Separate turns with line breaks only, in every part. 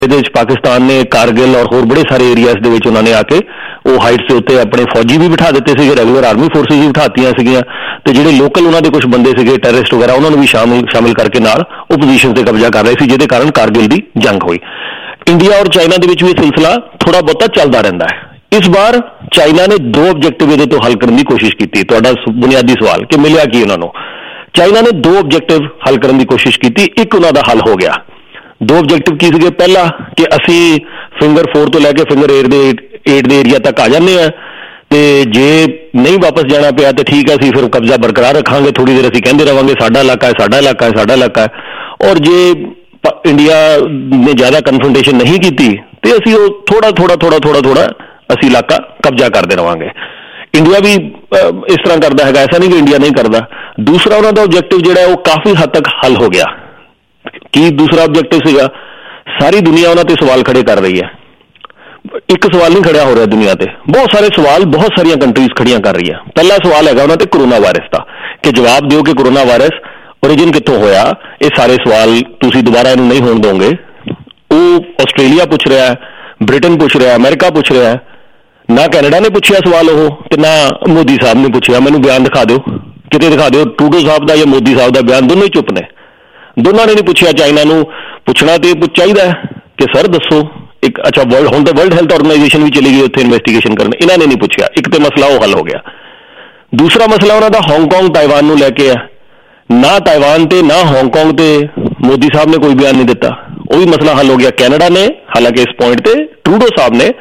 पाकिस्तान ने कारगिल और होर बड़े सारे एरियाज दे विच उन्होंने आके वो हाइट्स के उत्ते अपने फौजी भी बिठा दिते सीगे, रेगूलर आर्मी फोर्सिस भी बिठातियां सीगियां, ते जिहड़े लोकल उन्होंने कुछ बंदे सीगे टैररिस्ट वगैरह उन्होंने भी शामिल करके नाल वो पोजीशन से कब्जा कर रहे थे, जिहदे कारण कारगिल की जंग हुई। इंडिया और चाइना दे विच भी सिलसिला थोड़ा बहुता चलता रहिंदा है। इस बार चाइना ने 2 ऑब्जेक्टिव इहदे तो हल करने की कोशिश की। तुहाडा बुनियादी सवाल कि मिलिया की उन्होंने, चाइना ने 2 ऑब्जेक्टिव हल करने की कोशिश की, एक उन्हों का हल हो गया। 2 ऑब्जेक्टिव की सीगे, पहला कि असी फिंगर 4 तो लैके फिंगर 8 दे एरिया तक आ जाने हैं, तो जे नहीं वापस जाना पिया तो ठीक है, असी फिर कब्जा बरकरार रखांगे, थोड़ी देर असी कहते रहेंगे साडा इलाका है, साडा इलाका है, साडा इलाका है। और जे इंडिया ने ज़्यादा कन्फ्रंटेशन नहीं की तो असी वो थोड़ा असी इलाका कब्जा करते रहेंगे। इंडिया भी इस तरह करता है, ऐसा नहीं कि इंडिया नहीं करता। दूसरा उन्होंने ऑब्जेक्टिव जोड़ा वो काफ़ी हद तक हल हो गया। कि दूसरा ऑब्जेक्टिव सीगा, सारी दुनिया उन्होंने सवाल खड़े कर रही है, एक सवाल नहीं खड़ा हो रहा दुनिया ते, बहुत सारे सवाल बहुत सारिया कंट्रीज खड़िया कर रही है। पहला सवाल है उन्होंने कोरोना वायरस का कि जवाब दो कि कोरोना वायरस ओरिजिन कितों होया। ये सारे सवाल तुसी दोबारा इन्हू नहीं होने दोगे। वो आस्ट्रेलिया पूछ रहा है, ब्रिटेन पूछ रहा है, अमेरिका पूछ रहा है, ना कैनेडा ने पूछा सवाल वो तो ना मोदी साहब ने पूछा। मैनू बयान दिखा दो, कितने दिखा दो, ट्रूडो साहब का या मोदी साहब का बयान, दोनों ही चुप ने, दोनों ने नहीं पूछा। चाइना नू पूछना तो चाहिए कि सर दसो एक, अच्छा हुण तो वर्ल्ड हेल्थ ऑर्गेनाइजेशन भी चली गई उत्थे इन्वेस्टिगेशन करने, इन्होंने नहीं पूछा। एक तो मसला वो हल हो गया। दूसरा मसला उन्होंने हांगकॉन्ग ताइवान नू लैके है, ना ताइवान ते ना हांगकॉन्ग ते मोदी साहब ने कोई बयान नहीं दिता, वो भी मसला हल हो गया। कैनेडा ने हालांकि इस पॉइंट पर ट्रूडो साहब ने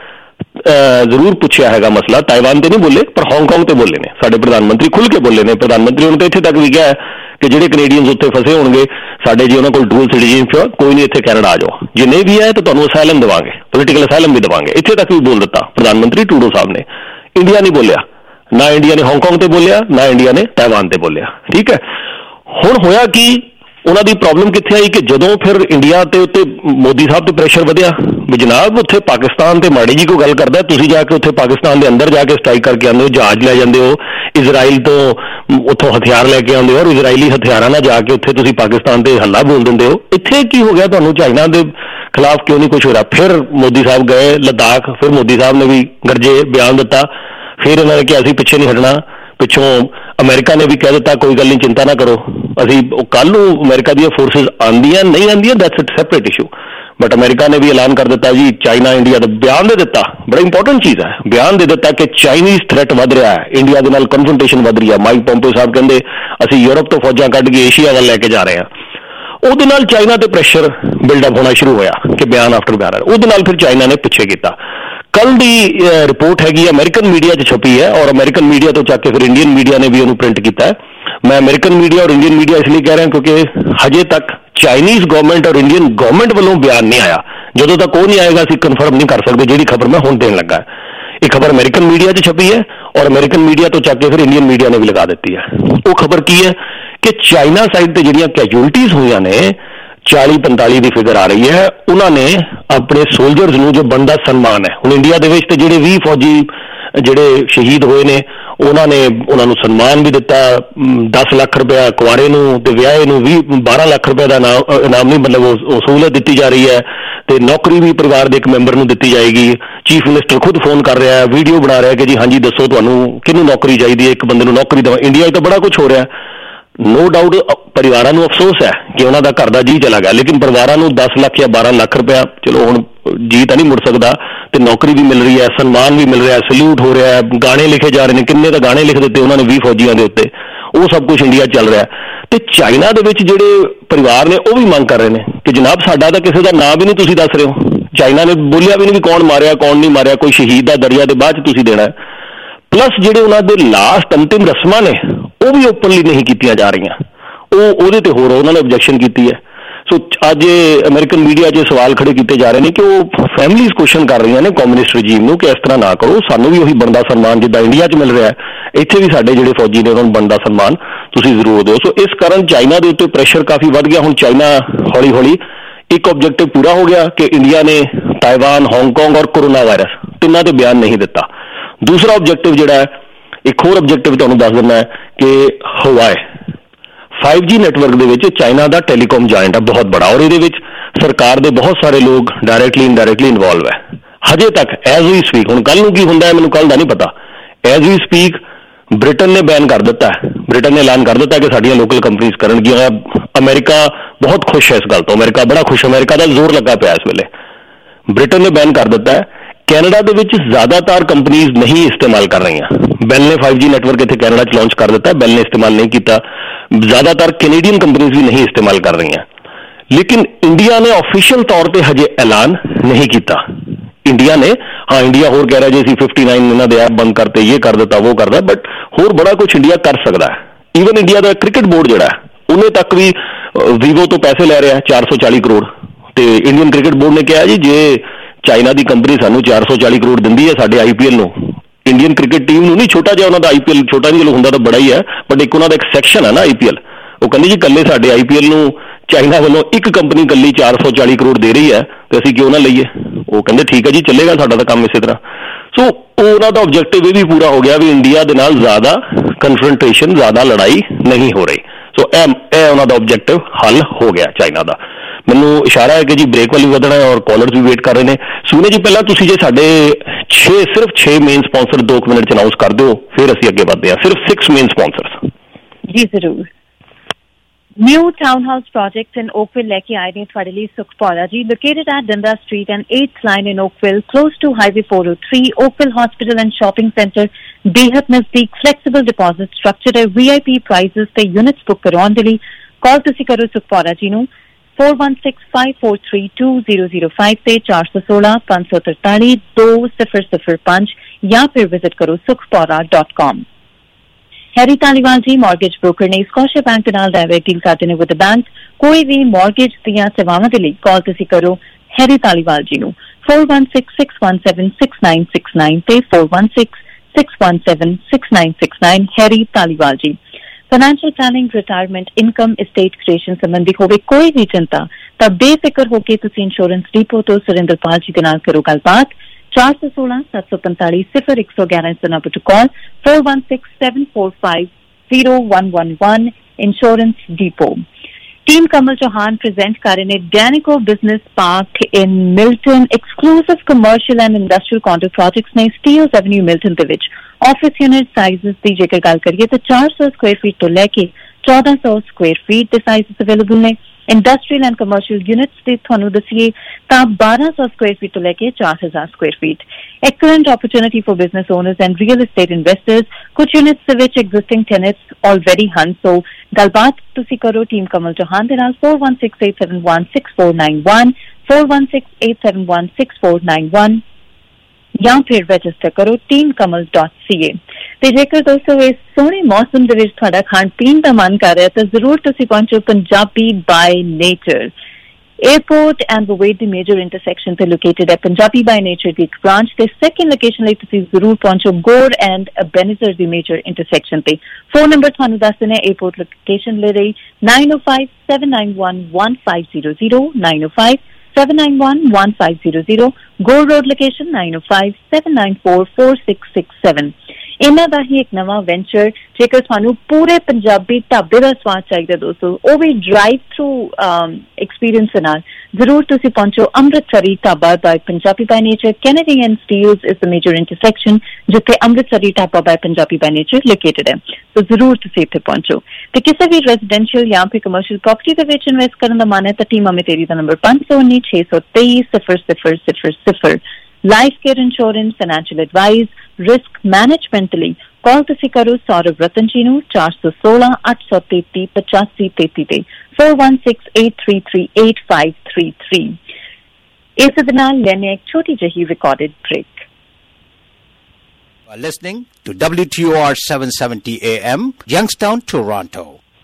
जरूर पूछा है मसला, ताइवान ते नहीं बोले पर हांगकॉन्ग ते बोले ने, साडे प्रधानमंत्री खुल के बोले ने। प्रधानमंत्री उन्होंने इत्थे तक भी कहा है कि जिहड़े कनेडियंस उत्थे फसे होणगे साडे जी उन्होंने कोल डुअल सिटीजनशिप कोई नहीं, इत्थे कैनेडा आ जाओ, जे नहीं भी है तो तुहानूं असाइलम देवांगे, पोलिटिकल असाइलम भी देवांगे, इत्थे तक भी बोल दिता प्रधानमंत्री ट्रूडो साहब ने। इंडिया नहीं बोलिया, ना इंडिया ने हांगकॉन्ग ते बोलिया, ना इंडिया ने ताइवान ते बोलिया। ठीक है, हुण होया कि उन्हों की प्रॉब्लम कितने आई कि जदों फिर इंडिया के उत्ते मोदी साहब तो प्रेशर वधिया भी जनाब उत्थे पाकिस्तान तो माड़ी जी कोई गल करता, तुसीं जाके उत्थे पाकिस्तान के अंदर जाके स्ट्राइक करके आते हो, जहाज लै जाते हो, इजराइल तो उत्थों हथियार लैके आते हो और इजराइली हथियारों नाल जाके उत्थे तुसीं पाकिस्तान से हल्ला बोल देंगे हो। इत्थे की हो गया, तुहानूं चाइना के खिलाफ क्यों नहीं कुछ हो रहा? फिर मोदी साहब गए लद्दाख, फिर मोदी साहब ने भी गरजे बयान दिता, फिर उन्होंने कहा असीं पिछे नहीं हटना। पिछों अमेरिका ने भी कह दिता कोई गल नहीं, चिंता ना करो, अभी कल अमेरिका दी फोर्सेस आंदियां नहीं आंदियां that's a separate issue, but America ने भी ऐलान कर दिता जी चाइना इंडिया का बयान दे दिता, बड़ा इंपॉर्टेंट चीज़ है, बयान दे दिता कि चाइनीज़ थ्रैट वध रहा है, इंडिया के नाल कन्फ्रंटेशन वध रही है। माइक पोंपे साहब कहते असीं यूरोप तो फौजां कढ के एशिया वाल लैके जा रहे हैं। ਉਹਦੇ ਨਾਲ ਚਾਈਨਾ ਤੇ ਪ੍ਰੈਸ਼ਰ ਬਿਲਡਅਪ ਹੋਣਾ ਸ਼ੁਰੂ ਹੋਇਆ ਕਿ ਬਿਆਨ ਆਫਟਰ ਬਿਆਨ, ਉਹਦੇ ਨਾਲ ਫਿਰ ਚਾਈਨਾ ਨੇ ਪਿੱਛੇ ਕੀਤਾ। ਕੱਲ ਦੀ ਰਿਪੋਰਟ ਹੈਗੀ ਅਮਰੀਕਨ ਮੀਡੀਆ 'ਚ ਛਪੀ ਹੈ ਔਰ ਅਮਰੀਕਨ ਮੀਡੀਆ ਤੋਂ ਚੱਕ ਕੇ ਫਿਰ ਇੰਡੀਅਨ ਮੀਡੀਆ ਨੇ ਵੀ ਉਹਨੂੰ ਪ੍ਰਿੰਟ ਕੀਤਾ ਹੈ। मैं अमेरिकन मीडिया और इंडियन मीडिया इसलिए कह रहा हूं क्योंकि हजे तक चाइनीज़ गवर्नमेंट और इंडियन गवर्नमेंट वालों बयान नहीं आया, जो तक वो नहीं आएगा असीं कन्फर्म नहीं कर सकते। जिहड़ी खबर मैं हुण देण लगा ये खबर अमेरिकन मीडिया 'ਚ छपी है और अमेरिकन मीडिया तो चक के फिर इंडियन मीडिया ने भी लगा दी है। वो खबर की है कि चाइना साइड पर जिहड़ियां कैजुअलिटीज़ हुई ने 40-45 की फिगर आ रही है, उन्होंने अपने सोल्जर्स नूं जो बनदा सन्मान है, हुण इंडिया दे विच ते जिहड़े 20 फौजी ਜਿਹੜੇ शहीद होए ने उन्होंने उन्होंने सन्मान भी दिता, 10 लाख रुपया कुआरे नूं ते विआहे नूं 12 लाख रुपए का इनाम नहीं, मतलब वो सहूलत दी जा रही है, तो नौकरी भी परिवार के एक मैंबर नूं दी जाएगी। चीफ मिनिस्टर खुद फोन कर रहा है, वीडियो बना रहा है कि जी हाँ जी दसो तुहानूं किहनूं नौकरी चाहिए, एक बंदे नूं नौकरी देवां। इंडिया तो बड़ा कुछ हो रहा है, नो डाउट परिवारों को अफसोस है कि उन्हों का घर का जी चला गया, लेकिन परिवारों को 10 लाख या 12 लाख रुपया चलो हुण जी तो नहीं मुड़ सकता, तो नौकरी भी मिल रही है, सन्मान भी मिल रहा है, सल्यूट हो रहा है, गाने लिखे जा रहे हैं, किन्ने तो गाने लिख दिते उन्होंने 20 फौजियों के उत्ते, वो सब कुछ इंडिया चल रहा है। तो चाइना दे विच जिहड़े परिवार ने वो भी मंग कर रहे हैं कि जनाब साडा तो किसी का नाम भी नहीं तुसीं दस रहे हो, चाइना ने बोलिया भी नहीं भी कौन मारिया कौन नहीं मारिया, कोई शहीद का दर्जा तो बाद तुसीं देना है। प्लस जिहड़े उन्होंने लास्ट अंतिम रस्मां ने वो भी ओपनली नहीं कीतियां जा रही, वो ते होर उन्होंने ऑब्जेक्शन की है। सो अज अमेरिकन मीडिया 'ਚ सवाल खड़े किए जा रहे हैं कि वो फैमिलीज़ क्वेश्चन कर रही ने कम्यूनिस्ट रजीम को कि इस तरह ना करो, सानू भी उही बनदा सन्मान जिद्दां इंडिया 'ਚ मिल रहा है, इत्थे भी साडे जिहड़े फौजी ने उन्होंने बनदा सन्मान तुसीं जरूर दो। सो इस कारण चाइना के उत्ते प्रैशर काफ़ी वध गया। हुण चाइना हौली हौली एक ऑब्जेक्टिव पूरा हो गया कि इंडिया ने ताइवान, हांगकॉन्ग और कोरोना वायरस तिन्हां ते बयान नहीं दिता। दूसरा ऑब्जेक्टिव जिहड़ा है, एक होर ऑब्जेक्टिव तुहानूं दस दिंदा है कि हवाई 5G ਨੈਟਵਰਕ ਦੇ ਵਿੱਚ ਚਾਈਨਾ ਦਾ ਟੈਲੀਕਾਮ ਜਾਇੰਟ ਆ ਬਹੁਤ ਬੜਾ, ਔਰ ਇਹਦੇ ਵਿੱਚ ਸਰਕਾਰ ਦੇ ਬਹੁਤ ਸਾਰੇ ਲੋਕ ਡਾਇਰੈਕਟਲੀ ਇਨਡਾਇਰੈਕਟਲੀ ਇਨਵੋਲਵ ਹੈ ਹਜੇ ਤੱਕ ਐਜ਼ ਵੀ ਸਪੀਕ। ਹੁਣ ਕੱਲ ਨੂੰ ਕੀ ਹੁੰਦਾ ਹੈ ਮੈਨੂੰ ਕੱਲ ਦਾ ਨਹੀਂ ਪਤਾ। ਐਜ਼ ਵੀ ਸਪੀਕ ਬ੍ਰਿਟਨ ਨੇ ਬੈਨ ਕਰ ਦਿੱਤਾ, ਬ੍ਰਿਟਨ ਨੇ ਐਲਾਨ ਕਰ ਦਿੱਤਾ ਕਿ ਸਾਡੀਆਂ ਲੋਕਲ ਕੰਪਨੀਜ਼ ਕਰਨਗੀਆਂ। ਅਮਰੀਕਾ ਬਹੁਤ ਖੁਸ਼ ਹੈ ਇਸ ਗੱਲ ਤੋਂ, ਅਮਰੀਕਾ ਬੜਾ ਖੁਸ਼, ਅਮਰੀਕਾ ਦਾ ਜ਼ੋਰ ਲੱਗਾ ਪਿਆ ਇਸ ਵੇਲੇ। ਬ੍ਰਿਟਨ ਨੇ ਬੈਨ ਕਰ ਦਿੱਤਾ ਹੈ। ਕੈਨੇਡਾ ਦੇ ਵਿੱਚ ਜ਼ਿਆਦਾਤਰ ਕੰਪਨੀਜ਼ ਨਹੀਂ ਇਸਤੇਮਾਲ ਕਰ ਰਹੀਆਂ। ਬੈਲ ਨੇ 5G ਨੈਟਵਰਕ ਇੱਥੇ ਕੈਨੇਡਾ 'ਚ ਲਾਂਚ ਕਰ ਦਿੱਤਾ, ਬੈਲ ਨੇ ਇਸਤੇਮਾਲ ਨਹੀਂ ਕੀਤਾ। ਜ਼ਿਆਦਾਤਰ ਕੈਨੇਡੀਅਨ ਕੰਪਨੀਜ਼ ਵੀ ਨਹੀਂ ਇਸਤੇਮਾਲ ਕਰ ਰਹੀਆਂ। ਲੇਕਿਨ ਇੰਡੀਆ ਨੇ ਆਫੀਸ਼ੀਅਲ ਤੌਰ ਤੇ ਹਜੇ ਐਲਾਨ ਨਹੀਂ ਕੀਤਾ। ਇੰਡੀਆ ਨੇ ਇੰਡੀਆ ਹੋਰ ਕਹਿ ਰਿਹਾ ਜੀ ਅਸੀਂ 59 ਇਹਨਾਂ ਦੇ ਐਪ ਬੰਦ ਕਰਤੇ, ਇਹ ਕਰ ਦਿੱਤਾ, ਉਹ ਕਰਦਾ, ਬਟ ਹੋਰ ਬੜਾ ਕੁਛ ਇੰਡੀਆ ਕਰ ਸਕਦਾ ਹੈ। ਈਵਨ ਇੰਡੀਆ ਦਾ ਕ੍ਰਿਕਟ ਬੋਰਡ ਜਿਹੜਾ ਉਹਨੇ ਤੱਕ ਵੀ ਵੀਵੋ ਤੋਂ ਪੈਸੇ ਲੈ ਰਿਹਾ 440 ਕਰੋੜ, ਤੇ ਇੰਡੀਅਨ ਕ੍ਰਿਕਟ ਬੋਰਡ ਨੇ ਕਿਹਾ ਜੀ ਜੇ ਚਾਈਨਾ ਦੀ ਕੰਪਨੀ ਸਾਨੂੰ 440 ਕਰੋੜ ਦਿੰਦੀ ਹੈ ਸਾਡੇ IPL ਨੂੰ, ਇੰਡੀਅਨ ਕ੍ਰਿਕਟ ਟੀਮ ਨੂੰ ਨਹੀਂ, ਛੋਟਾ ਜਿਹਾ ਉਹਨਾਂ ਦਾ IPL, ਛੋਟਾ ਨਹੀਂ ਚਲੋ ਹੁੰਦਾ ਤਾਂ ਬੜਾ ਹੀ ਹੈ, ਬਟ ਇੱਕ ਉਹਨਾਂ ਦਾ ਇੱਕ ਸੈਕਸ਼ਨ ਹੈ ਨਾ IPL, ਉਹ ਕਹਿੰਦੇ ਜੀ ਇਕੱਲੇ ਸਾਡੇ IPL ਨੂੰ ਚਾਈਨਾ ਵੱਲੋਂ ਇੱਕ ਕੰਪਨੀ ਇਕੱਲੀ 440 ਕਰੋੜ ਦੇ ਰਹੀ ਹੈ ਤੇ ਅਸੀਂ ਕਿਉਂ ਨਾ ਲਈਏ। ਉਹ ਕਹਿੰਦੇ ਠੀਕ ਹੈ ਜੀ ਚੱਲੇਗਾ ਸਾਡਾ ਤਾਂ ਕੰਮ ਇਸੇ ਤਰ੍ਹਾਂ। ਸੋ ਉਹਨਾਂ ਦਾ ਆਬਜੈਕਟਿਵ ਇਹ ਵੀ ਪੂਰਾ ਹੋ ਗਿਆ ਵੀ ਇੰਡੀਆ ਦੇ ਨਾਲ ਜ਼ਿਆਦਾ ਕਨਫਰੰਟੇਸ਼ਨ, ਜ਼ਿਆਦਾ ਲੜਾਈ ਨਹੀਂ ਹੋ ਰਹੀ। ਸੋ ਇਹ ਉਹਨਾਂ ਦਾ ਆਬਜੈਕਟਿਵ ਹੱਲ ਹੋ ਗਿਆ ਚਾਈਨਾ ਦਾ। ਮੈਨੂੰ ਇਸ਼ਾਰਾ ਹੈ ਕਿ ਜੀ ਬ੍ਰੇਕ ਵੱਲ ਵੀ ਵਧਣਾ ਹੈ ਔਰ ਕਾਲਰਸ ਵੀ ਵੇਟ ਕਰ ਰਹੇ ਨੇ। ਸੂਨੇ ਜੀ ਪਹਿਲਾਂ ਤੁਸੀਂ ਜੇ ਸਾਡੇ ਸਿਰਫ 6 ਮੇਨ ਸਪਾਂਸਰ 2 ਮਿੰਟ 'ਚ ਅਨਾਊਂਸ ਕਰ ਦਿਓ, ਫਿਰ ਅਸੀਂ ਅੱਗੇ ਵਧਦੇ ਹਾਂ। ਸਿਰਫ 6 ਮੇਨ ਸਪਾਂਸਰਸ।
ਜੀ ਜ਼ਰੂਰ। New townhouse projects in Oakville leke aaye ne ਤੁਹਾਡੇ ਲਈ ਸੁਖਪਾਲਾ ਜੀ, located at Dundas Street and 8th line in Oakville, close to Highway 403, Oakville Hospital and Shopping Centre, ਬੇਹੱਦ ਨਜ਼ਦੀਕ, flexible deposit structure ਹੈ, VIP prices ਤੇ units book ਕਰਵਾਉਣ ਦੇ ਲਈ ਕਾਲ ਤੁਸੀਂ ਕਰੋ ਸੁਖਪਾਲਾ ਜੀ ਨੂੰ 4165432005 ਤੇ 4165432005 ਜਾਂ ਫਿਰ ਵਿਜ਼ਿਟ ਕਰੋ sukhpara.com। Harry Taliwal ji mortgage broker ने स्कॉटिश बैंक के नाल डायरेक्ट डील करते ने विद बैंक। कोई भी मॉर्गेज दियां सेवावां दे लई कॉल तुसीं करो हैरी तालीवाल जी नूं 4166176969 ते 4166176969 Harry Taliwal ji. Financial planning, retirement, income, estate creation संबंधी होवे कोई भी चिंता तां बेफिक्र होके तुसीं इंश्योरेंस डिपो तो सुरेंद्रपाल जी दे नाल करो गलबात। 4167450111 is the number to call. 4167450111 Insurance Depot. Team Kamal Chauhan present कर रहे Danico Business Park in Milton, exclusive commercial and industrial condo projects ने Steeles Avenue Milton ਦੇ ਵਿੱਚ office unit sizes ਦੀ ਜੇਕਰ ਗੱਲ ਕਰੀਏ ਤਾਂ 400 square feet ਤੋਂ ਲੈ ਕੇ 1400 square feet ਦੇ sizes available ਨੇ। इंडस्ट्रियल एंड कमर्शियल यूनिट्स ਦੀ ਤੁਹਾਨੂੰ ਦਸੀਏ ਤਾਂ 1200 ਸਕੁਅਰ ਫੀਟ ਤੋਂ ਲੈ ਕੇ 4000 square feet. Excellent opportunity for business owners and real estate investors. ਕੁਝ ਯੂਨਿਟਸ ਦੇ ਵਿੱਚ existing tenants already ਹਨ। ਸੋ ਗੱਲਬਾਤ ਤੁਸੀਂ ਕਰੋ ਟੀਮ ਕਮਲ ਚੌਹਾਨ ਦੇ ਨਾਲ 4168716491 4168716491 ਜਾਂ ਫਿਰ ਰਜਿਸਟਰ ਕਰੋ teamkamal.ca। ਤੇ ਜੇਕਰ ਦੋਸਤੋ ਇਸ ਸੋਹਣੇ ਮੌਸਮ ਦੇ ਵਿੱਚ ਤੁਹਾਡਾ ਖਾਣ ਪੀਣ ਦਾ ਮਨ ਕਰ ਰਿਹਾ ਤਾਂ ਜ਼ਰੂਰ ਤੁਸੀਂ ਪਹੁੰਚੋ Punjabi by nature. Airport and Bovaird ਦੀ ਮੇਜਰ ਇੰਟਰਸੈਕਸ਼ਨ ਤੇ ਲੋਕੇਟਡ ਹੈ ਪੰਜਾਬੀ ਬਾਈ ਨੇਚਰ ਦੀ ਇੱਕ ਬ੍ਰਾਂਚ। ਤੇ ਸੈਕਿੰਡ ਲੋਕੇਸ਼ਨ ਲਈ ਤੁਸੀਂ ਜ਼ਰੂਰ ਪਹੁੰਚੋ ਗੋਰ ਐਂਡ ਬੈਨਿਜ਼ਰ ਦੀ ਮੇਜਰ ਇੰਟਰਸੈਕਸ਼ਨ ਤੇ। ਫੋਨ ਨੰਬਰ ਤੁਹਾਨੂੰ ਦੱਸ ਦਿੰਦੇ ਹਾਂ 에어ਪੋਰਟ ਲੋਕੇਸ਼ਨ ਲਈ 9057911500 9057911500। Gore Road location 9057944667। ਇਹਨਾਂ ਦਾ ਹੀ ਇੱਕ ਨਵਾਂ ਵੈਂਚਰ ਜੇਕਰ ਤੁਹਾਨੂੰ ਪੂਰੇ ਪੰਜਾਬੀ ਢਾਬੇ ਦਾ ਸਵਾਦ ਚਾਹੀਦਾ ਦੋਸਤੋ, ਉਹ ਵੀ ਡਰਾਈਵ ਥਰੂ ਐਕਸਪੀਰੀਅੰਸ ਨਾਲ ਜ਼ਰੂਰ ਤੁਸੀਂ ਪਹੁੰਚੋ Amritsari dhaba by Punjabi by nature. Kennedy and Steeles is the major intersection ਜਿੱਥੇ Amritsari dhaba by Punjabi by nature located ਹੈ। ਸੋ ਜ਼ਰੂਰ ਤੁਸੀਂ ਇੱਥੇ ਪਹੁੰਚੋ। ਤੇ ਕਿਸੇ ਵੀ ਰੈਜ਼ੀਡੈਂਸ਼ੀਅਲ ਜਾਂ ਫਿਰ ਕਮਰਸ਼ੀਅਲ ਪ੍ਰੋਪਰਟੀ ਦੇ ਵਿੱਚ ਇਨਵੈਸਟ ਕਰਨ ਦਾ ਮਨ ਹੈ ਤਾਂ ਟੀਮ ਅਮੇ ਤੇਰੀ ਦਾ number 5019630000। Life care insurance, financial advice, risk management ਲਈ ਕਾਲ ਤੁਸੀਂ ਕਰੋ ਸੌਰਵ ਰਤਨ ਜੀ ਨੂੰ 4168338533 ਤੇ 4168338533। ਇਸ ਦੇ ਨਾਲ ਲੈਣੇ ਇੱਕ ਛੋਟੀ ਜਿਹੀ recorded break.
Listening to WTOR 770 AM, Youngstown, Toronto.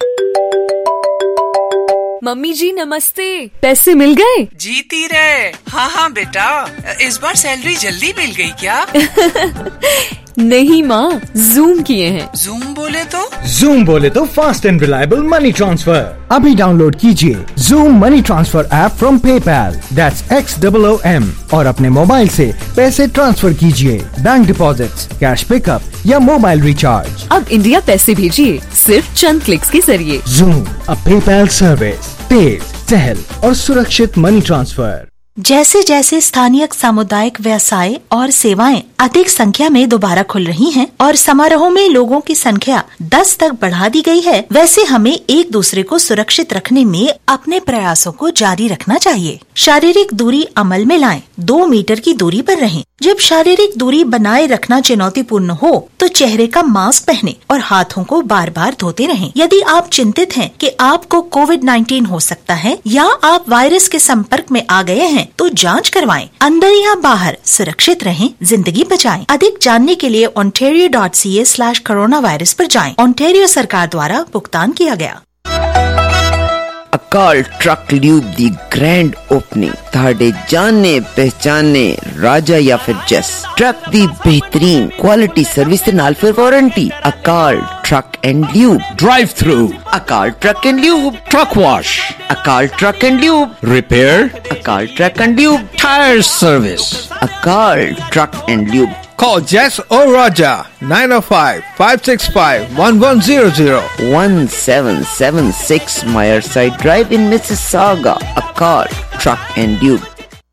Mummy ji नमस्ते, पैसे मिल गए?
जीती रहे। हाँ हाँ बेटा, इस बार सैलरी जल्दी मिल गई क्या?
नहीं माँ, जूम किए हैं।
जूम बोले तो fast and reliable money transfer. अभी डाउनलोड कीजिए Xoom money transfer app from PayPal, that's XOOM, और अपने मोबाइल से पैसे ट्रांसफर कीजिए, बैंक डिपॉजिट्स, कैश पिकअप या मोबाइल रिचार्ज।
अब इंडिया पैसे भेजिए सिर्फ चंद क्लिक्स के जरिए।
जूम, अ पेपैल सर्विस, तेज, सहल और सुरक्षित मनी ट्रांसफर।
जैसे जैसे स्थानीय सामुदायिक व्यवसाय और सेवाएं अधिक संख्या में दोबारा खुल रही हैं और समारोह में लोगों की संख्या 10 तक बढ़ा दी गई है, वैसे हमें एक दूसरे को सुरक्षित रखने में अपने प्रयासों को जारी रखना चाहिए। शारीरिक दूरी अमल में लाएं, 2 मीटर की दूरी पर रहें। जब शारीरिक दूरी बनाए रखना चुनौतीपूर्ण हो तो चेहरे का मास्क पहने और हाथों को बार बार धोते रहें। यदि आप चिंतित हैं कि आपको कोविड-19 हो सकता है या आप वायरस के संपर्क में आ गए हैं, तो जांच करवाएं। अंदर या बाहर सुरक्षित रहें, जिंदगी बचाएं। अधिक जानने के लिए ontario.ca/coronavirus पर जाएं। ओंटारियो सरकार द्वारा भुगतान किया गया।
अकाल ट्रक ल्यूब दी ग्रैंड ओपनिंग ਤੁਹਾਡੇ ਜਾਣੇ ਪਹਿਚਾਨੇ ਰਾਜਾ ਜਾਂ ਫਿਰ ਜੈਸ ਟਰੱਕ ਦੀ ਬਿਹਤਰੀਨ ਕੁਆਲਿਟੀ ਸਰਵਿਸ ਦੇ ਨਾਲ ਫਿਰ warranty Akal truck and lube
Drive through.
Akal truck and lube
Truck wash.
Akal truck and lube
Repair.
Akal truck and lube
Tire service.
Akal truck and lube
Call Jess or Raja 905-565-1100
1776 Meyerside Drive in Mississauga. Akal truck and lube.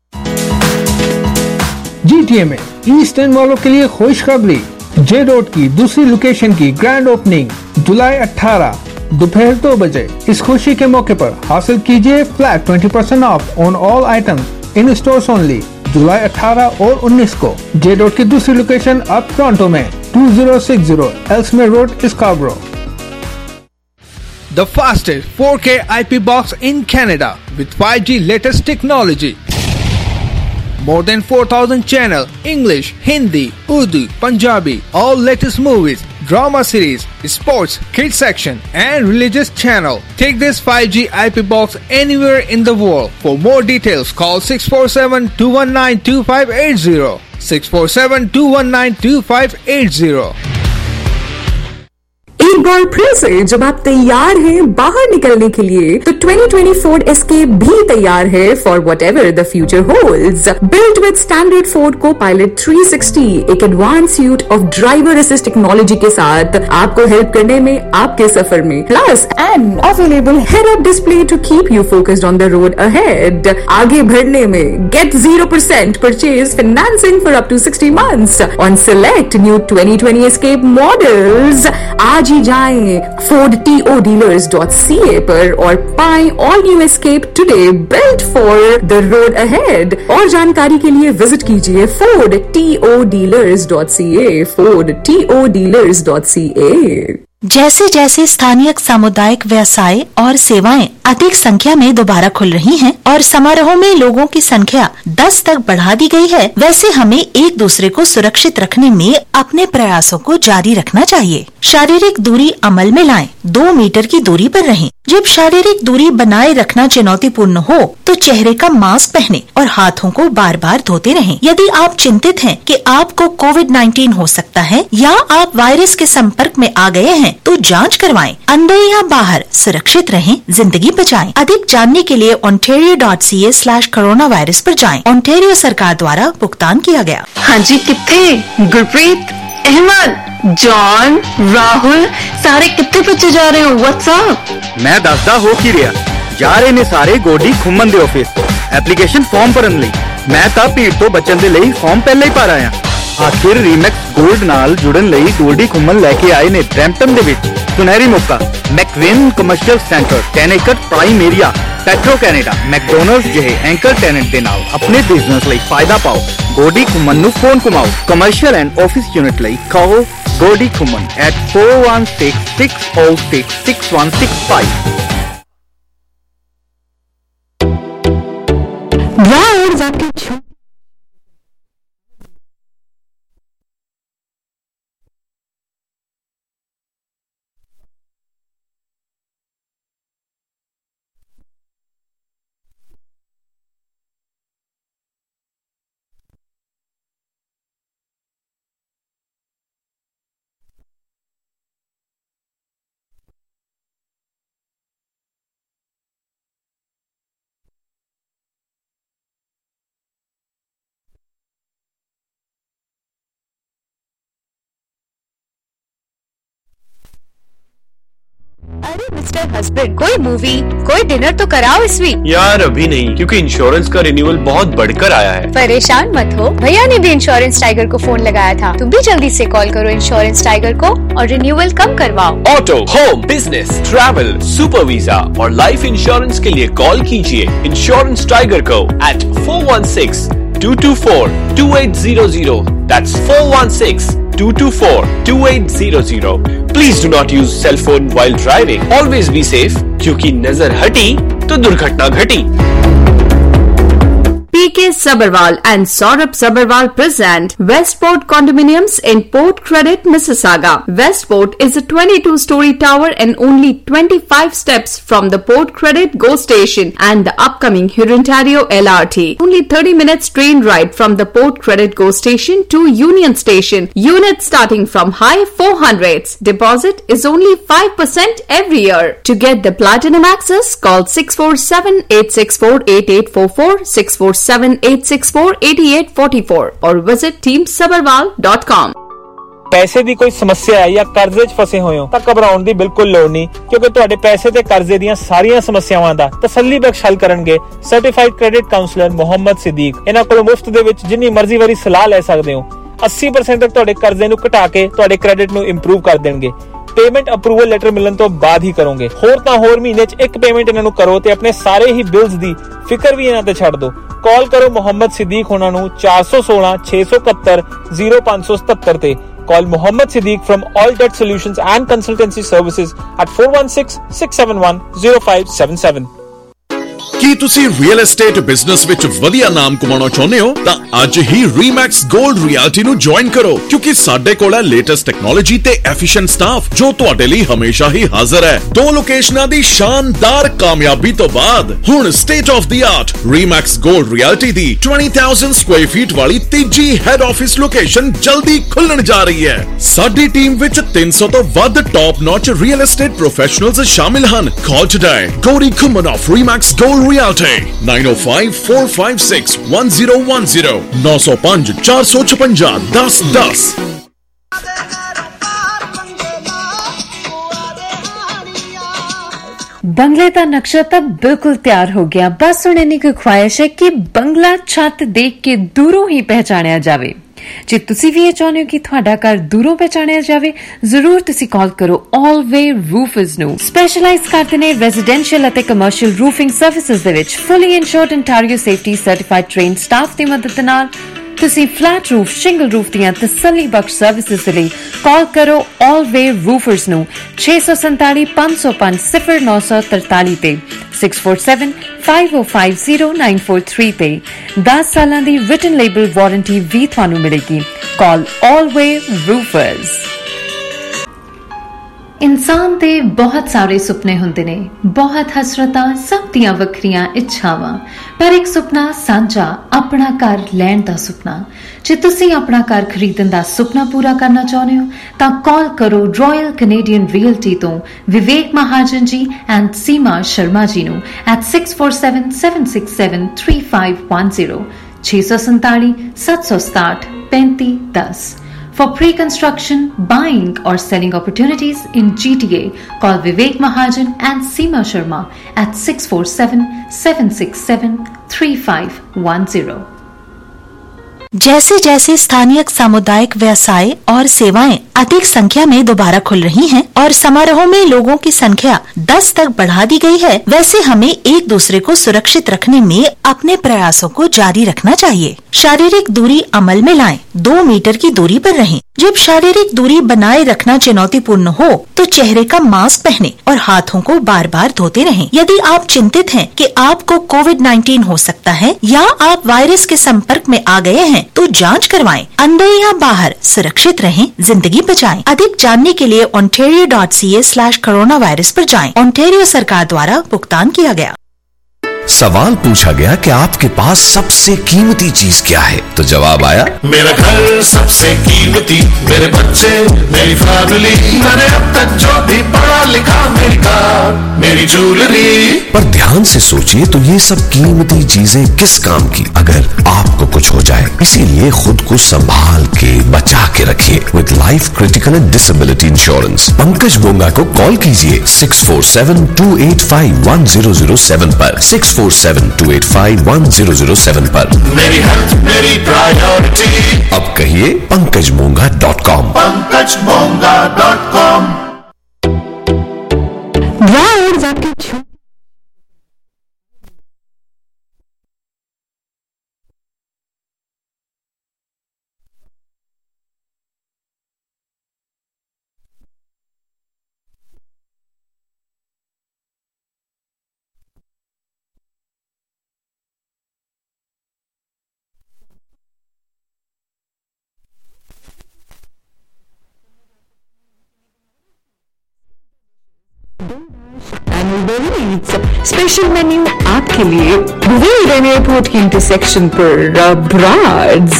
GTA में east end वालों के लिए खुशखबरी, जे road की दूसरी location की grand opening जुलाई 18 दोपहर 2 बजे। इस खुशी के मौके पर हासिल कीजिए flat 20% off on all items in stores only. जुलाई 18 और 19 को जे रोड की दूसरी लोकेशन अब टोरंटो में 2060 Ellesmere road, Scarborough. The fastest 4K IP box in Canada with 5G latest technology. More than 4,000 channel, English, Hindi, Urdu, Punjabi, all latest movies, drama series, sports, kids section, and religious channel. Take this 5G IP box anywhere in the world. For more details, call 647-219-2580. 647-219-2580.
एक बार फिर से जब आप तैयार हैं बाहर निकलने के लिए, तो 2020 Ford Escape भी तैयार है for whatever the future holds. Built with standard Ford Co-Pilot 360, एक advance suite of driver assist technology के साथ आपको हेल्प करने में आपके सफर में, plus and available head up display to keep you focused on the road ahead. आगे बढ़ने में get 0% purchase financing for up to 60 months on select new 2020 Escape models. आज ही जाएं fordtodealers.ca पर और पाएं all new Escape today, built for the road ahead. और जानकारी के लिए विजिट कीजिए fordtodealers.ca, fordtodealers.ca।
जैसे जैसे स्थानीय सामुदायिक व्यवसाय और सेवाएं अधिक संख्या में दोबारा खुल रही हैं और समारोह में लोगों की संख्या 10 तक बढ़ा दी गई है, वैसे हमें एक दूसरे को सुरक्षित रखने में अपने प्रयासों को जारी रखना चाहिए। शारीरिक दूरी अमल में लाएं, 2 मीटर की दूरी पर रहें। जब शारीरिक दूरी बनाए रखना चुनौतीपूर्ण हो तो चेहरे का मास्क पहने और हाथों को बार बार धोते रहें। यदि आप चिंतित हैं कि आपको कोविड-19 हो सकता है या आप वायरस के संपर्क में आ गए हैं, तो जांच करवाएं। अंदर या बाहर सुरक्षित रहें, जिंदगी बचाएं। अधिक जानने के लिए ontario.ca/coronavirus पर जाएं। ओंटारियो सरकार द्वारा भुगतान किया गया।
हाँ जी, कितने गुरप्रीत, अहमद, जॉन, राहुल सारे कितने बच्चे जा रहे हो? व्हाट्सअप
मैं दसदा हो की रिया जा रहे ने सारे गोडी खुम्मन दे ऑफिस एप्लीकेशन फॉर्म भरन लई। मैं ਤਾਂ ਭੀੜ ਤੋਂ ਬਚਣ ਦੇ ਲਈ ਫਾਰਮ ਪਹਿਲਾਂ ਹੀ ਭਰ ਆਇਆ। आखिर रीमैक्स गोल्ड नाल जुड़न लई गोल्डी खुम्मन लेके आए ने ब्रैम्पटन दे विच सुनहरी मौका। मैकविन कमर्शियल सेंटर, 10 एकड़ prime area, Petro Canada, McDonald's ਜਿਹੇ एंकर टेनेंट ਦੇ ਨਾਲ अपने बिजनेस ਲਈ फायदा पाओ। गोडी खुम्मन ਨੂੰ फोन घुमाओ। कमर्शियल एंड ऑफिस यूनिट ਲਈ कहो Godi Khumman at
416-606-6165।
Gangster husband. कोई मूवी, कोई डिनर तो कराओ इस वीक।
यार अभी नहीं, क्योंकि इंश्योरेंस का रिन्यूअल बहुत बढ़कर आया है।
परेशान मत हो, भैया ने भी इंश्योरेंस टाइगर को फोन लगाया था। तुम भी जल्दी से कॉल करो इंश्योरेंस टाइगर को और रिन्यूअल कम करवाओ।
Auto, home, business, travel, super visa और लाइफ इंश्योरेंस के लिए कॉल कीजिए इंश्योरेंस टाइगर को at 416-224-2800. That's 416-224-2800. Please do not use cell phone while driving. Always be safe, क्योंकि नजर हटी तो दुर्घटना घटी।
PK Sabharwal and Saurabh Sabharwal present Westport Condominiums in Port Credit, Mississauga. Westport is a 22-story tower and only 25 steps from the Port Credit GO station and the upcoming Hurontario LRT. Only 30 minutes train ride from the Port Credit GO station to Union Station. Units starting from high 400s. Deposit is only 5% every year. To get the platinum access, call 647-864-8844, 647-864-8844 और visit teamsabarwal.com।
ਪੈਸੇ ਦੀ ਕੋਈ ਸਮੱਸਿਆ ਹੈ ਜਾਂ ਕਰਜ਼ੇ 'ਚ ਫਸੇ ਹੋਏ ਹੋ ਤਾਂ ਘਬਰਾਉਣ ਦੀ ਬਿਲਕੁਲ ਲੋੜ ਨਹੀਂ, ਕਿਉਂਕਿ ਤੁਹਾਡੇ ਪੈਸੇ ਤੇ ਕਰਜ਼ੇ ਦੀਆਂ ਸਾਰੀਆਂ ਸਮੱਸਿਆਵਾਂ ਦਾ ਤਸੱਲੀਬਖਸ਼ ਹੱਲ ਕਰਨਗੇ certified credit counsellor Muhammad Siddiq. ਇਹਨਾਂ ਕੋਲ ਮੁਫਤ ਦੇ ਵਿੱਚ ਜਿੰਨੀ ਮਰਜ਼ੀ ਵਾਰੀ ਸਲਾਹ ਲੈ ਸਕਦੇ ਹੋ। 80% ਤੱਕ ਤੁਹਾਡੇ ਕਰਜ਼ੇ ਨੂੰ ਘਟਾ ਕੇ ਤੁਹਾਡੇ ਕ੍ਰੈਡਿਟ ਨੂੰ ਇੰਪਰੂਵ ਕਰ ਦੇਣਗੇ। पेमेंट अप्रूवल लेटर मिलने तो बाद ही करोगे। होर तां होर महीने च एक पेमेंट इन्हां नूं करो ते अपने सारे ही बिल्स दी फिकर भी इन्हां ते छड्ड दो। कॉल करो मुहम्मद सिद्दीक होना नूं 416 671 0577 ते। Call Muhammad Siddiq from All Debt Solutions and Consultancy Services at 416-671-0577।
ਕੀ ਤੁਸੀਂ ਰੀਅਲ ਏਸਟੇਟ ਬਿਜ਼ਨਸ ਵਿੱਚ ਵਧੀਆ ਨਾਮ ਕਮਾਉਣਾ ਚਾਹੁੰਦੇ ਹੋ ਤਾਂ ਅੱਜ ਹੀ ਰੀਮੈਕਸ ਗੋਲਡ ਰਿਐਲਿਟੀ ਨੂੰ ਜੁਆਇਨ ਕਰੋ, ਕਿਉਂਕਿ ਸਾਡੇ ਕੋਲ ਹੈ ਲੇਟੈਸਟ ਟੈਕਨੋਲੋਜੀ ਤੇ ਐਫੀਸ਼ੀਐਂਟ ਸਟਾਫ ਜੋ ਤੁਹਾਡੇ ਲਈ ਹਮੇਸ਼ਾ ਹੀ ਹਾਜ਼ਰ ਹੈ। 2 ਲੋਕੇਸ਼ਨਾਂ ਦੀ ਸ਼ਾਨਦਾਰ ਕਾਮਯਾਬੀ ਤੋਂ ਬਾਅਦ ਹੁਣ state of the art Remax Gold Realty ਦੀ 20,000 ਸਕੁਆਇਰ ਫੀਟ ਵਾਲੀ ਤੀਜੀ ਹੈਡ ਆਫਿਸ ਲੋਕੇਸ਼ਨ ਜਲਦੀ ਖੁੱਲਣ ਜਾ ਰਹੀ ਹੈ। ਸਾਡੀ ਟੀਮ ਵਿੱਚ 300 ਤੋਂ ਵੱਧ top notch real estate professionals ਸ਼ਾਮਿਲ ਹਨ। Call today Gauri Kumman of Remax Gold Realty 905-456-1010 905-456-1010।
बंगले का नक्शा तो बिल्कुल तैयार हो गया, बस हुण इन्नी कोई ख्वाहिश है कि बंगला छत देख के दूरों ही पहचानिया जावे। जे तुसी भी ये चाहते हो कि तुहाडा घर दूरों पहचानिया जावे, जरूर तुसी कॉल करो ऑलवे रूफर्स नू। स्पेशलाइज करते ने रेजिडेंशियल अते कमर्शियल रूफिंग सर्विसेज दे विच fully insured Ontario safety certified trained staff दी मदद नाल तुसी फ्लैट रूफ, शिंगल रूफ दियां तसल्ली बख्श सर्विसेज दे लई कॉल करो ऑलवे रूफर्स नू 647 505 0943 ते 647-5050-943 ते। 10 सालां दी रिटन लेबल वारंटी भी थानू मिलेगी। Call Always Roofers. इंसान दे बहुत सारे सुपने हुंदे ने, बहुत हसरतां, सब दियां वखरियां इच्छावां, पर एक सुपना सांझा अपना घर लैण दा सुपना। जे तुसीं अपना घर खरीदण दा सुपना पूरा करना चाहुंदे हो तां कॉल करो रॉयल कैनेडियन रियल्टी तो विवेक महाजन जी एंड सीमा शर्मा जी नू at 647-767-3510 647 767 3510। For pre-construction, buying or selling opportunities in GTA, call Vivek Mahajan and Seema Sharma at 647-767-3510।
जैसे जैसे स्थानीय सामुदायिक व्यवसाय और सेवाएं अधिक संख्या में दोबारा खुल रही हैं और समारोह में लोगों की संख्या 10 तक बढ़ा दी गई है, वैसे हमें एक दूसरे को सुरक्षित रखने में अपने प्रयासों को जारी रखना चाहिए। शारीरिक दूरी अमल में लाएं, 2 मीटर की दूरी पर रहें। जब शारीरिक दूरी बनाए रखना चुनौतीपूर्ण हो तो चेहरे का मास्क पहने और हाथों को बार बार धोते रहें। यदि आप चिंतित हैं कि आपको कोविड-19 हो सकता है या आप वायरस के संपर्क में आ गए हैं तो जांच करवाएं। अंदर या बाहर सुरक्षित रहें, जिंदगी बचाएं। अधिक जानने के लिए ontario.ca/coronavirus पर जाएं। ओंटारियो सरकार द्वारा भुगतान किया गया।
सवाल पूछा गया कि आपके पास सबसे कीमती चीज क्या है, तो जवाब आया
मेरा घर सबसे कीमती, मेरे बच्चे, मेरी फैमिली, मैंने अब तक जो भी पढ़ा लिखा, मेरी कार, मेरी ज्वेलरी।
पर ध्यान से सोचिए तो ये सब कीमती चीजें किस काम की अगर आपको कुछ हो जाए। इसीलिए खुद को संभाल के बचा के रखिए with life critical and disability insurance. Pankaj Bonga को कॉल कीजिए 6472851007 पर, 6472851007 पर।
मेरी हेल्थ मेरी प्रायोरिटी।
अब कहिए PankajMonga.com।
PankajMonga.com।
स्पेशल मेन्यू आपके लिए रेलवे एयरपोर्ट की इंटरसेक्शन पर ब्राड्स।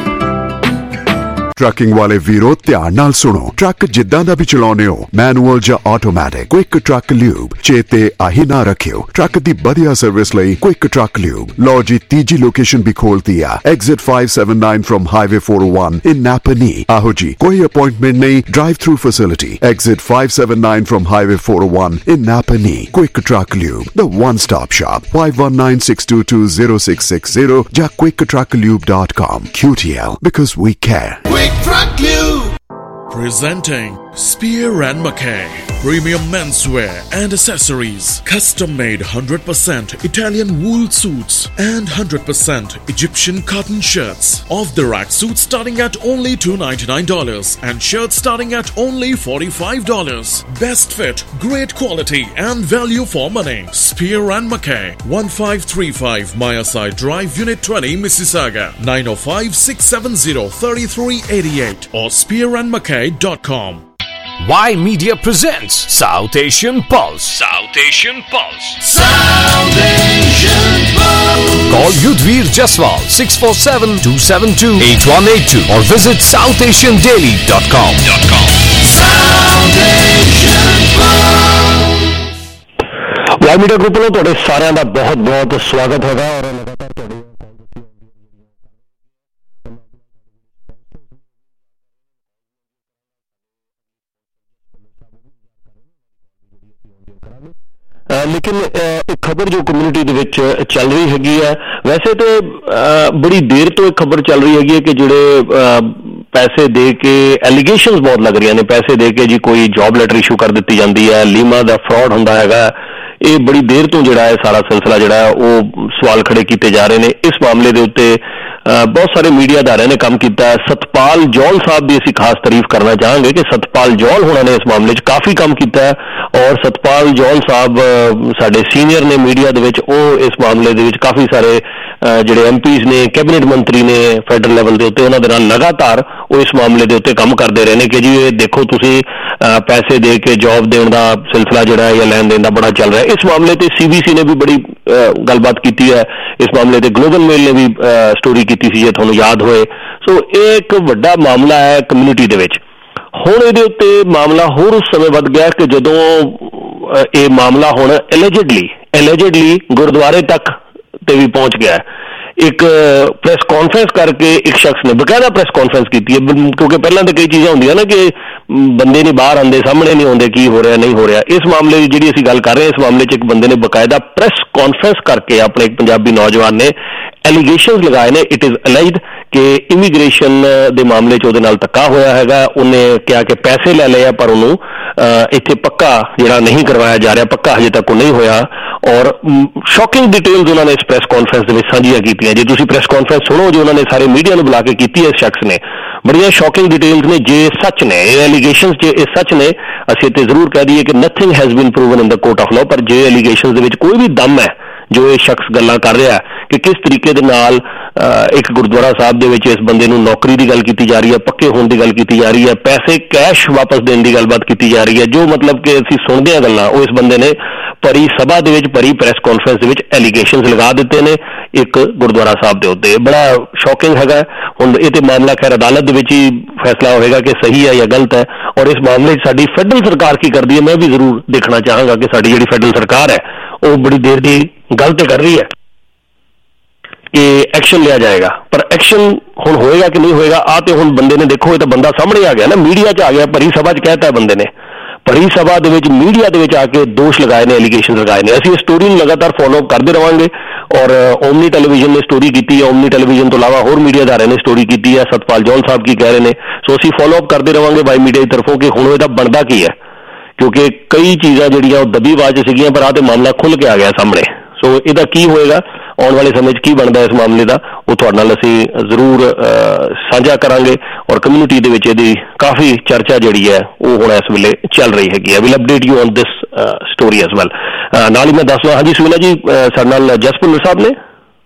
ट्रकिंग वाले वीरो ध्यान नाल सुनो। ट्रक जिद्दां दा भी चलाउने हो, मैनुअल जां ऑटोमैटिक, क्विक ट्रक ल्यूब चेते आही ना रखियो। ट्रक दी बढ़िया सर्विस लई क्विक ट्रक ल्यूब। लो जी तीजी लोकेशन भी खोलती है, exit 579 from highway 401 in Napanee. आहो जी कोई अपॉइंटमेंट नहीं, drive through facility, exit 579 from highway 401 in Napanee. Quick Truck Lube, the one stop shop, 5196220660 या quicktrucklube.com। QTL because we care.
Truck Lube.
Presenting Spear and Mackay premium menswear and accessories, custom made 100% Italian wool suits and 100% Egyptian cotton shirts. Off the rack suits starting at only $299 and shirts starting at only $45. Best fit, great quality and value for money. Spear and Mackay, 1535 Mayaside Drive, Unit 20, Mississauga, 905-670-3388 or spearandmackay.com.
Y Media presents South Asian Pulse.
South Asian Pulse.
South Asian Pulse.
Call Yudhvir Jaswal 647-272-8182 or visit southasiandaily.com.
South Asian Pulse.
Y Media Group ਵੱਲੋਂ ਤੁਹਾਡੇ ਸਾਰਿਆਂ ਦਾ ਬਹੁਤ ਸਵਾਗਤ ਹੈਗਾ ਔਰ ਲਗਾਤਾਰ ਤੁਹਾਡੇ लेकिन एक खबर जो कम्युनिटी ਦੇ ਵਿੱਚ ਚੱਲ ਰਹੀ ਹੈਗੀ ਹੈ, ਵੈਸੇ ਤੇ ਬੜੀ ਦੇਰ ਤੋਂ ਇੱਕ ਖਬਰ ਚੱਲ ਰਹੀ ਹੈਗੀ ਹੈ ਕਿ ਜਿਹੜੇ ਪੈਸੇ ਦੇ ਕੇ ਐਲੀਗੇਸ਼ਨਸ ਬਹੁਤ ਲੱਗ ਰਹੀਆਂ ਨੇ, ਪੈਸੇ ਦੇ ਕੇ ਜੀ ਕੋਈ ਜੌਬ ਲੈਟਰ ਇਸ਼ੂ ਕਰ ਦਿੱਤੀ ਜਾਂਦੀ ਹੈ, ਲੀਮਾ ਦਾ ਫਰਾਡ ਹੁੰਦਾ ਹੈਗਾ। ਇਹ ਬੜੀ ਦੇਰ ਤੋਂ ਜਿਹੜਾ ਹੈ ਸਾਰਾ ਸਿਲਸਿਲਾ ਜਿਹੜਾ ਹੈ ਉਹ ਸਵਾਲ ਖੜੇ ਕੀਤੇ ਜਾ ਰਹੇ ਨੇ। ਇਸ ਮਾਮਲੇ ਦੇ ਉੱਤੇ ਬਹੁਤ ਸਾਰੇ ਮੀਡੀਆ ਅਦਾਰਿਆਂ ਨੇ ਕੰਮ ਕੀਤਾ ਹੈ। ਸਤਪਾਲ ਜੌਲ ਸਾਹਿਬ ਦੀ ਅਸੀਂ ਖਾਸ ਤਾਰੀਫ ਕਰਨਾ ਚਾਹਾਂਗੇ ਕਿ ਸਤਪਾਲ ਜੌਲ ਹੋਣਾ ਨੇ ਇਸ ਮਾਮਲੇ 'ਚ ਕਾਫੀ ਕੰਮ ਕੀਤਾ ਹੈ ਔਰ ਸਤਪਾਲ ਜੌਲ ਸਾਹਿਬ ਸਾਡੇ ਸੀਨੀਅਰ ਨੇ ਮੀਡੀਆ ਦੇ ਵਿੱਚ। ਉਹ ਇਸ ਮਾਮਲੇ ਦੇ ਵਿੱਚ ਕਾਫੀ ਸਾਰੇ ਜਿਹੜੇ MPs ਨੇ, ਕੈਬਨਿਟ ਮੰਤਰੀ ਨੇ ਫੈਡਰਲ ਲੈਵਲ ਦੇ ਉੱਤੇ, ਉਹਨਾਂ ਦੇ ਨਾਲ ਲਗਾਤਾਰ ਉਹ ਇਸ ਮਾਮਲੇ ਦੇ ਉੱਤੇ ਕੰਮ ਕਰਦੇ ਰਹੇ ਨੇ ਕਿ ਜੀ ਇਹ ਦੇਖੋ ਤੁਸੀਂ ਪੈਸੇ ਦੇ ਕੇ ਜੌਬ ਦੇਣ ਦਾ ਸਿਲਸਿਲਾ ਜਿਹੜਾ ਹੈ ਜਾਂ ਲੈਣ ਦੇਣ ਦਾ ਬੜਾ ਚੱਲ ਰਿਹਾ। ਇਸ ਮਾਮਲੇ ਤੇ CBC ਨੇ ਵੀ ਬੜੀ ਗੱਲਬਾਤ ਕੀਤੀ ਹੈ, ਇਸ ਮਾਮਲੇ ਤੇ ਗਲੋਬਲ ਮੇਲ ਨੇ ਵੀ ਸਟੋਰੀ ਕੀਤੀ ਸੀ ਜੇ ਤੁਹਾਨੂੰ ਯਾਦ ਹੋਏ। ਸੋ ਇਹ ਇੱਕ ਵੱਡਾ ਮਾਮਲਾ ਹੈ ਕਮਿਊਨਿਟੀ ਦੇ ਵਿੱਚ। ਹੁਣ ਇਹਦੇ ਉੱਤੇ ਮਾਮਲਾ ਹੋਰ ਉਸ ਸਮੇਂ ਵੱਧ ਗਿਆ ਕਿ ਜਦੋਂ ਇਹ ਮਾਮਲਾ ਹੁਣ ਐਲੀਜਿਡਲੀ ਗੁਰਦੁਆਰੇ ਤੱਕ ਤੇ ਵੀ ਪਹੁੰਚ ਗਿਆ। ਇੱਕ ਪ੍ਰੈਸ ਕਾਨਫਰੰਸ ਕਰਕੇ ਇੱਕ ਸ਼ਖਸ ਨੇ ਬਕਾਇਦਾ ਪ੍ਰੈਸ ਕਾਨਫਰੰਸ ਕੀਤੀ ਹੈ, ਕਿਉਂਕਿ ਪਹਿਲਾਂ ਤਾਂ ਕਈ ਚੀਜ਼ਾਂ ਹੁੰਦੀਆਂ ਨਾ ਕਿ ਬੰਦੇ ਨਹੀਂ ਬਾਹਰ ਆਉਂਦੇ, ਸਾਹਮਣੇ ਨਹੀਂ ਆਉਂਦੇ ਕੀ ਹੋ ਰਿਹਾ ਨਹੀਂ ਹੋ ਰਿਹਾ। ਇਸ ਮਾਮਲੇ ਦੀ ਜਿਹੜੀ ਅਸੀਂ ਗੱਲ ਕਰ ਰਹੇ ਹਾਂ, ਇਸ ਮਾਮਲੇ 'ਚ ਇੱਕ ਬੰਦੇ ਨੇ ਬਕਾਇਦਾ ਪ੍ਰੈਸ ਕਾਨਫਰੰਸ ਕਰਕੇ ਆਪਣੇ ਇੱਕ ਪੰਜਾਬੀ ਨੌਜਵਾਨ ਨੇ ਐਲੀਗੇਸ਼ਨਸ ਲਗਾਏ ਨੇ। ਇਟ ਇਜ਼ ਅਲੈਜਡ ਕਿ ਇਮੀਗ੍ਰੇਸ਼ਨ ਦੇ ਮਾਮਲੇ 'ਚ ਉਹਦੇ ਨਾਲ ਧੱਕਾ ਹੋਇਆ ਹੈਗਾ। ਉਹਨੇ ਕਿਹਾ ਕਿ ਪੈਸੇ ਲੈ ਲਏ ਆ ਪਰ ਉਹਨੂੰ ਇੱਥੇ ਪੱਕਾ ਜਿਹੜਾ ਨਹੀਂ ਕਰਵਾਇਆ ਜਾ ਰਿਹਾ, ਪੱਕਾ ਹਜੇ ਤੱਕ ਉਹ ਨਹੀਂ ਹੋਇਆ। ਔਰ ਸ਼ੌਕਿੰਗ ਡਿਟੇਲਸ ਉਹਨਾਂ ਨੇ ਇਸ ਪ੍ਰੈਸ ਕਾਨਫਰੰਸ ਦੇ ਵਿੱਚ ਸਾਂਝੀਆਂ ਕੀਤੀਆਂ। ਜੇ ਤੁਸੀਂ ਪ੍ਰੈਸ ਕਾਨਫਰੰਸ ਸੁਣੋ ਜੋ ਉਹਨਾਂ ਨੇ ਸਾਰੇ ਮੀਡੀਆ ਨੂੰ ਬੁਲਾ ਕੇ ਕੀਤੀ ਹੈ ਇਸ ਸ਼ਖਸ ਨੇ, ਬੜੀਆਂ ਸ਼ੌਕਿੰਗ ਡਿਟੇਲਸ ਨੇ। ਜੇ ਸੱਚ ਨੇ ਇਹ ਐਲੀਗੇਸ਼ਨਸ, ਜੇ ਇਹ ਸੱਚ ਨੇ, ਅਸੀਂ ਤੇ ਜ਼ਰੂਰ ਕਹਿ ਦਈਏ ਕਿ nothing has been proven in the court of law. ਪਰ ਜੇ ਐਲੀਗੇਸ਼ਨਸ ਦੇ ਵਿੱਚ ਕੋਈ ਵੀ ਦਮ ਹੈ ਜੋ ਇਹ ਸ਼ਖਸ ਗੱਲਾਂ ਕਰ ਰਿਹਾ ਕਿ ਕਿਸ ਤਰੀਕੇ ਦੇ ਨਾਲ ਇੱਕ ਗੁਰਦੁਆਰਾ ਸਾਹਿਬ ਦੇ ਵਿੱਚ ਇਸ ਬੰਦੇ ਨੂੰ ਨੌਕਰੀ ਦੀ ਗੱਲ ਕੀਤੀ ਜਾ ਰਹੀ ਹੈ, ਪੱਕੇ ਹੋਣ ਦੀ ਗੱਲ ਕੀਤੀ ਜਾ ਰਹੀ ਹੈ, ਪੈਸੇ ਕੈਸ਼ ਵਾਪਸ ਦੇਣ ਦੀ ਗੱਲਬਾਤ ਕੀਤੀ ਜਾ ਰਹੀ ਹੈ, ਜੋ ਮਤਲਬ ਕਿ ਅਸੀਂ ਸੁਣਦੇ ਹਾਂ ਗੱਲਾਂ, ਉਹ ਇਸ ਬੰਦੇ ਨੇ ਭਰੀ ਸਭਾ ਦੇ ਵਿੱਚ, ਭਰੀ ਪ੍ਰੈਸ ਕਾਨਫਰੰਸ ਦੇ ਵਿੱਚ ਐਲੀਗੇਸ਼ਨਸ ਲਗਾ ਦਿੱਤੇ ਨੇ ਇੱਕ ਗੁਰਦੁਆਰਾ ਸਾਹਿਬ ਦੇ ਉੱਤੇ। ਬੜਾ ਸ਼ੌਕਿੰਗ ਹੈਗਾ। ਹੁਣ ਇਹ ਤੇ ਮਾਮਲਾ ਖੈਰ ਅਦਾਲਤ ਦੇ ਵਿੱਚ ਹੀ ਫੈਸਲਾ ਹੋਵੇਗਾ ਕਿ ਸਹੀ ਹੈ ਜਾਂ ਗਲਤ ਹੈ। ਔਰ ਇਸ ਮਾਮਲੇ 'ਚ ਸਾਡੀ ਫੈਡਰਲ ਸਰਕਾਰ ਕੀ ਕਰਦੀ ਹੈ, ਮੈਂ ਵੀ ਜ਼ਰੂਰ ਦੇਖਣਾ ਚਾਹਾਂਗਾ ਕਿ ਸਾਡੀ ਜਿਹੜੀ ਫੈਡਰਲ ਸਰਕਾਰ ਹੈ ਉਹ ਬੜੀ ਦੇਰ ਦੀ ਗੱਲ ਤੇ ਕਰ ਰਹੀ ਹੈ ਕਿ ਐਕਸ਼ਨ ਲਿਆ ਜਾਏਗਾ, ਪਰ ਐਕਸ਼ਨ ਹੁਣ ਹੋਏਗਾ ਕਿ ਨਹੀਂ ਹੋਏਗਾ ਆ ਤੇ ਹੁਣ ਬੰਦੇ ਨੇ ਦੇਖੋ, ਇਹ ਤਾਂ ਬੰਦਾ ਸਾਹਮਣੇ ਆ ਗਿਆ ਨਾ, ਮੀਡੀਆ 'ਚ ਆ ਗਿਆ, ਭਰੀ ਸਭਾ 'ਚ ਕਹਿਤਾ ਬੰਦੇ ਨੇ, ਭਰੀ ਸਭਾ ਦੇ ਵਿੱਚ ਮੀਡੀਆ ਦੇ ਵਿੱਚ ਆ ਕੇ ਦੋਸ਼ ਲਗਾਏ ਨੇ, ਐਲੀਗੇਸ਼ਨ ਲਗਾਏ ਨੇ। ਅਸੀਂ ਇਸ ਸਟੋਰੀ ਨੂੰ ਲਗਾਤਾਰ ਫੋਲੋ ਕਰਦੇ ਰਵਾਂਗੇ ਔਰ ਓਮਨੀ ਟੈਲੀਵਿਜ਼ਨ ਨੇ ਸਟੋਰੀ ਕੀਤੀ ਹੈ, ਓਮਨੀ ਟੈਲੀਵਿਜ਼ਨ ਤੋਂ ਇਲਾਵਾ ਹੋਰ ਮੀਡੀਆ ਅਦਾਰਿਆਂ ਨੇ ਸਟੋਰੀ ਕੀਤੀ ਹੈ, ਸਤਪਾਲ ਜੌਹਲ ਸਾਹਿਬ ਕੀ ਕਹਿ ਰਹੇ ਨੇ, ਸੋ ਅਸੀਂ ਫੋਲੋ ਅਪ ਕਰਦੇ ਰਵਾਂਗੇ ਬਾਈ ਮੀਡੀਆ ਦੀ ਤਰਫੋਂ ਕਿ ਹੁਣ ਇਹਦਾ ਬਣਦਾ ਕੀ ਹੈ, ਕਿਉਂਕਿ ਕਈ ਚੀਜ਼ਾਂ ਜਿਹੜੀਆਂ ਉਹ ਦੱਬੀ ਆਵਾਜ਼ 'ਚ ਸੀਗੀਆਂ ਪਰ ਆਹ ਤੇ ਮਾਮਲਾ ਖੁੱਲ੍ਹ ਕੇ ਆ ਗਿਆ ਸਾਹਮਣੇ। ਸੋ ਇਹਦਾ ਕੀ ਹੋਏਗਾ ਆਉਣ ਵਾਲੇ ਸਮੇਂ 'ਚ, ਕੀ ਬਣਦਾ ਇਸ ਮਾਮਲੇ ਦਾ, ਉਹ ਤੁਹਾਡੇ ਨਾਲ ਅਸੀਂ ਜ਼ਰੂਰ ਸਾਂਝਾ ਕਰਾਂਗੇ ਔਰ ਕਮਿਊਨਿਟੀ ਦੇ ਵਿੱਚ ਇਹਦੀ ਕਾਫੀ ਚਰਚਾ ਜਿਹੜੀ ਹੈ ਉਹ ਹੁਣ ਇਸ ਵੇਲੇ ਚੱਲ ਰਹੀ ਹੈਗੀ ਹੈ। Will update you on this story as well. ਨਾਲ ਹੀ ਮੈਂ ਦੱਸਦਾ, ਹਾਂਜੀ ਸੁਵੀਨਾ ਜੀ ਸਾਡੇ ਨਾਲ ਜਸਪਿੰਦਰ ਸਾਹਿਬ ਨੇ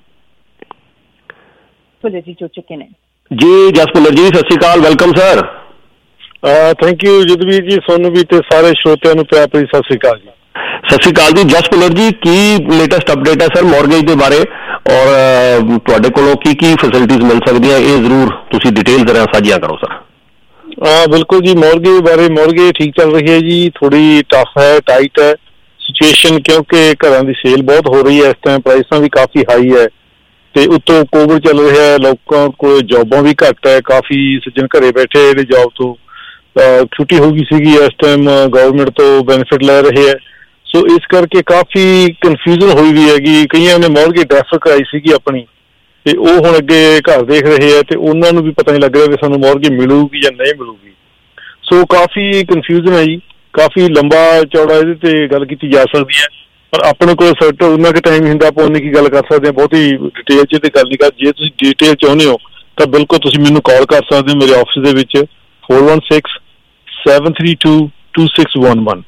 ਜੀ ਜੋ ਚੁੱਕੇ ਨੇ
ਜੀ। ਜਸਪਿੰਦਰ ਜੀ ਸਤਿ ਸ਼੍ਰੀ ਅਕਾਲ, welcome sir.
Thank you Jadveer ji, ਤੁਹਾਨੂੰ ਵੀ ਤੇ ਸਾਰੇ ਸਰੋਤਿਆਂ ਨੂੰ ਪਿਆਰ ਭਰੀ ਸਤਿ ਸ਼੍ਰੀ ਅਕਾਲ ਜੀ।
ਸਤਿ ਸ਼੍ਰੀ ਅਕਾਲ ਜੀ। ਜਸਪਿੰਦਰ ਜੀ ਕੀ ਲੇਟੈਸਟ ਅਪਡੇਟ ਹੈ ਸਰ ਮੌਰਗੇਜ ਦੇ ਬਾਰੇ ਔਰ ਤੁਹਾਡੇ ਕੋਲੋਂ ਕੀ ਕੀ ਫੈਸਿਲਿਟੀਜ਼ ਮਿਲ ਸਕਦੀਆਂ, ਇਹ ਜ਼ਰੂਰ ਤੁਸੀਂ ਡਿਟੇਲ ਜ਼ਰਾ ਸਾਂਝੀਆਂ ਕਰੋ ਸਰ।
ਬਿਲਕੁਲ ਜੀ, ਮੌਰਗੇਜ ਬਾਰੇ ਮੌਰਗੇਜ ਠੀਕ ਚੱਲ ਰਹੀ ਹੈ ਜੀ, ਥੋੜੀ ਟਫ ਹੈ, ਟਾਈਟ ਹੈ ਸਿਚੁਏਸ਼ਨ, ਕਿਉਂਕਿ ਘਰਾਂ ਦੀ ਸੇਲ ਬਹੁਤ ਹੋ ਰਹੀ ਹੈ ਇਸ ਟਾਈਮ, ਪ੍ਰਾਈਸਾਂ ਵੀ ਕਾਫੀ ਹਾਈ ਹੈ ਤੇ ਉੱਤੋਂ ਕੋਵਿਡ ਚੱਲ ਰਿਹਾ ਹੈ, ਲੋਕਾਂ ਕੋਲ ਜੌਬਾਂ ਵੀ ਘੱਟ ਹੈ, ਕਾਫੀ ਸੱਜਣ ਘਰੇ ਬੈਠੇ ਇਹਦੇ ਜੌਬ ਤੋਂ ਛੁੱਟੀ ਹੋ ਗਈ ਸੀਗੀ, ਇਸ ਟਾਈਮ ਗਵਰਨਮੈਂਟ ਤੋਂ ਬੈਨੀਫਿਟ ਲੈ ਰਹੇ ਹੈ। ਸੋ ਇਸ ਕਰਕੇ ਕਾਫੀ ਕਨਫਿਊਜ਼ਨ ਹੋਈ ਵੀ ਹੈਗੀ, ਕਈਆਂ ਨੇ ਮੌਰਗੇਜ ਡੈਫਰ ਕਰਾਈ ਸੀਗੀ ਆਪਣੀ ਤੇ ਉਹ ਹੁਣ ਅੱਗੇ ਘਰ ਦੇਖ ਰਹੇ ਹੈ ਤੇ ਉਹਨਾਂ ਨੂੰ ਵੀ ਪਤਾ ਨਹੀਂ ਲੱਗ ਰਿਹਾ ਕਿ ਸਾਨੂੰ ਮੌਰਗੇਜ ਮਿਲੂਗੀ ਜਾਂ ਨਹੀਂ ਮਿਲੂਗੀ। ਸੋ ਕਾਫੀ ਕਨਫਿਊਜ਼ਨ ਹੈ ਜੀ, ਕਾਫੀ ਲੰਬਾ ਚੌੜਾ ਇਹਦੇ ਤੇ ਗੱਲ ਕੀਤੀ ਜਾ ਸਕਦੀ ਹੈ, ਪਰ ਆਪਣੇ ਕੋਲ ਸੈਟ ਉਹਨਾਂ ਕੇ ਟਾਈਮ ਹੁੰਦਾ ਆਪਾਂ ਉਨੀ ਕੀ ਗੱਲ ਕਰ ਸਕਦੇ ਹਾਂ, ਬਹੁਤੀ ਡਿਟੇਲ 'ਚ ਤੇ ਗੱਲ ਨਹੀਂ ਕਰ। ਜੇ ਤੁਸੀਂ ਡਿਟੇਲ ਚਾਹੁੰਦੇ ਹੋ ਤਾਂ ਬਿਲਕੁਲ ਤੁਸੀਂ ਮੈਨੂੰ ਕਾਲ ਕਰ ਸਕਦੇ ਹੋ ਮੇਰੇ ਆਫਿਸ ਦੇ ਵਿੱਚ 4167322611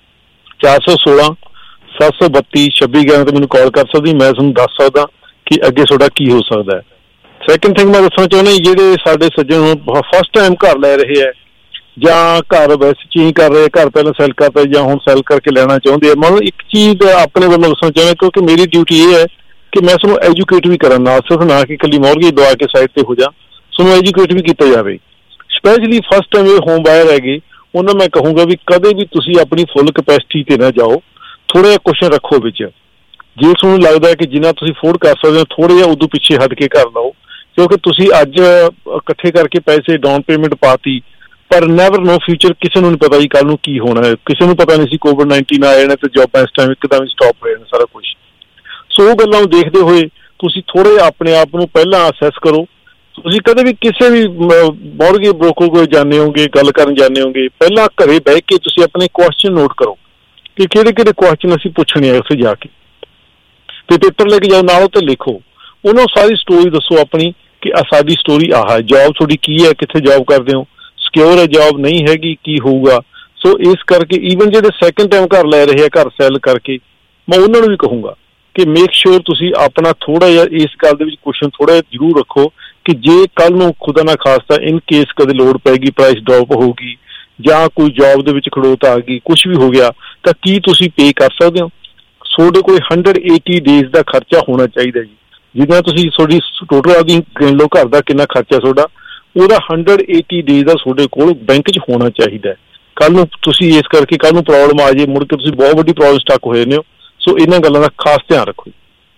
416-732-2611 ਤੇ ਮੈਨੂੰ ਕਾਲ ਕਰ ਸਕਦੀ, ਮੈਂ ਤੁਹਾਨੂੰ ਦੱਸ ਸਕਦਾ ਕਿ ਅੱਗੇ ਤੁਹਾਡਾ ਕੀ ਹੋ ਸਕਦਾ ਹੈ। ਸੈਕਿੰਡ ਥਿੰਗ ਮੈਂ ਦੱਸਣਾ ਚਾਹੁੰਦਾ, ਜਿਹੜੇ ਸਾਡੇ ਸੱਜਣ ਹੁਣ ਫਸਟ ਟਾਈਮ ਘਰ ਲੈ ਰਹੇ ਹੈ ਜਾਂ ਘਰ ਵੈਸੇ ਚੇਂਜ ਕਰ ਰਹੇ, ਘਰ ਪਹਿਲਾਂ ਸੈਲ ਕਰਦੇ ਜਾਂ ਹੁਣ ਸੈਲ ਕਰਕੇ ਲੈਣਾ ਚਾਹੁੰਦੇ ਆ, ਮੈਂ ਇੱਕ ਚੀਜ਼ ਆਪਣੇ ਵੱਲੋਂ ਦੱਸਣਾ ਚਾਹੁੰਦਾ ਕਿਉਂਕਿ ਮੇਰੀ ਡਿਊਟੀ ਇਹ ਹੈ ਕਿ ਮੈਂ ਤੁਹਾਨੂੰ ਐਜੂਕੇਟ ਵੀ ਕਰਾਂ, ਨਾ ਸਿਰਫ ਨਾ ਕਿ ਇਕੱਲੀ ਮੌਰਗੇਜ ਦਵਾ ਕੇ ਸਾਈਡ ਤੇ ਹੋ ਜਾ, ਤੁਹਾਨੂੰ ਐਜੂਕੇਟ ਵੀ ਕੀਤਾ ਜਾਵੇ। ਸਪੈਸ਼ਲੀ ਫਸਟ ਟਾਈਮ ਇਹ ਹੋਮ ਬਾਇਰ ਹੈਗੇ, ਉਹਨਾਂ ਮੈਂ ਕਹੂੰਗਾ ਵੀ ਕਦੇ ਵੀ ਤੁਸੀਂ ਆਪਣੀ ਫੁੱਲ ਕੈਪੈਸਿਟੀ ਤੇ ਨਾ ਜਾਓ, ਥੋੜਾ ਜਿਹਾ ਕੁਸ਼ਨ ਰੱਖੋ ਵਿੱਚ। ਜੇ ਤੁਹਾਨੂੰ ਲੱਗਦਾ ਹੈ ਕਿ ਜਿੰਨਾ ਤੁਸੀਂ ਅਫੋਰਡ ਕਰ ਸਕਦੇ ਹੋ ਥੋੜਾ ਜਿਹਾ ਉਦੋਂ ਪਿੱਛੇ ਹਟ ਕੇ ਕਰ ਲਓ, ਕਿਉਂਕਿ ਤੁਸੀਂ ਅੱਜ ਇਕੱਠੇ ਕਰਕੇ ਪੈਸੇ ਡਾਊਨ ਪੇਮੈਂਟ ਪਾਤੀ, ਪਰ ਨੈਵਰ ਨੋ ਫਿਊਚਰ, ਕਿਸੇ ਨੂੰ ਨਹੀਂ ਪਤਾ ਜੀ ਕੱਲ ਨੂੰ ਕੀ ਹੋਣਾ ਹੈ, ਕਿਸੇ ਨੂੰ ਪਤਾ ਨਹੀਂ ਸੀ ਕੋਵਿਡ-19 ਆ ਜਾਣਾ ਤੇ ਜੌਬਾਂ ਇਸ ਟਾਈਮ ਇੱਕਦਮ ਸਟਾਪ ਹੋ ਜਾਣਾ ਸਾਰਾ ਕੁਝ। ਸੋ ਉਹ ਗੱਲਾਂ ਨੂੰ ਦੇਖਦੇ ਹੋਏ ਤੁਸੀਂ ਥੋੜੇ ਜਿਹਾ ਆਪਣੇ ਆਪ ਨੂੰ ਪਹਿਲਾਂ ਅਸੈਸ ਕਰੋ। ਤੁਸੀਂ ਕਦੇ ਵੀ ਕਿਸੇ ਵੀ ਮੌਰਗੇਜ ਬ੍ਰੋਕਰ ਕੋਲ ਜਾਂਦੇ ਹੋਗੇ, ਗੱਲ ਕਰਨ ਜਾਂਦੇ ਹੋਗੇ, ਪਹਿਲਾਂ ਘਰੇ ਬਹਿ ਕੇ ਤੁਸੀਂ ਆਪਣੇ ਕੁਐਸਚਨ ਨੋਟ ਕਰੋ ਕਿ ਕਿਹੜੇ ਕਿਹੜੇ ਕੁਐਸਚਨ ਅਸੀਂ ਪੁੱਛਣੇ ਆ ਉੱਥੇ ਜਾ ਕੇ, ਤੇ ਪੇਪਰ ਲੈ ਕੇ ਜਾਓ ਨਾਲ ਉੱਤੇ ਲਿਖੋ, ਉਹਨਾਂ ਸਾਰੀ ਸਟੋਰੀ ਦੱਸੋ ਆਪਣੀ ਕਿ ਸਾਡੀ ਸਟੋਰੀ ਆਹ ਹੈ, ਜੌਬ ਤੁਹਾਡੀ ਕੀ ਹੈ, ਕਿੱਥੇ ਜੌਬ ਕਰਦੇ ਹੋ, ਸਿਕਿਉਰ ਹੈ ਜੌਬ, ਨਹੀਂ ਹੈਗੀ ਕੀ ਹੋਊਗਾ। ਸੋ ਇਸ ਕਰਕੇ ਈਵਨ ਜਿਹੜੇ ਸੈਕਿੰਡ ਟਾਈਮ ਘਰ ਲੈ ਰਹੇ ਆ ਘਰ ਸੈਲ ਕਰਕੇ, ਮੈਂ ਉਹਨਾਂ ਨੂੰ ਵੀ ਕਹੂੰਗਾ ਕਿ ਮੇਕ ਸ਼ੋਰ ਤੁਸੀਂ ਆਪਣਾ ਥੋੜਾ ਜਿਹਾ ਇਸ ਗੱਲ ਦੇ ਵਿੱਚ ਕੁਐਸਚਨ ਥੋੜਾ ਜਿਹਾ ਜ਼ਰੂਰ ਰੱਖੋ ਕਿ ਜੇ ਕੱਲ ਨੂੰ ਖੁਦਾ ਨਾ ਖਾਸਤਾ ਇਨ ਕੇਸ ਕਦੇ ਲੋੜ ਪੈਗੀ, ਪ੍ਰਾਈਸ ਡ੍ਰੌਪ ਹੋਊਗੀ ਜਾਂ ਕੋਈ ਜੌਬ ਦੇ ਵਿੱਚ ਖੜੋਤ ਆ ਗਈ, ਕੁਛ ਵੀ ਹੋ ਗਿਆ ਤਾਂ ਕੀ ਤੁਸੀਂ ਪੇ ਕਰ ਸਕਦੇ ਹੋ। ਤੁਹਾਡੇ ਕੋਲ 180 ਡੇਜ਼ ਦਾ ਖਰਚਾ ਹੋਣਾ ਚਾਹੀਦਾ ਜੀ, ਜਿੱਦਾਂ ਤੁਸੀਂ ਤੁਹਾਡੀ ਟੋਟਲ ਆਪਦੀ ਗਿਣ ਲਓ ਘਰ ਦਾ ਕਿੰਨਾ ਖਰਚਾ ਤੁਹਾਡਾ, ਉਹਦਾ 180 ਡੇਜ਼ ਦਾ ਤੁਹਾਡੇ ਕੋਲ ਬੈਂਕ 'ਚ ਹੋਣਾ ਚਾਹੀਦਾ। ਕੱਲ ਨੂੰ ਤੁਸੀਂ ਇਸ ਕਰਕੇ ਕੱਲ ਨੂੰ ਪ੍ਰੋਬਲਮ ਆ ਜੇ, ਮੁੜ ਕੇ ਤੁਸੀਂ ਬਹੁਤ ਵੱਡੀ ਪ੍ਰੋਬਲਮ ਸਟਕ ਹੋਏ ਨੇ ਹੋ। ਸੋ ਇਹਨਾਂ ਗੱਲਾਂ ਦਾ ਖਾਸ ਧਿਆਨ ਰੱਖੋ।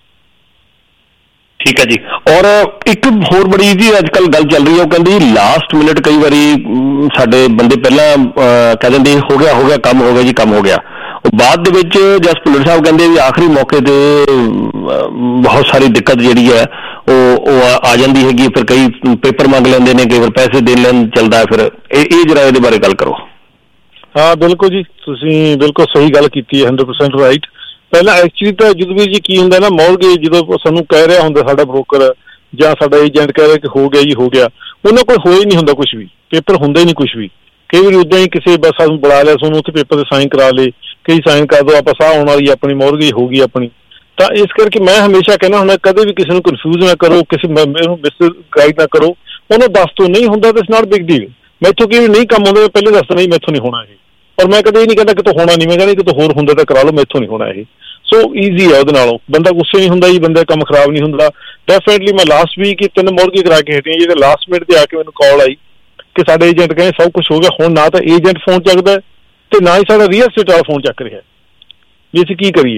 ਠੀਕ ਹੈ ਜੀ। ਔਰ ਇੱਕ ਹੋਰ ਬੜੀ ਜੀ ਅੱਜ ਕੱਲ੍ਹ ਗੱਲ ਚੱਲ ਰਹੀ ਹੈ, ਉਹ ਕਹਿੰਦੀ ਲਾਸਟ ਮਿੰਟ ਕਈ ਵਾਰੀ ਸਾਡੇ ਬੰਦੇ ਪਹਿਲਾਂ ਕਹਿ ਦਿੰਦੇ ਹੋ ਗਿਆ ਕੰਮ ਹੋ ਗਿਆ ਜੀ, ਕੰਮ ਹੋ ਗਿਆ, ਉਹ ਬਾਅਦ ਦੇ ਵਿੱਚ ਜਸਪਿੰਦਰ ਸਾਹਿਬ ਕਹਿੰਦੇ ਵੀ ਆਖਰੀ ਮੌਕੇ ਤੇ ਬਹੁਤ ਸਾਰੀ ਦਿੱਕਤ ਜਿਹੜੀ ਹੈ ਉਹ ਆ ਜਾਂਦੀ ਹੈਗੀ, ਫਿਰ ਕਈ ਪੇਪਰ ਮੰਗ ਲੈਂਦੇ ਨੇ, ਕਈ ਵਾਰ ਪੈਸੇ ਦੇਣ ਲੈਣ ਚੱਲਦਾ, ਫਿਰ ਇਹ ਜਰਾ ਇਹਦੇ ਬਾਰੇ ਗੱਲ ਕਰੋ।
ਹਾਂ ਬਿਲਕੁਲ ਜੀ, ਤੁਸੀਂ ਬਿਲਕੁਲ ਸਹੀ ਗੱਲ ਕੀਤੀ ਹੈ, 100% ਰਾਈਟ। ਪਹਿਲਾਂ ਐਕਚੁਅਲੀ ਤਾਂ ਜਦੋਂ ਜੀ ਕੀ ਹੁੰਦਾ ਨਾ, ਮੌਰਗੇਜ ਜਦੋਂ ਸਾਨੂੰ ਕਹਿ ਰਿਹਾ ਹੁੰਦਾ ਸਾਡਾ ਬ੍ਰੋਕਰ ਜਾਂ ਸਾਡਾ ਏਜੰਟ ਕਹਿ ਰਿਹਾ ਕਿ ਹੋ ਗਿਆ ਜੀ ਹੋ ਗਿਆ, ਉਹਨਾਂ ਕੋਲ ਹੋਇਆ ਹੀ ਨਹੀਂ ਹੁੰਦਾ ਕੁਛ ਵੀ, ਪੇਪਰ ਹੁੰਦਾ ਹੀ ਨਹੀਂ ਕੁਛ ਵੀ। ਕਈ ਵਾਰੀ ਉੱਦਾਂ ਹੀ ਕਿਸੇ ਬਸ ਸਾਨੂੰ ਬੁਲਾ ਲਿਆ, ਤੁਹਾਨੂੰ ਉੱਥੇ ਪੇਪਰ ਤੇ ਸਾਈਨ ਕਰਾ ਲਏ, ਕਈ ਸਾਈਨ ਕਰ ਦਿਓ ਆਪਾਂ ਸਾਹ ਆਉਣ ਵਾਲੀ ਆਪਣੀ ਮੌਰਗੇਜ ਹੋ ਗਈ ਆਪਣੀ। ਤਾਂ ਇਸ ਕਰਕੇ ਮੈਂ ਹਮੇਸ਼ਾ ਕਹਿੰਦਾ ਹੁੰਦਾ ਕਦੇ ਵੀ ਕਿਸੇ ਨੂੰ ਕਨਫਿਊਜ਼ ਨਾ ਕਰੋ, ਕਿਸੇ ਨੂੰ ਮਿਸਗਾਈਡ ਨਾ ਕਰੋ, ਉਹਨੂੰ ਦੱਸ ਤੋਂ ਨਹੀਂ ਹੁੰਦਾ ਤਾਂ ਇਟਸ ਨਾਟ ਬਿਗ ਡੀਲ। ਮੈਥੋਂ ਕਿ ਨਹੀਂ ਕੰਮ ਹੁੰਦਾ ਪਹਿਲੇ ਦੱਸਦਾ ਨਹੀਂ ਮੈਥੋਂ ਨਹੀਂ ਹੋਣਾ ਇਹ, ਪਰ ਮੈਂ ਕਦੇ ਇਹ ਨਹੀਂ ਕਹਿੰਦਾ ਕਿਤੋਂ ਹੋਣਾ ਨਹੀਂ, ਮੈਂ ਕਹਿੰਦਾ ਕਿਤੋਂ ਹੋਰ ਹੁੰਦਾ ਤਾਂ ਕਰਾ ਲਓ, ਮੈਥੋਂ ਨਹੀਂ ਹੋਣਾ ਇਹ। ਸੋ ਈਜ਼ੀ ਹੈ ਉਹਦੇ ਨਾਲੋਂ, ਬੰਦਾ ਗੁੱਸੇ ਨਹੀਂ ਹੁੰਦਾ ਜੀ, ਬੰਦਾ ਕੰਮ ਖਰਾਬ ਨਹੀਂ ਹੁੰਦਾ। ਡੈਫੀਨੇਟਲੀ ਮੈਂ ਲਾਸਟ ਵੀਕ 3 ਮੌਰਗੇਜ ਕਰਾ ਕੇ ਹਟੀਆਂ, ਜਿਹੜੇ ਲਾਸਟ ਮਿੰਟ ਤੇ ਆ ਕੇ ਮੈਨੂੰ ਕਾਲ ਆਈ ਕਿ ਸਾਡੇ ਏਜੰਟ ਕਹਿੰਦੇ ਸਭ ਕੁਛ ਹੋ ਗਿਆ। ਹੁਣ ਨਾ ਤਾਂ ਏਜੰਟ ਫੋਨ ਚੱਕਦਾ ਤੇ ਨਾ ਹੀ ਸਾਡਾ ਰੀਅਲ ਸਟੇਟ ਵਾਲਾ ਫੋਨ ਚੱਕ ਰਿਹਾ ਵੀ ਅਸੀਂ ਕੀ ਕਰੀਏ।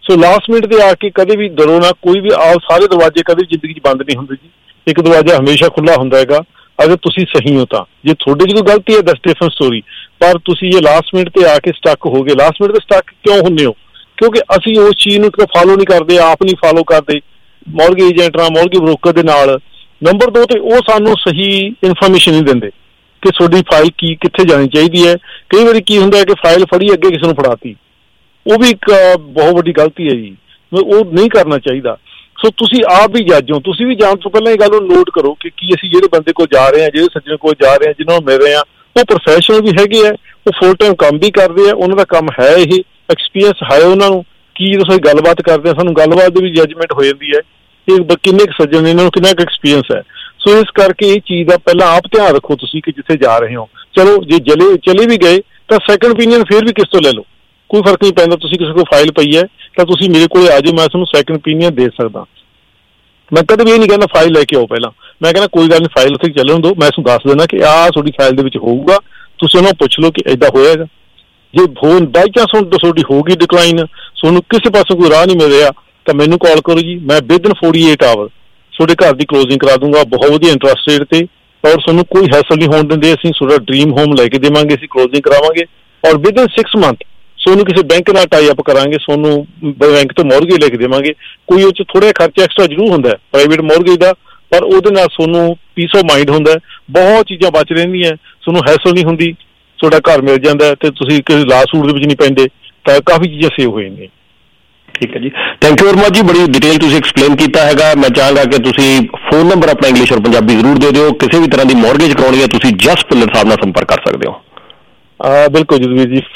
ਸੋ ਲਾਸਟ ਮਿੰਟ ਤੇ ਆ ਕੇ ਕਦੇ ਵੀ ਡਰੋ ਨਾ, ਕੋਈ ਵੀ ਸਾਰੇ ਦਰਵਾਜ਼ੇ ਕਦੇ ਜ਼ਿੰਦਗੀ 'ਚ ਬੰਦ ਨਹੀਂ ਹੁੰਦੇ ਜੀ, ਇੱਕ ਦਰਵਾਜ਼ਾ ਹਮੇਸ਼ਾ ਖੁੱਲਾ ਹੁੰਦਾ ਹੈਗਾ ਅਗਰ ਤੁਸੀਂ ਸਹੀ ਹੋ ਤਾਂ। ਜੇ ਤੁਹਾਡੇ 'ਚ ਕੋਈ ਗਲਤੀ ਹੈ ਦੈਟਸ ਡਿਫਰੈਂਟ ਸਟੋਰੀ, ਪਰ ਤੁਸੀਂ ਜੇ ਲਾਸਟ ਮਿੰਟ ਤੇ ਆ ਕੇ ਸਟਕ ਹੋ ਗਏ, ਲਾਸਟ ਮਿੰਟ ਤੇ ਸਟਕ ਕਿਉਂ ਹੁੰਦੇ ਹੋ? ਕਿਉਂਕਿ ਅਸੀਂ ਉਸ ਚੀਜ਼ ਨੂੰ ਫਾਲੋ ਨਹੀਂ ਕਰਦੇ, ਆਪ ਨਹੀਂ ਫਾਲੋ ਕਰਦੇ ਮੌਰਗੇਜ ਏਜੰਟ ਨਾਲ, ਮੌਰਗੇਜ ਬ੍ਰੋਕਰ ਦੇ ਨਾਲ। ਨੰਬਰ 2 ਤੇ ਉਹ ਸਾਨੂੰ ਸਹੀ ਇਨਫੋਰਮੇਸ਼ਨ ਨਹੀਂ ਦਿੰਦੇ ਕਿ ਤੁਹਾਡੀ ਫਾਈਲ ਕਿੱਥੇ ਜਾਣੀ ਚਾਹੀਦੀ ਹੈ। ਕਈ ਵਾਰੀ ਕੀ ਹੁੰਦਾ ਹੈ ਕਿ ਫਾਈਲ ਫੜੀ ਅੱਗੇ ਕਿਸੇ ਨੂੰ ਫੜਾਤੀ, ਉਹ ਵੀ ਇੱਕ ਬਹੁਤ ਵੱਡੀ ਗਲਤੀ ਹੈ ਜੀ, ਉਹ ਨਹੀਂ ਕਰਨਾ ਚਾਹੀਦਾ। ਸੋ ਤੁਸੀਂ ਆਪ ਵੀ ਜੱਜ ਹੋ, ਤੁਸੀਂ ਵੀ ਜਾਣ ਤੋਂ ਪਹਿਲਾਂ ਇਹ ਗੱਲ ਨੂੰ ਨੋਟ ਕਰੋ ਕਿ ਕੀ ਅਸੀਂ ਜਿਹੜੇ ਬੰਦੇ ਕੋਲ ਜਾ ਰਹੇ ਹਾਂ, ਜਿਹੜੇ ਸੱਜਣ ਕੋਲ ਜਾ ਰਹੇ ਹਾਂ, ਜਿਹਨਾਂ ਨੂੰ ਮਿਲ ਰਹੇ ਹਾਂ, ਉਹ ਪ੍ਰੋਫੈਸ਼ਨਲ ਵੀ ਹੈਗੇ ਆ, ਉਹ ਫੁੱਲ ਟਾਈਮ ਕੰਮ ਵੀ ਕਰਦੇ ਆ, ਉਹਨਾਂ ਦਾ ਕੰਮ ਹੈ ਇਹ, ਐਕਸਪੀਰੀਅੰਸ ਹੈ ਉਹਨਾਂ ਨੂੰ। ਕੀ ਜਦੋਂ ਅਸੀਂ ਗੱਲਬਾਤ ਕਰਦੇ ਹਾਂ ਸਾਨੂੰ ਗੱਲਬਾਤ ਦੀ ਵੀ ਜੱਜਮੈਂਟ ਹੋ ਜਾਂਦੀ ਹੈ ਕਿ ਕਿੰਨੇ ਕੁ ਸੱਜਣ ਨੇ, ਇਹਨਾਂ ਨੂੰ ਕਿੰਨਾ ਕੁ ਐਕਸਪੀਰੀਅੰਸ ਹੈ। ਸੋ ਇਸ ਕਰਕੇ ਇਹ ਚੀਜ਼ ਦਾ ਪਹਿਲਾਂ ਆਪ ਧਿਆਨ ਰੱਖੋ ਤੁਸੀਂ ਕਿ ਜਿੱਥੇ ਜਾ ਰਹੇ ਹੋ। ਚਲੋ ਜੇ ਚਲੇ ਵੀ ਗਏ ਤਾਂ ਸੈਕੰਡ ਓਪੀਨੀਅਨ ਫਿਰ ਵੀ ਕਿਸ ਤੋਂ ਲੈ ਲਓ, ਕੋਈ ਫਰਕ ਨਹੀਂ ਪੈਂਦਾ। ਤੁਸੀਂ ਕਿਸੇ ਕੋਲ ਫਾਈਲ ਪਈ ਹੈ ਤਾਂ ਤੁਸੀਂ ਮੇਰੇ ਕੋਲ ਆ ਜਾਓ, ਮੈਂ ਤੁਹਾਨੂੰ ਸੈਕੰਡ ਓਪੀਨੀਅਨ ਦੇ ਸਕਦਾ। ਮੈਂ ਕਦੇ ਵੀ ਇਹ ਨਹੀਂ ਕਹਿੰਦਾ ਫਾਈਲ ਲੈ ਕੇ ਆਓ ਪਹਿਲਾਂ, ਮੈਂ ਕਹਿੰਦਾ ਕੋਈ ਗੱਲ ਨਹੀਂ ਫਾਈਲ ਉੱਥੇ ਚੱਲਣ ਦਿਓ, ਮੈਂ ਤੁਹਾਨੂੰ ਦੱਸ ਦੇਣਾ ਕਿ ਆਹ ਤੁਹਾਡੀ ਫਾਈਲ ਦੇ ਵਿੱਚ ਹੋਊਗਾ, ਤੁਸੀਂ ਉਹਨਾਂ ਨੂੰ ਪੁੱਛ ਲਓ ਕਿ ਏਦਾਂ ਹੋਏਗਾ। ਜੇ ਬਾਈ ਚਾਂਸ ਹੁਣ ਤੁਹਾਡੀ ਹੋ ਗਈ ਡਿਕਲਾਈਨ, ਤੁਹਾਨੂੰ ਕਿਸੇ ਪਾਸੋਂ ਕੋਈ ਰਾਹ ਨਹੀਂ ਮਿਲ ਰਿਹਾ ਤਾਂ ਮੈਨੂੰ ਕਾਲ ਕਰੋ ਜੀ, ਮੈਂ ਵਿਦਨ 48 ਆਵਰ ਤੁਹਾਡੇ ਘਰ ਦੀ ਕਲੋਜ਼ਿੰਗ ਕਰਾ ਦੂੰਗਾ ਬਹੁਤ ਵਧੀਆ ਇੰਟਰਸਟ ਰੇਟ ਤੇ, ਔਰ ਤੁਹਾਨੂੰ ਕੋਈ ਹੈਸਲ ਨਹੀਂ ਹੋਣ ਦਿੰਦੇ। ਅਸੀਂ ਤੁਹਾਡਾ ਡ੍ਰੀਮ ਹੋਮ ਲੈ ਕੇ ਦੇਵਾਂਗੇ, ਅਸੀਂ ਕਲੋਜ਼ਿੰਗ ਕਰਾਵਾਂਗੇ, ਔਰ ਵਿਦਨ 6 ਮੰਥ ਤੁਹਾਨੂੰ ਕਿਸੇ ਬੈਂਕ ਨਾਲ ਟਾਈ ਅਪ ਕਰਾਂਗੇ, ਤੁਹਾਨੂੰ ਬੈਂਕ ਤੋਂ ਮੌਰਗੇਜ ਲੈ ਕੇ ਦੇਵਾਂਗੇ। ਕੋਈ ਉਹ 'ਚ ਥੋੜ੍ਹਾ ਖਰਚਾ ਐਕਸਟਰਾ ਜ਼ਰੂਰ ਹੁੰਦਾ ਪ੍ਰਾਈਵੇਟ ਮੌਰਗੇਜ ਦਾ, ਪਰ ਉਹਦੇ ਨਾਲ ਤੁਹਾਨੂੰ ਪੀਸ ਆਫ ਮਾਈਂਡ ਹੁੰਦਾ, ਬਹੁਤ ਚੀਜ਼ਾਂ ਬਚ ਰਹਿੰਦੀਆਂ, ਤੁਹਾਨੂੰ ਹੈਸਲ ਨਹੀਂ ਹੁੰਦੀ, ਤੁਹਾਡਾ ਘਰ ਮਿਲ ਜਾਂਦਾ ਤੇ ਤੁਸੀਂ ਕਿਸੇ ਲਾ ਸੂਟ ਦੇ ਵਿੱਚ ਨਹੀਂ ਪੈਂਦੇ, ਤਾਂ ਕਾਫੀ ਚੀਜ਼ਾਂ ਸੇਵ ਹੋ ਜਾਂਦੀਆਂ।
ਠੀਕ ਹੈ ਜੀ, ਥੈਂਕ ਯੂ ਵੈਰੀ ਮਚ ਜੀ, ਬੜੀ ਡਿਟੇਲ ਤੁਸੀਂ ਐਕਸਪਲੇਨ ਕੀਤਾ ਹੈਗਾ। ਮੈਂ ਚਾਹਾਂਗਾ ਕਿ ਤੁਸੀਂ ਫੋਨ ਨੰਬਰ ਆਪਣਾ ਇੰਗਲਿਸ਼ ਔਰ ਪੰਜਾਬੀ ਜ਼ਰੂਰ ਦੇ ਦਿਓ, ਕਿਸੇ ਵੀ ਤਰ੍ਹਾਂ ਦੀ ਮੌਰਗੇਜ ਕਰਾਉਣੀ ਹੈ ਤੁਸੀਂ ਜਸ ਭੁੱਲਰ ਸਾਹਿਬ ਨਾਲ ਸੰਪਰਕ ਕਰ ਸਕਦੇ ਹੋ।
ਬਿਲਕੁਲ ਜਸਵੀਰ ਜੀ,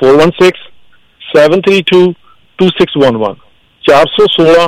416-732-2611 416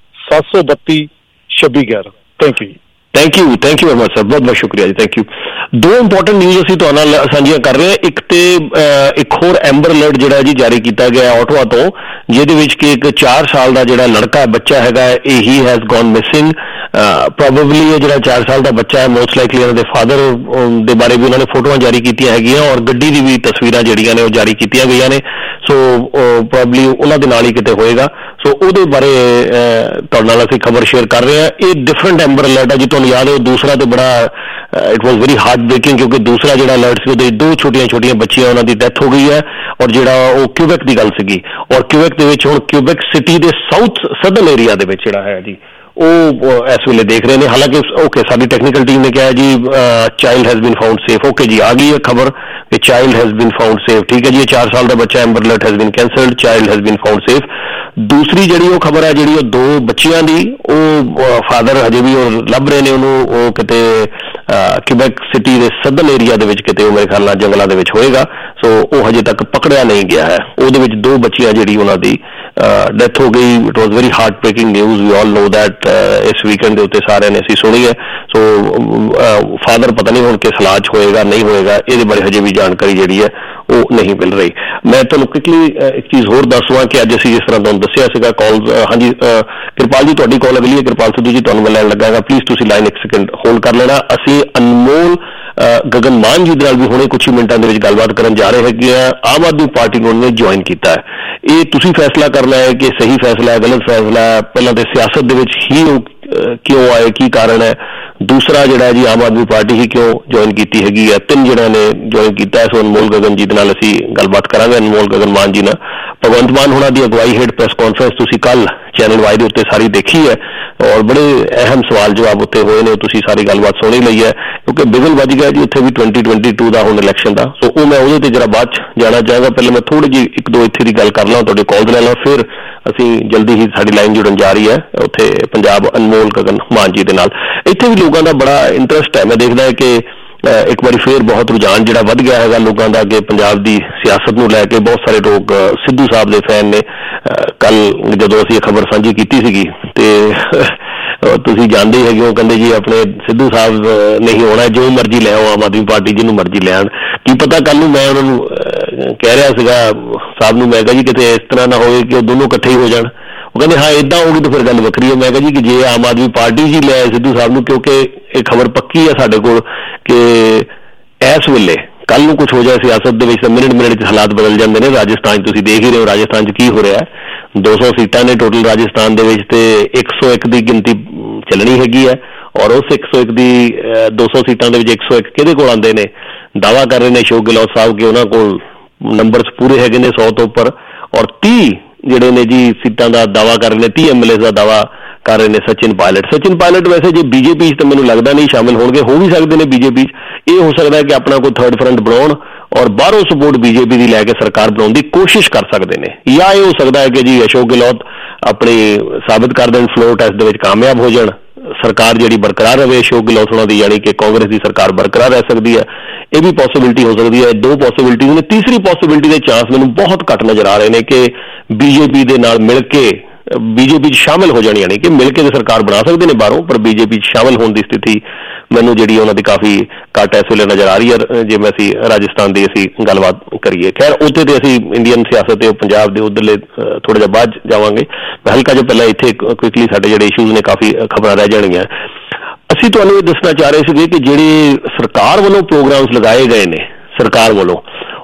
732 2611। ਥੈਂਕ ਯੂ ਜੀ।
Thank you very much sir, ਬਹੁਤ ਬਹੁਤ ਸ਼ੁਕਰੀਆ ਜੀ, ਥੈਂਕ ਯੂ। ਦੋ ਇੰਪੋਰਟੈਂਟ ਨਿਊਜ਼ ਅਸੀਂ ਤੁਹਾਡੇ ਨਾਲ ਸਾਂਝੀਆਂ ਕਰ ਰਹੇ ਹਾਂ। ਇੱਕ ਤੇ ਇੱਕ ਹੋਰ ਐਂਬਰ ਅਲਰਟ ਜਿਹੜਾ ਜੀ ਜਾਰੀ ਕੀਤਾ ਗਿਆ ਆਟੋਆ ਤੋਂ, ਜਿਹਦੇ ਵਿੱਚ ਕਿ ਇੱਕ 4 ਸਾਲ ਦਾ ਜਿਹੜਾ ਲੜਕਾ ਬੱਚਾ ਹੈਗਾ ਇਹ ਹੀ ਹੈਜ਼ ਗੋਨ ਮਿਸਿੰਗ। ਪ੍ਰੋਬੇਬਲੀ ਇਹ ਜਿਹੜਾ 4 ਸਾਲ ਦਾ ਬੱਚਾ ਹੈ ਮੋਸਟ ਲਾਈਕਲੀ ਇਹਨਾਂ ਦੇ ਫਾਦਰ ਦੇ ਬਾਰੇ ਵੀ ਉਹਨਾਂ ਨੇ ਫੋਟੋਆਂ ਜਾਰੀ ਕੀਤੀਆਂ ਹੈਗੀਆਂ, ਔਰ ਗੱਡੀ ਦੀ ਵੀ ਤਸਵੀਰਾਂ ਜਿਹੜੀਆਂ ਨੇ ਉਹ ਜਾਰੀ ਕੀਤੀਆਂ ਗਈਆਂ ਨੇ। ਸੋ ਪ੍ਰੋਬੇਬਲੀ ਉਹਨਾਂ ਦੇ ਨਾਲ ਹੀ ਕਿਤੇ ਹੋਏਗਾ। ਸੋ ਉਹਦੇ ਬਾਰੇ ਤੁਹਾਡੇ ਨਾਲ ਅਸੀਂ ਖਬਰ ਸ਼ੇਅਰ ਕਰ ਰਹੇ ਹਾਂ। ਇਹ ਡਿਫਰੈਂਟ ਐਂਬਰ ਅਲਰਟ ਹੈ ਜੀ, ਤੁਹਾਨੂੰ ਯਾਦ ਹੈ ਦੂਸਰਾ ਤੇ ਬੜਾ it was very heart breaking, ਕਿਉਂਕਿ ਦੂਸਰਾ ਜਿਹੜਾ ਅਲਰਟ ਸੀ ਉਹਦੇ 2 ਛੋਟੀਆਂ ਬੱਚੀਆਂ ਉਹਨਾਂ ਦੀ ਡੈਥ ਹੋ ਗਈ ਹੈ, ਔਰ ਜਿਹੜਾ ਉਹ ਕਿਊਬੈਕ ਦੀ ਗੱਲ ਸੀਗੀ, ਔਰ ਕਿਊਬੈਕ ਦੇ ਵਿੱਚ ਹੁਣ ਕਿਊਬੈਕ ਸਿਟੀ ਦੇ ਸਦਰਨ ਏਰੀਆ ਦੇ ਵਿੱਚ ਜਿਹੜਾ ਹੈ ਜੀ ਉਹ ਇਸ ਵੇਲੇ ਦੇਖ ਰਹੇ ਨੇ। ਹਾਲਾਂਕਿ ਓਕੇ ਸਾਡੀ ਟੈਕਨੀਕਲ ਟੀਮ ਨੇ ਕਿਹਾ ਜੀ child has been found safe. Okay ਜੀ, ਆ ਗਈ ਹੈ ਖਬਰ ਕਿ child has been found safe. ਠੀਕ ਹੈ ਜੀ, ਇਹ 4 ਸਾਲ ਦਾ ਬੱਚਾ Amber alert has been cancelled, child has been found safe. ਦੂਸਰੀ ਜਿਹੜੀ ਉਹ ਖਬਰ ਹੈ ਜਿਹੜੀ ਉਹ 2 ਬੱਚਿਆਂ ਦੀ, ਉਹ ਫਾਦਰ ਹਜੇ ਵੀ ਉਹ ਲੱਭ ਰਹੇ ਨੇ ਉਹਨੂੰ, ਉਹ ਕਿਤੇ ਕਿਊਬੈਕ ਸਿਟੀ ਦੇ ਸਦਰਨ ਏਰੀਆ ਦੇ ਵਿੱਚ ਕਿਤੇ ਉਹ ਮੇਰੇ ਖਿਆਲ ਨਾਲ ਜੰਗਲਾਂ ਦੇ ਵਿੱਚ ਹੋਏਗਾ। ਸੋ ਉਹ ਹਜੇ ਤੱਕ ਪਕੜਿਆ ਨਹੀਂ ਗਿਆ ਹੈ। ਉਹਦੇ ਵਿੱਚ 2 ਬੱਚੀਆਂ ਜਿਹੜੀ ਉਹਨਾਂ ਦੀ ਡੈਥ ਹੋ ਗਈ। It was very heart breaking news, we all know that. ਇਸ ਵੀਕਐਂਡ ਦੇ ਉੱਤੇ ਸਾਰਿਆਂ ਨੇ ਅਸੀਂ ਸੁਣੀ ਹੈ। ਸੋ ਫਾਦਰ ਪਤਾ ਨਹੀਂ ਹੁਣ ਕਿਸ ਹਾਲਾਤ 'ਚ ਹੋਏਗਾ ਨਹੀਂ ਹੋਏਗਾ, ਇਹਦੇ ਬਾਰੇ ਹਜੇ ਵੀ ਜਾਣਕਾਰੀ ਜਿਹੜੀ ਹੈ ਉਹ ਨਹੀਂ ਮਿਲ ਰਹੀ। ਮੈਂ ਤੁਹਾਨੂੰ ਕੁਇਕਲੀ ਇੱਕ ਚੀਜ਼ ਹੋਰ ਦੱਸਵਾਂ ਕਿ ਅੱਜ ਅਸੀਂ ਜਿਸ ਤਰ੍ਹਾਂ ਤੁਹਾਨੂੰ ਦੱਸਿਆ ਸੀਗਾ ਕਾਲ, ਹਾਂਜੀ ਕਿਰਪਾਲ ਜੀ ਤੁਹਾਡੀ ਕਾਲ ਅਗਲੀ ਹੈ। ਕਿਰਪਾਲ ਸਿੱਧੂ ਜੀ ਤੁਹਾਨੂੰ ਮੈਂ ਲੈਣ ਲੱਗਾਗਾ, ਪਲੀਜ਼ ਤੁਸੀਂ ਲਾਈਨ 1 ਸੈਕਿੰਡ ਹੋਲਡ ਕਰ ਲੈਣਾ। ਅਸੀਂ ਅਨਮੋਲ ਗਗਨ ਮਾਨ ਜੀ ਦੇ ਨਾਲ ਵੀ ਹੁਣੇ ਕੁਝ ਹੀ ਮਿੰਟਾਂ ਦੇ ਵਿੱਚ ਗੱਲਬਾਤ ਕਰਨ ਜਾ ਰਹੇ ਹੈਗੇ ਆ। ਆਮ ਆਦਮੀ ਪਾਰਟੀ ਨੂੰ ਉਹਨੇ ਜੁਆਇਨ ਕੀਤਾ ਹੈ। ਇਹ ਤੁਸੀਂ ਫੈਸਲਾ ਕਰਨਾ ਹੈ ਕਿ ਸਹੀ ਫੈਸਲਾ ਹੈ ਗਲਤ ਫੈਸਲਾ ਹੈ। ਪਹਿਲਾਂ ਤੇ ਸਿਆਸਤ ਦੇ ਵਿੱਚ ਹੀ ਉਹ ਕਿਉਂ ਆਏ, ਕੀ ਕਾਰਨ ਹੈ। ਦੂਸਰਾ ਜਿਹੜਾ ਜੀ ਆਮ ਆਦਮੀ ਪਾਰਟੀ ਹੀ ਕਿਉਂ ਜੁਆਇਨ ਕੀਤੀ ਹੈਗੀ ਹੈ। 3 ਜਿਹੜਿਆਂ ਨੇ ਜੁਆਇਨ ਕੀਤਾ ਹੈ। ਸੋ ਅਨਮੋਲ ਗਗਨ ਜੀ ਦੇ ਨਾਲ ਅਸੀਂ ਗੱਲਬਾਤ ਕਰਾਂਗੇ, ਅਨਮੋਲ ਗਗਨ ਮਾਨ ਜੀ ਨਾਲ। ਭਗਵੰਤ ਮਾਨ ਹੋਣਾ ਦੀ ਅਗਵਾਈ ਹੇਠ ਪ੍ਰੈਸ ਕਾਨਫਰੰਸ ਤੁਸੀਂ ਕੱਲ ਚੈਨਲ ਵਾਈ ਦੇ ਉੱਤੇ ਸਾਰੀ ਦੇਖੀ ਹੈ, ਔਰ ਬੜੇ ਅਹਿਮ ਸਵਾਲ ਜਵਾਬ ਉੱਤੇ ਹੋਏ ਨੇ, ਤੁਸੀਂ ਸਾਰੀ ਗੱਲਬਾਤ ਸੁਣੀ ਲਈ ਹੈ, ਕਿਉਂਕਿ ਬਿਗਲ ਵੱਜ ਗਿਆ ਜੀ ਉੱਥੇ ਵੀ 2022 ਦਾ ਹੁਣ ਇਲੈਕਸ਼ਨ ਦਾ। ਸੋ ਉਹ ਮੈਂ ਉਹਦੇ ਤੇ ਜਰਾ ਬਾਅਦ 'ਚ ਜਾਣਾ ਚਾਹਾਂਗਾ। ਪਹਿਲਾਂ ਮੈਂ ਥੋੜੀ ਜਿਹੀ 1-2 ਇੱਥੇ ਦੀ ਗੱਲ ਕਰ ਲਾਂ, ਤੁਹਾਡੇ ਕਾਲ ਲੈ ਲਾਂ, ਫਿਰ ਅਸੀਂ ਜਲਦੀ ਹੀ ਸਾਡੀ ਲਾਈਨ ਜੁੜਨ ਜਾ ਰਹੀ ਹੈ ਉੱਥੇ ਪੰਜਾਬ ਅਨਮੋਲ ਗਗਨ ਮਾਨ ਜੀ ਦੇ ਨਾਲ। ਇੱਥੇ ਵੀ ਲੋਕਾਂ ਦਾ ਬੜਾ ਇੰਟਰਸਟ ਹੈ। ਮੈਂ ਦੇਖਦਾ ਹੈ ਕਿ ਇੱਕ ਵਾਰੀ ਫੇਰ ਬਹੁਤ ਰੁਝਾਨ ਜਿਹੜਾ ਵੱਧ ਗਿਆ ਹੈਗਾ ਲੋਕਾਂ ਦਾ ਕਿ ਪੰਜਾਬ ਦੀ ਸਿਆਸਤ ਨੂੰ ਲੈ ਕੇ। ਬਹੁਤ ਸਾਰੇ ਲੋਕ ਸਿੱਧੂ ਸਾਹਿਬ ਦੇ ਫੈਨ ਨੇ। ਕੱਲ ਜਦੋਂ ਅਸੀਂ ਇਹ ਖਬਰ ਸਾਂਝੀ ਕੀਤੀ ਸੀਗੀ ਤੇ ਤੁਸੀਂ ਜਾਣਦੇ ਹੈਗੇ ਹੋ, ਕਹਿੰਦੇ ਜੀ ਆਪਣੇ ਸਿੱਧੂ ਸਾਹਿਬ ਨਹੀਂ ਹੋਣਾ, ਜੋ ਮਰਜ਼ੀ ਲੈ ਆਓ ਆਮ ਆਦਮੀ ਪਾਰਟੀ ਜਿਹਨੂੰ ਮਰਜ਼ੀ ਲੈ ਆਉਣ। ਕੀ ਪਤਾ ਕੱਲ ਨੂੰ ਮੈਂ ਉਹਨਾਂ ਨੂੰ ਕਹਿ ਰਿਹਾ ਸੀਗਾ ਸਾਹਿਬ ਨੂੰ, ਮੈਂ ਕਿਹਾ ਜੀ ਕਿਤੇ ਇਸ ਤਰ੍ਹਾਂ ਨਾ ਹੋਵੇ ਕਿ ਉਹ ਦੋਨੋਂ ਇਕੱਠੇ ਹੀ ਹੋ ਜਾਣ। ਉਹ ਕਹਿੰਦੇ ਹਾਂ ਇੱਦਾਂ ਹੋਊਗੀ ਤਾਂ ਫਿਰ ਗੱਲ ਵੱਖਰੀ ਹੈ। ਮੈਂ ਕਿਹਾ ਜੀ ਕਿ ਜੇ ਆਮ ਆਦਮੀ ਪਾਰਟੀ ਹੀ ਲੈ ਆਏ ਸਿੱਧੂ ਸਾਹਿਬ ਨੂੰ, ਕਿਉਂਕਿ ਇਹ ਖਬਰ ਪੱਕੀ ਹੈ ਸਾਡੇ ਕੋਲ ਕਿ ਇਸ ਵੇਲੇ ਕੱਲ ਨੂੰ ਕੁਝ ਹੋ ਜਾਏ ਸਿਆਸਤ ਦੇ ਵਿੱਚ ਤਾਂ ਮਿੰਟ 'ਚ ਹਾਲਾਤ ਬਦਲ ਜਾਂਦੇ ਨੇ। ਰਾਜਸਥਾਨ 'ਚ ਤੁਸੀਂ ਦੇਖ ਹੀ ਰਹੇ ਹੋ ਰਾਜਸਥਾਨ 'ਚ ਕੀ ਹੋ ਰਿਹਾ ਹੈ। 200 ਸੀਟਾਂ ਨੇ ਟੋਟਲ ਰਾਜਸਥਾਨ ਦੇ ਵਿੱਚ, ਤੇ 101 ਦੀ ਗਿਣਤੀ ਚੱਲਣੀ ਹੈਗੀ ਹੈ। ਔਰ ਉਸ 101 ਦੀ 200 ਸੀਟਾਂ ਦੇ ਵਿੱਚ 101 ਕਿਹਦੇ ਕੋਲ ਆਉਂਦੇ ਨੇ? ਦਾਅਵਾ ਕਰ ਰਹੇ ਨੇ ਅਸ਼ੋਕ ਗਹਿਲੋਤ ਸਾਹਿਬ ਕਿ ਉਹਨਾਂ ਕੋਲ ਨੰਬਰਸ ਪੂਰੇ ਹੈਗੇ ਨੇ 100 ਤੋਂ ਉੱਪਰ। ਔਰ 30 ਜਿਹੜੇ ਨੇ ਜੀ ਸੀਟਾਂ ਦਾ ਦਾਅਵਾ ਕਰ ਰਹੇ ਨੇ, 30 MLA ਦਾ ਦਾਅਵਾ ਕਰ ਰਹੇ ਨੇ ਸਚਿਨ ਪਾਇਲਟ। ਵੈਸੇ ਜੇ ਬੀਜੇਪੀ 'ਚ ਤਾਂ ਮੈਨੂੰ ਲੱਗਦਾ ਨਹੀਂ ਸ਼ਾਮਿਲ ਹੋਣਗੇ, ਹੋ ਵੀ ਸਕਦੇ ਨੇ ਬੀਜੇਪੀ 'ਚ। ਇਹ ਹੋ ਸਕਦਾ ਹੈ ਕਿ ਆਪਣਾ ਕੋਈ ਥਰਡ ਫਰੰਟ ਬਣਾਉਣ ਔਰ ਬਾਹਰੋਂ ਸਪੋਰਟ ਬੀਜੇਪੀ ਦੀ ਲੈ ਕੇ ਸਰਕਾਰ ਬਣਾਉਣ ਦੀ ਕੋਸ਼ਿਸ਼ ਕਰ ਸਕਦੇ ਨੇ, ਜਾਂ ਇਹ ਹੋ ਸਕਦਾ ਹੈ ਕਿ ਜੀ ਅਸ਼ੋਕ ਗਹਿਲੋਤ ਆਪਣੀ ਸਾਬਿਤ ਕਰ ਦੇਣ, ਫਲੋਰ ਟੈਸਟ ਦੇ ਵਿੱਚ ਕਾਮਯਾਬ ਹੋ ਜਾਣ, ਸਰਕਾਰ ਜਿਹੜੀ ਬਰਕਰਾਰ ਰਹੇ ਅਸ਼ੋਕ ਗਹਿਲੋਤ ਹੋਣਾ ਦੀ, ਯਾਨੀ ਕਿ ਕਾਂਗਰਸ ਦੀ ਸਰਕਾਰ ਬਰਕਰਾਰ ਰਹਿ ਸਕਦੀ ਹੈ। ਇਹ ਵੀ ਪੋਸੀਬਿਲਿਟੀ ਹੋ ਸਕਦੀ ਹੈ। ਦੋ ਪੋਸੀਬਿਲਿਟੀਜ਼ ਨੇ। ਤੀਸਰੀ ਪੋਸੀਬਿਲਿਟੀ ਦੇ ਚਾਂਸ ਮੈਨੂੰ ਬਹੁਤ ਘੱਟ ਨਜ਼ਰ ਆ ਰਹੇ ਨੇ ਕਿ ਬੀਜੇਪੀ ਦੇ ਨਾਲ ਮਿਲ ਕੇ ਬੀਜੇਪੀ 'ਚ ਸ਼ਾਮਿਲ ਹੋ ਜਾਣੀ, ਯਾਨੀ ਕਿ ਮਿਲ ਕੇ ਤਾਂ ਸਰਕਾਰ ਬਣਾ ਸਕਦੇ ਨੇ ਬਾਹਰੋਂ, ਪਰ ਬੀਜੇਪੀ 'ਚ ਸ਼ਾਮਿਲ ਹੋਣ ਦੀ ਸਥਿਤੀ ਮੈਨੂੰ ਜਿਹੜੀ ਉਹਨਾਂ ਦੀ ਕਾਫੀ ਘੱਟ ਇਸ ਵੇਲੇ ਨਜ਼ਰ ਆ ਰਹੀ ਹੈ। ਜਿਵੇਂ ਅਸੀਂ ਰਾਜਸਥਾਨ ਦੀ ਅਸੀਂ ਗੱਲਬਾਤ ਕਰੀਏ, ਖੈਰ ਉੱਥੇ ਤੇ ਅਸੀਂ ਇੰਡੀਅਨ ਸਿਆਸਤ ਤੇ ਪੰਜਾਬ ਦੇ ਉੱਧਰਲੇ ਥੋੜ੍ਹਾ ਜਿਹਾ ਬਾਅਦ ਜਾਵਾਂਗੇ। ਹਲਕਾ ਜਿਹਾ ਪਹਿਲਾਂ ਇੱਥੇ ਕੁਇਕਲੀ ਸਾਡੇ ਜਿਹੜੇ ਇਸ਼ੂਜ਼ ਨੇ ਕਾਫੀ ਖਬਰਾਂ ਰਹਿ ਜਾਣਗੀਆਂ। ਅਸੀਂ ਤੁਹਾਨੂੰ ਇਹ ਦੱਸਣਾ ਚਾਹ ਰਹੇ ਸੀਗੇ ਕਿ ਜਿਹੜੇ ਸਰਕਾਰ ਵੱਲੋਂ ਪ੍ਰੋਗਰਾਮਸ ਲਗਾਏ ਗਏ ਨੇ, ਸਰਕਾਰ ਵੱਲੋਂ,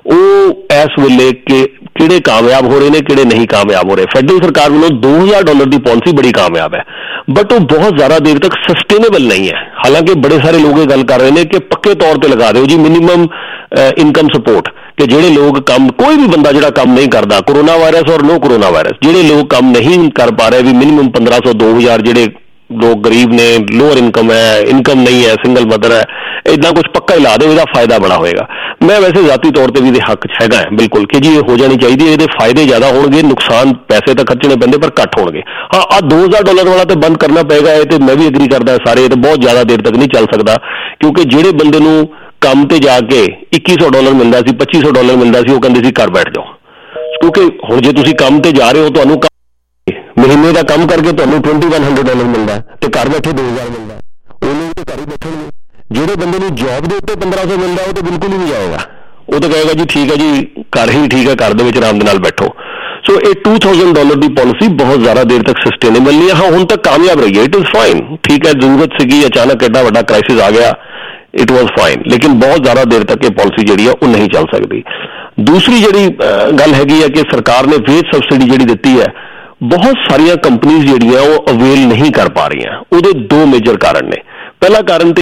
ਉਹ ਇਸ ਵੇਲੇ ਕਿਹੜੇ ਕਾਮਯਾਬ ਹੋ ਰਹੇ ਨੇ, ਕਿਹੜੇ ਨਹੀਂ ਕਾਮਯਾਬ ਹੋ ਰਹੇ। ਫੈਡਰਲ ਸਰਕਾਰ ਵੱਲੋਂ $2000 ਦੀ ਪਾਲਿਸੀ ਬੜੀ ਕਾਮਯਾਬ ਹੈ, ਬਟ ਉਹ ਬਹੁਤ ਜ਼ਿਆਦਾ ਦੇਰ ਤੱਕ ਸਸਟੇਨੇਬਲ ਨਹੀਂ ਹੈ। ਹਾਲਾਂਕਿ ਬੜੇ ਸਾਰੇ ਲੋਕ ਇਹ ਗੱਲ ਕਰ ਰਹੇ ਨੇ ਕਿ ਪੱਕੇ ਤੌਰ ਤੇ ਲਗਾ ਦਿਓ ਜੀ ਮਿਨੀਮਮ ਇਨਕਮ ਸਪੋਰਟ, ਕਿ ਜਿਹੜੇ ਲੋਕ ਕੰਮ, ਕੋਈ ਵੀ ਬੰਦਾ ਜਿਹੜਾ ਕੰਮ ਨਹੀਂ ਕਰਦਾ, ਕੋਰੋਨਾ ਵਾਇਰਸ ਔਰ ਨੋ ਕੋਰੋਨਾ ਵਾਇਰਸ, ਜਿਹੜੇ ਲੋਕ ਕੰਮ ਨਹੀਂ ਕਰ ਪਾ ਰਹੇ, ਵੀ ਮਿਨੀਮਮ 1500 2000, ਜਿਹੜੇ ਲੋਕ ਗਰੀਬ ਨੇ, ਲੋਅਰ ਇਨਕਮ ਹੈ, ਇਨਕਮ ਨਹੀਂ ਹੈ, ਸਿੰਗਲ ਮਦਰ ਹੈ, ਇੱਦਾਂ ਕੁਝ ਪੱਕਾ ਹੀ ਲਾ ਦਿਓ, ਇਹਦਾ ਫਾਇਦਾ ਬੜਾ ਹੋਏਗਾ। ਮੈਂ ਵੈਸੇ ਜ਼ਾਤੀ ਤੌਰ ਤੇ ਵੀ ਇਹਦੇ ਹੱਕ 'ਚ ਹੈਗਾ ਬਿਲਕੁਲ ਕਿ ਜੀ ਇਹ ਹੋ ਜਾਣੀ ਚਾਹੀਦੀ ਹੈ। ਇਹਦੇ ਫਾਇਦੇ ਜ਼ਿਆਦਾ ਹੋਣਗੇ, ਨੁਕਸਾਨ ਪੈਸੇ ਤਾਂ ਖਰਚਣੇ ਪੈਂਦੇ ਪਰ ਘੱਟ ਹੋਣਗੇ। ਹਾਂ, ਆਹ $2000 ਵਾਲਾ ਤਾਂ ਬੰਦ ਕਰਨਾ ਪਏਗਾ, ਇਹ ਤੇ ਮੈਂ ਵੀ ਐਗਰੀ ਕਰਦਾ ਸਾਰੇ। ਇਹ ਤਾਂ ਬਹੁਤ ਜ਼ਿਆਦਾ ਦੇਰ ਤੱਕ ਨਹੀਂ ਚੱਲ ਸਕਦਾ, ਕਿਉਂਕਿ ਜਿਹੜੇ ਬੰਦੇ ਨੂੰ ਕੰਮ ਤੇ ਜਾ ਕੇ $2100 ਮਿਲਦਾ ਸੀ, $2500 ਮਿਲਦਾ ਸੀ, ਉਹ ਕਹਿੰਦੇ ਸੀ ਘਰ ਬੈਠ ਜਾਓ। ਕਿਉਂਕਿ ਹੁਣ ਜੇ ਤੁਸੀਂ ਕੰਮ ਤੇ ਜਾ ਰਹੇ ਹੋ, ਤੁਹਾਨੂੰ ਮਹੀਨੇ ਦਾ ਕੰਮ ਕਰਕੇ ਤੁਹਾਨੂੰ $2100 ਮਿਲਦਾ ਤੇ ਘਰ ਬੈਠੇ 2000 ਮਿਲਦਾ, ਉਹਨੂੰ ਤਾਂ ਘਰ ਹੀ ਬੈਠਣਗੇ। ਜਿਹੜੇ ਬੰਦੇ ਨੂੰ ਜੌਬ ਦੇ ਉੱਤੇ 1500 ਮਿਲਦਾ, ਉਹ ਤਾਂ ਬਿਲਕੁਲ ਹੀ ਨਹੀਂ ਜਾਏਗਾ, ਉਹ ਤਾਂ ਕਹੇਗਾ ਜੀ ਠੀਕ ਹੈ ਜੀ, ਘਰ ਹੀ ਠੀਕ ਹੈ, ਘਰ ਦੇ ਵਿੱਚ ਆਰਾਮ ਦੇ ਨਾਲ ਬੈਠੋ। ਸੋ ਇਹ $2000 ਦੀ ਪਾਲਿਸੀ ਬਹੁਤ ਜ਼ਿਆਦਾ ਦੇਰ ਤੱਕ ਸਸਟੇਨੇਬਲ ਨਹੀਂ ਹੈ। ਹਾਂ, ਹੁਣ ਤੱਕ ਕਾਮਯਾਬ ਰਹੀ ਹੈ, ਇਟ ਇਜ਼ ਫਾਈਨ, ਠੀਕ ਹੈ। ਜ਼ਰੂਰਤ ਸੀਗੀ, ਅਚਾਨਕ ਐਡਾ ਵੱਡਾ ਕ੍ਰਾਈਸਿਸ ਆ ਗਿਆ, ਇਟ ਵਾਜ਼ ਫਾਈਨ, ਲੇਕਿਨ ਬਹੁਤ ਜ਼ਿਆਦਾ ਦੇਰ ਤੱਕ ਇਹ ਪਾਲਿਸੀ ਜਿਹੜੀ ਹੈ ਉਹ ਨਹੀਂ ਚੱਲ ਸਕਦੀ। ਦੂਸਰੀ ਜਿਹੜੀ ਗੱਲ ਹੈਗੀ ਹੈ ਕਿ ਸਰਕਾਰ ਨੇ ਵੇਜ ਸਬਸਿਡੀ ਜਿਹੜੀ ਦਿੱਤੀ ਹੈ, ਬਹੁਤ ਸਾਰੀਆਂ ਕੰਪਨੀਆਂ ਜਿਹੜੀਆਂ ਉਹ ਅਵੇਲ ਨਹੀਂ ਕਰ ਪਾ ਰਹੀਆਂ। ਉਹਦੇ ਦੋ ਮੇਜਰ ਕਾਰਨ ਨੇ। ਪਹਿਲਾ ਕਾਰਨ ਤੇ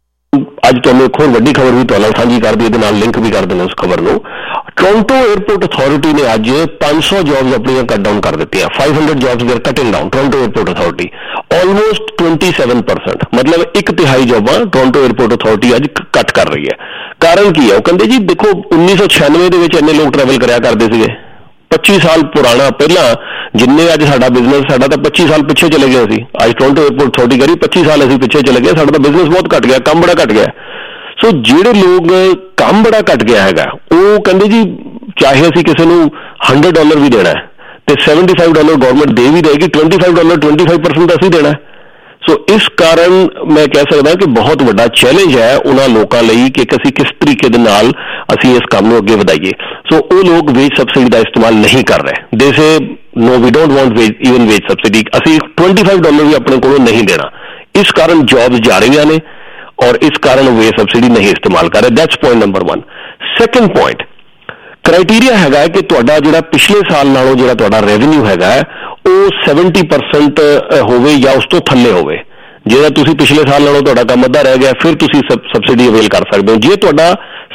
ਅੱਜ ਤੁਹਾਨੂੰ ਇੱਕ ਹੋਰ ਵੱਡੀ ਖਬਰ ਵੀ ਤੁਹਾਨੂੰ ਸਾਂਝੀ ਕਰਦੀ, ਇਹਦੇ ਨਾਲ ਲਿੰਕ ਵੀ ਕਰ ਦਿੰਦੇ ਉਸ ਖਬਰ ਨੂੰ। ਟੋਰਾਂਟੋ 에ਅਰਪੋਰਟ ਅਥਾਰਟੀ ਨੇ ਅੱਜ 500 ਜੌਬਸ ਆਪਣੀਆਂ ਕੱਟ ਡਾਊਨ ਕਰ ਦਿੱਤੀਆਂ। 500 ਜੌਬਸ ਦੇ cutting down, Toronto airport authority, almost 27%, ਮਤਲਬ 1/3 ਜੌਬਾਂ ਟੋਰਾਂਟੋ 에ਅਰਪੋਰਟ ਅਥਾਰਟੀ ਅੱਜ ਕੱਟ ਕਰ ਰਹੀ ਹੈ। ਕਾਰਨ ਕੀ ਹੈ? ਉਹ ਕਹਿੰਦੇ ਜੀ ਦੇਖੋ 1996 ਦੇ ਵਿੱਚ ਇੰਨੇ ਲੋਕ ਟਰੈਵਲ ਕਰਿਆ ਕਰਦੇ ਸੀਗੇ, 25 ਸਾਲ ਪੁਰਾਣਾ, ਪਹਿਲਾਂ ਜਿੰਨੇ ਅੱਜ ਸਾਡਾ ਬਿਜ਼ਨਸ, ਸਾਡਾ ਤਾਂ 25 ਸਾਲ ਪਿੱਛੇ ਚਲੇ ਗਏ ਸੀ। ਅੱਜ ਟੋਰਾਂਟੋ 에ਅਰਪੋਰਟ ਅਥਾਰਟੀ ਕਰੀ 25 ਸਾਲ ਅਸੀਂ ਪਿੱਛੇ ਚਲੇ ਗਏ, ਸਾਡਾ ਤਾਂ ਬਿਜ਼ਨਸ ਬਹੁਤ ਘਟ ਗਿਆ, ਕੰਮ ਬੜਾ ਘਟ ਗਿਆ। ਸੋ ਜਿਹੜੇ ਲੋਕ ਕੰਮ ਬੜਾ ਘਟ ਗਿਆ ਹੈਗਾ, ਉਹ ਕਹਿੰਦੇ ਜੀ ਚਾਹੇ ਅਸੀਂ ਕਿਸੇ ਨੂੰ $100 ਵੀ ਦੇਣਾ ਤੇ $75 ਗਵਰਨਮੈਂਟ ਦੇ ਵੀ ਦੇਗੀ, $25 25% ਅਸੀਂ ਦੇਣਾ। ਸੋ ਇਸ ਕਾਰਨ ਮੈਂ ਕਹਿ ਸਕਦਾ ਕਿ ਬਹੁਤ ਵੱਡਾ ਚੈਲੰਜ ਹੈ ਉਹਨਾਂ ਲੋਕਾਂ ਲਈ ਕਿ ਅਸੀਂ ਕਿਸ ਤਰੀਕੇ ਦੇ ਨਾਲ ਅਸੀਂ ਇਸ ਕੰਮ ਨੂੰ ਅੱਗੇ ਵਧਾਈਏ। ਸੋ ਉਹ ਲੋਕ ਵੇਜ ਸਬਸਿਡੀ ਦਾ ਇਸਤੇਮਾਲ ਨਹੀਂ ਕਰ ਰਹੇ। They say no, we don't want even wage subsidy, ਅਸੀਂ $25 ਵੀ ਆਪਣੇ ਕੋਲੋਂ ਨਹੀਂ ਦੇਣਾ। ਇਸ ਕਾਰਨ ਜੌਬਸ ਜਾ ਰਹੀਆਂ ਨੇ ਔਰ ਇਸ ਕਾਰਨ ਵੇਜ ਸਬਸਿਡੀ ਨਹੀਂ ਇਸਤੇਮਾਲ ਕਰ ਰਹੇ। That's point number 1। Second point, criteria ਹੈਗਾ ਕਿ ਤੁਹਾਡਾ ਜਿਹੜਾ ਪਿਛਲੇ ਸਾਲ ਨਾਲੋਂ ਜਿਹੜਾ ਤੁਹਾਡਾ ਰੈਵਨਿਊ ਹੈਗਾ ਉਹ 70% ਹੋਵੇ ਜਾਂ ਉਸ ਤੋਂ ਥੱਲੇ ਹੋਵੇ। ਜਿਹੜਾ ਤੁਸੀਂ ਪਿਛਲੇ ਸਾਲ ਨਾਲੋਂ ਤੁਹਾਡਾ ਕੰਮ ਅੱਧਾ ਰਹਿ ਗਿਆ, ਫਿਰ ਤੁਸੀਂ ਸਬਸਿਡੀ ਅਵੇਲ ਕਰ ਸਕਦੇ ਹੋ। ਜੇ ਤੁਹਾਡਾ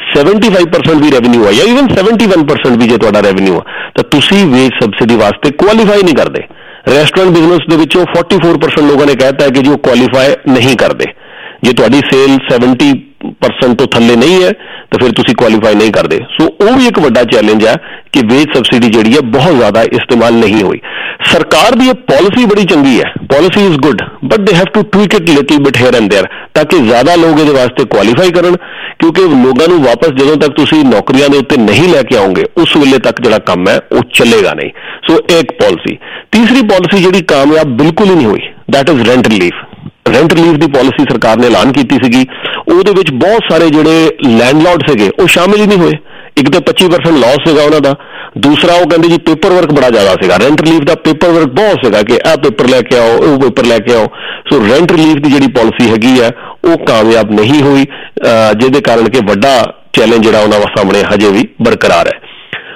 75% ਵੀ ਰੈਵਨਿਊ ਹੈ ਜਾਂ ਈਵਨ 71% ਵੀ ਜੇ ਤੁਹਾਡਾ ਰੈਵਨਿਊ ਹੈ, ਤਾਂ ਤੁਸੀਂ ਵੇਜ ਸਬਸਿਡੀ ਵਾਸਤੇ ਕੁਆਲੀਫਾਈ ਨਹੀਂ ਕਰਦੇ। ਰੈਸਟੋਰੈਂਟ ਬਿਜ਼ਨਸ ਦੇ ਵਿੱਚੋਂ 44% ਲੋਕਾਂ ਨੇ ਕਹਿਤਾ ਹੈ ਕਿ ਜੀ ਉਹ ਕੁਆਲੀਫਾਈ ਨਹੀਂ ਕਰਦੇ। ਜੇ ਤੁਹਾਡੀ ਸੇਲ 70% ਤੋਂ ਥੱਲੇ ਨਹੀਂ ਹੈ ਤਾਂ ਫਿਰ ਤੁਸੀਂ ਕੁਆਲੀਫਾਈ ਨਹੀਂ ਕਰਦੇ। ਸੋ ਉਹ ਵੀ ਇੱਕ ਵੱਡਾ ਚੈਲੰਜ ਹੈ ਕਿ ਵੇਜ ਸਬਸਿਡੀ ਜਿਹੜੀ ਹੈ ਬਹੁਤ ਜ਼ਿਆਦਾ ਇਸਤੇਮਾਲ ਨਹੀਂ ਹੋਈ। ਸਰਕਾਰ ਦੀ ਇਹ ਪਾਲਿਸੀ ਬੜੀ ਚੰਗੀ ਹੈ, policy is good, but they have to tweak it little bit here and there, ਤਾਂ ਕਿ ਜ਼ਿਆਦਾ ਲੋਕ ਇਹਦੇ ਵਾਸਤੇ ਕੁਆਲੀਫਾਈ ਕਰਨ। ਕਿਉਂਕਿ ਲੋਕਾਂ ਨੂੰ ਵਾਪਸ ਜਦੋਂ ਤੱਕ ਤੁਸੀਂ ਨੌਕਰੀਆਂ ਦੇ ਉੱਤੇ ਨਹੀਂ ਲੈ ਕੇ ਆਓਗੇ, ਉਸ ਵੇਲੇ ਤੱਕ ਜਿਹੜਾ ਕੰਮ ਹੈ ਉਹ ਚੱਲੇਗਾ ਨਹੀਂ। ਸੋ ਇੱਕ ਪਾਲਿਸੀ। ਤੀਸਰੀ ਪਾਲਿਸੀ ਜਿਹੜੀ ਕਾਮਯਾਬ ਬਿਲਕੁਲ ਹੀ ਨਹੀਂ ਹੋਈ, that is rent relief. Rent relief ਦੀ ਪਾਲਿਸੀ ਸਰਕਾਰ ਨੇ ਐਲਾਨ ਕੀਤੀ ਸੀਗੀ, ਉਹਦੇ ਵਿੱਚ ਬਹੁਤ ਸਾਰੇ ਜਿਹੜੇ ਲੈਂਡਲੌਰਡ ਸੀਗੇ ਉਹ ਸ਼ਾਮਿਲ ਹੀ ਨਹੀਂ ਹੋਏ। ਇੱਕ ਤਾਂ 25% ਲਾਸ ਸੀਗਾ ਉਹਨਾਂ ਦਾ, ਦੂਸਰਾ ਉਹ ਕਹਿੰਦੇ ਜੀ ਪੇਪਰ ਵਰਕ ਬੜਾ ਜ਼ਿਆਦਾ ਸੀਗਾ। ਰੈਂਟ ਰਿਲੀਫ ਦਾ ਪੇਪਰ ਵਰਕ ਬਹੁਤ ਸੀਗਾ ਕਿ ਇਹ ਪੇਪਰ ਲੈ ਕੇ ਆਓ, ਉਹ ਪੇਪਰ ਲੈ ਕੇ ਆਓ। ਸੋ ਰੈਂਟ ਰਿਲੀਫ ਦੀ ਜਿਹੜੀ ਪਾਲਿਸੀ ਹੈਗੀ ਆ ਉਹ ਕਾਮਯਾਬ ਨਹੀਂ ਹੋਈ, ਜਿਹਦੇ ਕਾਰਨ ਕਿ ਵੱਡਾ ਚੈਲੰਜ ਜਿਹੜਾ ਉਹਨਾਂ ਸਾਹਮਣੇ ਹਜੇ ਵੀ ਬਰਕਰਾਰ ਹੈ।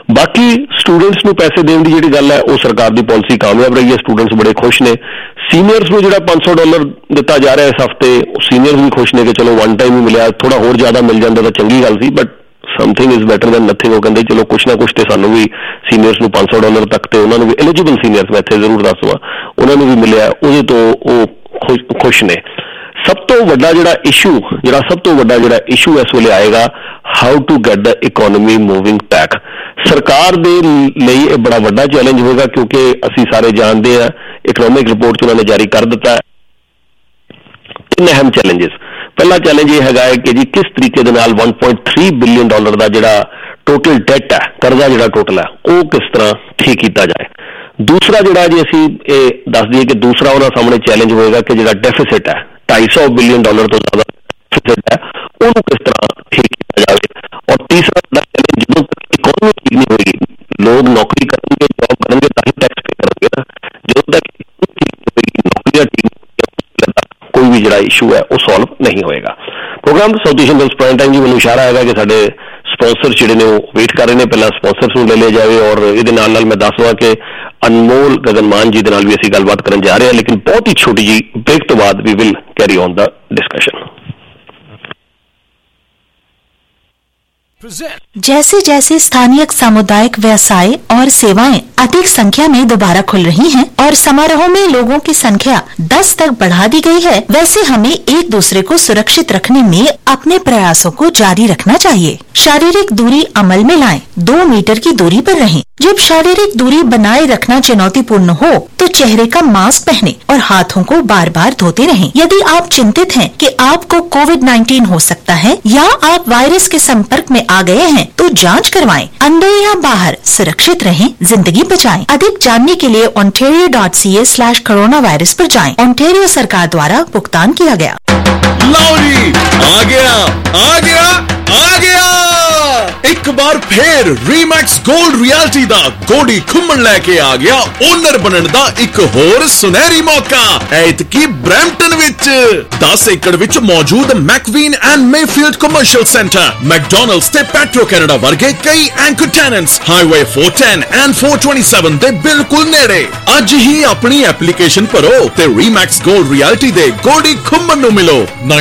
बाकी स्टूडेंट्स ਨੂੰ ਪੈਸੇ ਦੇਣ ਦੀ ਜਿਹੜੀ ਗੱਲ ਹੈ ਉਹ ਸਰਕਾਰ ਦੀ ਪਾਲਿਸੀ ਕਾਮਯਾਬ ਰਹੀ ਹੈ, ਸਟੂਡੈਂਟਸ ਬੜੇ ਖੁਸ਼ ਨੇ। ਸੀਨੀਅਰਸ ਨੂੰ ਜਿਹੜਾ $500 ਦਿੱਤਾ ਜਾ ਰਿਹਾ ਇਸ ਹਫਤੇ, ਸੀਨੀਅਰਸ ਵੀ ਖੁਸ਼ ਨੇ ਕਿ ਚਲੋ ਵਨ ਟਾਈਮ ਹੀ ਮਿਲਿਆ, ਥੋੜਾ ਹੋਰ ਜ਼ਿਆਦਾ ਮਿਲ ਜਾਂਦਾ ਤਾਂ ਚੰਗੀ ਗੱਲ ਸੀ, but something is better than nothing. ਉਹ ਕਹਿੰਦੇ ਚਲੋ ਕੁਛ ਨਾ ਕੁਛ ਤੇ ਸਾਨੂੰ ਵੀ ਸੀਨੀਅਰਸ ਨੂੰ $500 ਤੱਕ ਤੇ ਉਹਨਾਂ ਨੂੰ ਵੀ ਐਲੀਜੀਬਲ ਸੀਨੀਅਰਸ ਮੈਂ ਇੱਥੇ ਜ਼ਰੂਰ ਦੱਸ ਦਵਾਂ ਉਹਨਾਂ ਨੂੰ ਵੀ ਮਿਲਿਆ, ਉਹਦੇ ਤੋਂ ਉਹ ਖੁਸ਼ ਨੇ। ਸਭ ਤੋਂ ਵੱਡਾ ਜਿਹੜਾ ਇਸ਼ੂ ਇਸ ਵੇਲੇ ਆਏਗਾ, how to get the economy moving back. ਸਰਕਾਰ ਦੇ ਲਈ ਇਹ ਬੜਾ ਵੱਡਾ ਚੈਲੰਜ ਹੋਏਗਾ ਕਿਉਂਕਿ ਅਸੀਂ ਸਾਰੇ ਜਾਣਦੇ ਹਾਂ ਇਕਨੋਮਿਕ ਰਿਪੋਰਟ 'ਚ ਉਹਨਾਂ ਨੇ ਜਾਰੀ ਕਰ ਦਿੱਤਾ ਹੈ 3 ਅਹਿਮ ਚੈਲੰਜਸ। ਪਹਿਲਾ ਚੈਲੰਜ ਇਹ ਹੈਗਾ ਹੈ ਕਿ ਜੀ ਕਿਸ ਤਰੀਕੇ ਦੇ ਨਾਲ $1.3 ਬਿਲੀਅਨ ਦਾ ਜਿਹੜਾ ਟੋਟਲ ਡੈਟ ਹੈ, ਕਰਜ਼ਾ ਜਿਹੜਾ ਟੋਟਲ ਹੈ, ਉਹ ਕਿਸ ਤਰ੍ਹਾਂ ਠੀਕ ਕੀਤਾ ਜਾਏ। ਦੂਸਰਾ ਜਿਹੜਾ ਜੀ ਅਸੀਂ ਇਹ ਦੱਸ ਦਈਏ ਕਿ ਦੂਸਰਾ ਉਹਨਾਂ ਸਾਹਮਣੇ ਚੈਲੰਜ ਹੋਏਗਾ ਕਿ ਜਿਹੜਾ ਡੈਫਿਸਿਟ ਹੈ $250 ਬਿਲੀਅਨ ਤੋਂ ਜ਼ਿਆਦਾ ਡੈਫਿਸਿਟ ਹੈ, ਉਹਨੂੰ ਕਿਸ ਤਰ੍ਹਾਂ ਠੀਕ ਕੀਤਾ ਜਾਵੇ। ਔਰ ਤੀਸਰਾ ਚੈਲੰਜ, ਜਦੋਂ ਤੱਕ ਇਕੋਨਮੀ ਠੀਕ ਨਹੀਂ ਹੋਏਗੀ, ਲੋਕ ਨੌਕਰੀ ਕਰਨਗੇ, ਜੌਬ ਕਰਨਗੇ ਤਾਂ ਹੀ ਟੈਕਸ ਪੇ ਕਰਨਗੇ ਨਾ, ਜਦੋਂ ਤੱਕ ਨੌਕਰੀਆਂ ਠੀਕ ਕੋਈ ਵੀ ਜਿਹੜਾ ਇਸ਼ੂ ਹੈ ਉਹ ਸੋਲਵ ਨਹੀਂ ਹੋਏਗਾ। Program South Asian girls prime time ਜੀ ਮੈਨੂੰ ਇਸ਼ਾਰਾ ਹੈਗਾ ਕਿ ਸਾਡੇ ਸਪਾਂਸਰ ਜਿਹੜੇ ਨੇ ਉਹ ਵੇਟ ਕਰ ਰਹੇ ਨੇ, ਪਹਿਲਾਂ ਸਪਾਂਸਰਸ ਨੂੰ ਲੈ ਲਿਆ ਜਾਵੇ। ਔਰ ਇਹਦੇ ਨਾਲ ਮੈਂ ਦੱਸ ਦਵਾਂ ਕਿ ਅਨਮੋਲ ਗਗਨਮਾਨ ਜੀ ਦੇ ਨਾਲ ਵੀ ਅਸੀਂ ਗੱਲਬਾਤ ਕਰਨ ਜਾ ਰਹੇ ਹਾਂ, ਲੇਕਿਨ ਬਹੁਤ ਹੀ ਛੋਟੀ ਜੀ ਬ੍ਰੇਕ ਤੋਂ ਬਾਅਦ ਵੀ will carry on the discussion.
जैसे जैसे स्थानीय सामुदायिक व्यवसाय और सेवाएं अधिक संख्या में दोबारा खुल रही हैं और समारोहों में लोगों की संख्या 10 तक बढ़ा दी गई है, वैसे हमें एक दूसरे को सुरक्षित रखने में अपने प्रयासों को जारी रखना चाहिए। शारीरिक दूरी अमल में लाएं, 2 मीटर की दूरी पर रहें। जब शारीरिक दूरी बनाए रखना चुनौतीपूर्ण हो तो चेहरे का मास्क पहने और हाथों को बार बार धोते रहें। यदि आप चिंतित हैं कि आपको कोविड-19 हो सकता है या आप वायरस के संपर्क में आ गए हैं तो जांच करवाएं। अंदर या बाहर सुरक्षित रहें, जिंदगी बचाएं। अधिक जानने के लिए ontario.ca/coronavirus पर जाएं। ओंटारियो सरकार द्वारा भुगतान किया गया।
लौरी आ गया एक बार फिर रीमैक्स गोल्ड रियल्टी दा गोडी घुम्मण लैके आ गया ओनर बनन दा एक होर सुनहरी मौका। ऐतकी ब्रैम्पटन विच 10 एकड़ विच मौजूद McVean and Mayfield commercial centre, McDonald's ते पेट्रो कैनेडा वर्गे कई एंकर टेनेंट्स हाईवे 410 एंड 427 दे बिल्कुल नेड़े। अज ही अपनी एप्लीकेशन भरो ते रीमैक्स गोल्ड रियल्टी दे गोडी घुम्मण नूं मिलो।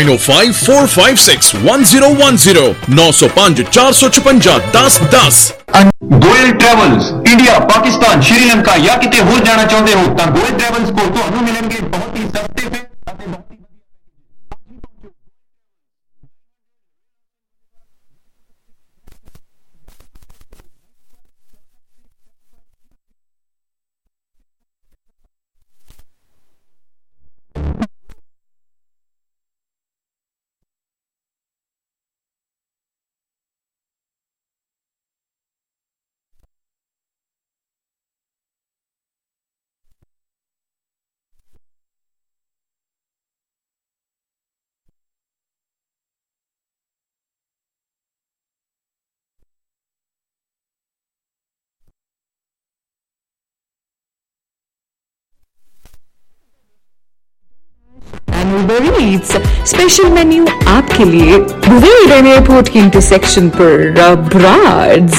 9054561010 905 456 1010।
गोयल ट्रैवल्स इंडिया, पाकिस्तान, श्रीलंका या किते होर जाना चाहते हो तो गोयल ट्रैवल्स को ਤੁਹਾਨੂੰ ਮਿਲਣਗੇ ਬਹੁਤ ਹੀ ਸਸਤੇ ਫੇਅਰ ਅਤੇ ਬਹੁਤ ਹੀ
Uber Eats स्पेशल मेन्यू आपके लिए बुवेल एयरपोर्ट के इंटरसेक्शन पर ब्राड्स।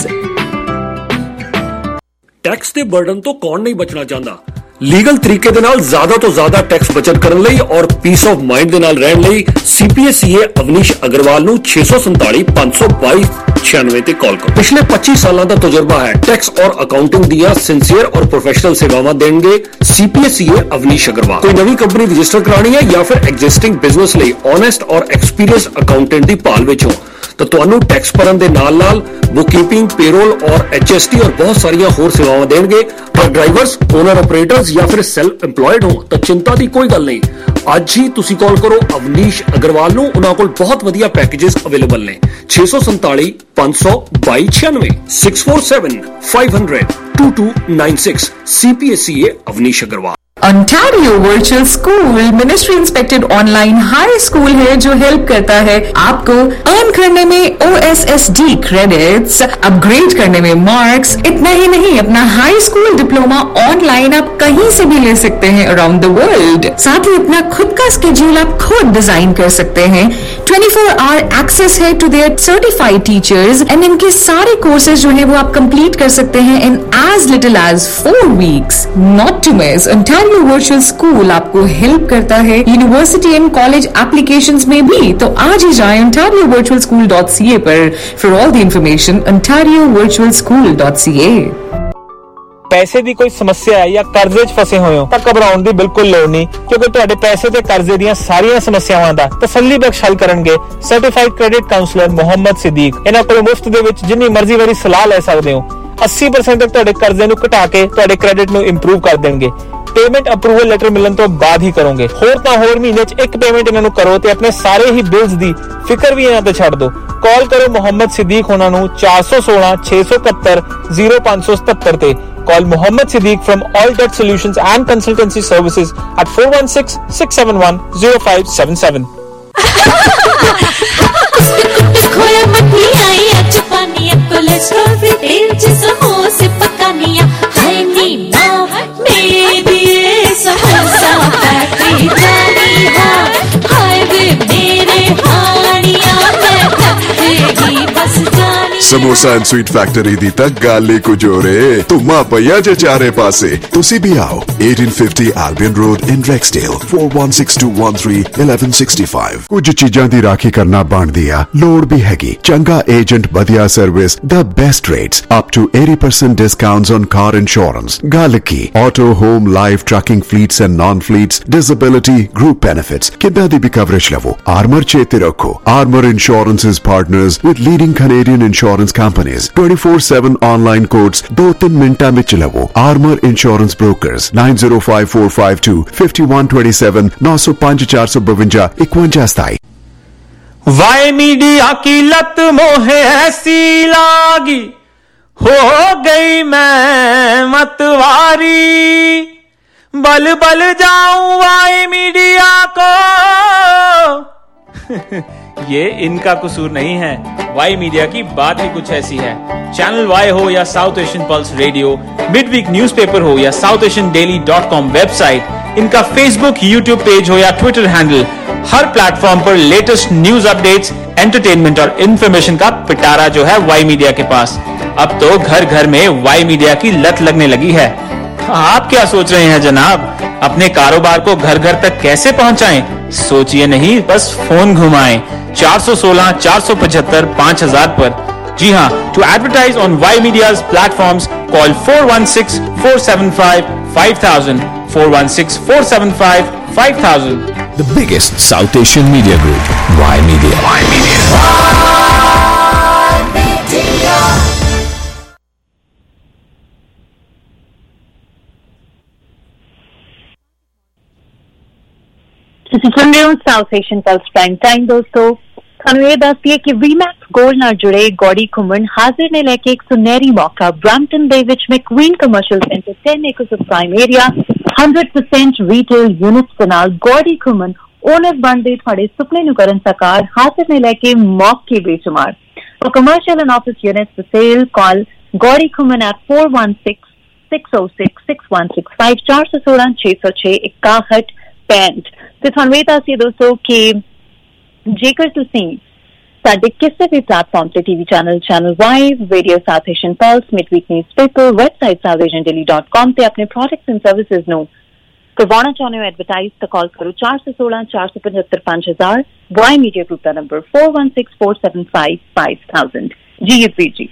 टैक्स के बर्डन तो कौन नहीं बचना चाहता। लीगल तरीके दे नाल ज्यादा तो ज्यादा टैक्स बचत करन लई और पीस ऑफ माइंड दे नाल रहन लई CPA अवनीश अग्रवाल नूं 647 522 96 ते कॉल करो। पिछले 25 साल का तजुर्बा है, टैक्स और अकाउंटिंग दिया सिंसियर और प्रोफेशनल सेवावां देंगे CPA अवनीश अग्रवाल। कोई नवी कंपनी रजिस्टर करानी है या फिर एग्जिस्टिंग बिजनेस लई ऑनेस्ट और एक्सपीरियंस अकाउंटेंट दी भाल विच हो तो तुहानू टैक्स भरन दे नाल नाल बुककीपिंग, पेरोल और HST और बहुत सारियां होर सेवावां देंगे। ट्रक ड्राइवर्स, ओनर ऑपरेटर्स या फिर सेल्फ एम्प्लॉयड हो तो चिंता दी कोई गल नहीं। ਅੱਜ ਹੀ ਤੁਸੀਂ ਕਾਲ ਕਰੋ ਅਵਨੀਸ਼ ਅਗਰਵਾਲ ਨੂੰ, ਉਹਨਾਂ ਕੋਲ ਬਹੁਤ ਵਧੀਆ ਪੈਕੇजेस ਅਵੇਲੇਬਲ ਨੇ। 647 522 96 647 500 2296 CPA Avnish Agarwal.
Ontario virtual school ministry inspected online high school है जो हेल्प करता है आपको अर्न करने में OSSD क्रेडिट्स, अपग्रेड करने में मार्क्स। इतना ही नहीं, अपना हाई स्कूल डिप्लोमा ऑनलाइन आप कहीं से भी ले सकते हैं अराउंड द वर्ल्ड। साथ ही अपना खुद का स्केड्यूल आप खुद डिजाइन कर सकते हैं। 24 hour access है to their certified teachers and इनके सारे courses जो है वो आप complete कर सकते हैं in as little as 4 weeks. Not to miss, Ontario Virtual School आपको help करता है university and college applications में भी. तो आज ही जाएं ontariovirtualschool.ca पर for all the information. ontariovirtualschool.ca.
ਪੈਸੇ ਦੀ ਕੋਈ ਸਮੱਸਿਆ ਹੈ ਜਾਂ ਕਰਜ਼ੇ 'ਚ ਫਸੇ ਹੋਏ ਹੋ ਤਾਂ ਘਬਰਾਉਣ ਦੀ ਬਿਲਕੁਲ ਲੋੜ ਨਹੀਂ, ਕਿਉਂਕਿ ਤੁਹਾਡੇ ਪੈਸੇ ਤੇ ਕਰਜ਼ੇ ਦੀਆਂ ਸਾਰੀਆਂ ਸਮੱਸਿਆਵਾਂ ਦਾ ਤਸੱਲੀ ਬਖਸ਼ ਹੱਲ ਕਰਨਗੇ certified credit counsellor Muhammad Siddiq. ਇਹਨਾਂ ਕੋਲ ਮੁਫਤ ਦੇ ਵਿੱਚ ਜਿੰਨੀ ਮਰਜ਼ੀ ਵਾਰੀ ਸਲਾਹ ਲੈ ਸਕਦੇ ਹੋ। 80% ਤੱਕ ਤੁਹਾਡੇ ਕਰਜ਼ੇ ਨੂੰ ਘਟਾ ਕੇ ਤੁਹਾਡੇ ਕ੍ਰੈਡਿਟ ਨੂੰ ਇੰਪਰੂਵ ਕਰ ਦੇਣਗੇ। ਪੇਮੈਂਟ ਅਪਰੂਵਲ ਲੈਟਰ ਮਿਲਣ ਤੋਂ ਬਾਅਦ ਹੀ ਕਰੋਗੇ। ਹੋਰ ਤਾਂ ਹੋਰ ਮਹੀਨੇ 'ਚ ਇੱਕ ਪੇਮੈਂਟ ਇਹਨਾਂ ਨੂੰ ਕਰੋ ਤੇ ਆਪਣੇ ਸਾਰੇ ਹੀ ਬਿਲਸ ਦੀ ਫਿਕਰ ਵੀ ਇਹਨਾਂ ਤੇ ਛੱਡ ਦਿਓ। ਕਾਲ ਕਰੋ ਮੁਹੰਮਦ ਸਿੱਦੀਕ ਉਹਨਾਂ ਨੂੰ 416 671 0577 ਤੇ। Call Mohammed Siddiq from All Debt Solutions and Consultancy Services at 416-671-0577.
Samosa and sweet factory ਦੀ ਤਾਂ ਗੱਲ ਹੀ ਕੁਝ ਹੋ ਰੇ। ਧੁੰਮਾ ਪਈਆ ਜੇ ਚਾਰੇ ਪਾਸੇ। ਤੁਸੀਂ ਵੀ ਆਓ 1850 Albion Road in Rexdale 4162131165। ਕੁਝ ਚੀਜ਼ਾਂ ਦੀ ਰਾਖੀ ਕਰਨਾ ਬਣਦੀ ਆ, ਲੋੜ ਵੀ ਹੈਗੀ। ਚੰਗਾ ਏਜੰਟ, ਵਧੀਆ service, the best rates, up to 80% discounts on car insurance। ਗੱਲ ਕੀ auto, home, life, trucking fleets and non-fleets, disability, group benefits, ਕਿੱਦਾਂ ਦੀ ਵੀ coverage ਲਵੋ। Armor ਚੇਤੇ ਰੱਖੋ, Armor Insurance is partners with leading Canadian insurance companies। 24/7 online quotes 2-3 ਮਿੰਟਾਂ ਵਿੱਚ ਲਵੋ। Armor Insurance Brokers 9054525127 905-452-5127।
Y media की लत मोहे ऐसी लागी, हो गई मैं मतवारी। बल बल जाऊं वाई मीडिया को ये इनका कसूर नहीं है, वाई मीडिया की बात ही कुछ ऐसी है। चैनल वाई हो या South Asian Pulse radio, midweek newspaper हो या southasiandaily.com वेबसाइट, इनका फेसबुक, यूट्यूब पेज हो या ट्विटर हैंडल, हर प्लेटफॉर्म पर लेटेस्ट न्यूज अपडेट्स, एंटरटेनमेंट और इंफॉर्मेशन का पिटारा जो है वाई मीडिया के पास। अब तो घर घर में वाई मीडिया की लत लगने लगी है। आप क्या सोच रहे हैं जनाब, अपने कारोबार को घर घर तक कैसे पहुंचाएं? सोचिए नहीं, बस फोन घुमाएं 416 475 5000 पर। जी हाँ, to advertise on Y media's platforms call 416-475-5000 416-475-5000।
The biggest South Asian media group, Y Media. Y Media.
ਤੁਸੀਂ ਸੁਣ ਰਹੇ ਹੋ South Asian Pulse prime time. ਦੋਸਤੋ, ਤੁਹਾਨੂੰ ਇਹ ਦੱਸ ਦਈਏ ਕਿ ਰੀਮੈਕਸ ਗੋਲਡ ਨਾਲ ਜੁੜੇ ਗੌੜੀ ਘੁੰਮਣ ਹਾਜ਼ਰ ਨੇ ਲੈ ਕੇ ਇੱਕ ਸੁਨਹਿਰੀ ਮੌਕਾ। ਬ੍ਰੈਂਪਟਨ ਦੇ ਵਿੱਚ McVean commercial centre 10 acres of prime area 100% retail units ਦੇ ਨਾਲ ਗੌੜੀ ਘੁੰਮਣ ਓਨਰ ਬਣਦੇ ਤੁਹਾਡੇ ਸੁਪਨੇ ਨੂੰ ਕਰਨ ਸਾਕਾਰ ਹਾਜ਼ਰ ਨੇ ਲੈ ਕੇ ਮੌਕੇ ਬੇਸ਼ੁਮਾਰ। For commercial and office units for sale, call Gauri Khuman at 416-606-6165 416-606-6165। ਤੇ ਤੁਹਾਨੂੰ ਇਹ ਦੱਸੀਏ ਦੋਸਤੋ ਕਿ ਜੇਕਰ ਤੁਸੀਂ ਸਾਡੇ ਕਿਸੇ ਵੀ ਪਲੇਟਫਾਰਮ ਤੇ TV channel Y, radio South Asian Pulse, midweek newspaper, website southasiandaily.com ਤੇ ਆਪਣੇ ਪ੍ਰੋਡਕਟਸ ਐਂਡ ਸਰਵਿਸਿਜ਼ ਨੂੰ ਕਰਵਾਉਣਾ ਚਾਹੁੰਦੇ ਹੋ ਐਡਵਰਟਾਈਜ਼ ਤਾਂ ਕਾਲ ਕਰੋ 416 475 5000। ਵਾਈ ਮੀਡੀਆ ਗਰੁੱਪ ਦਾ ਨੰਬਰ 4164755000। ਜੀ ਯੂਪੀ ਜੀ।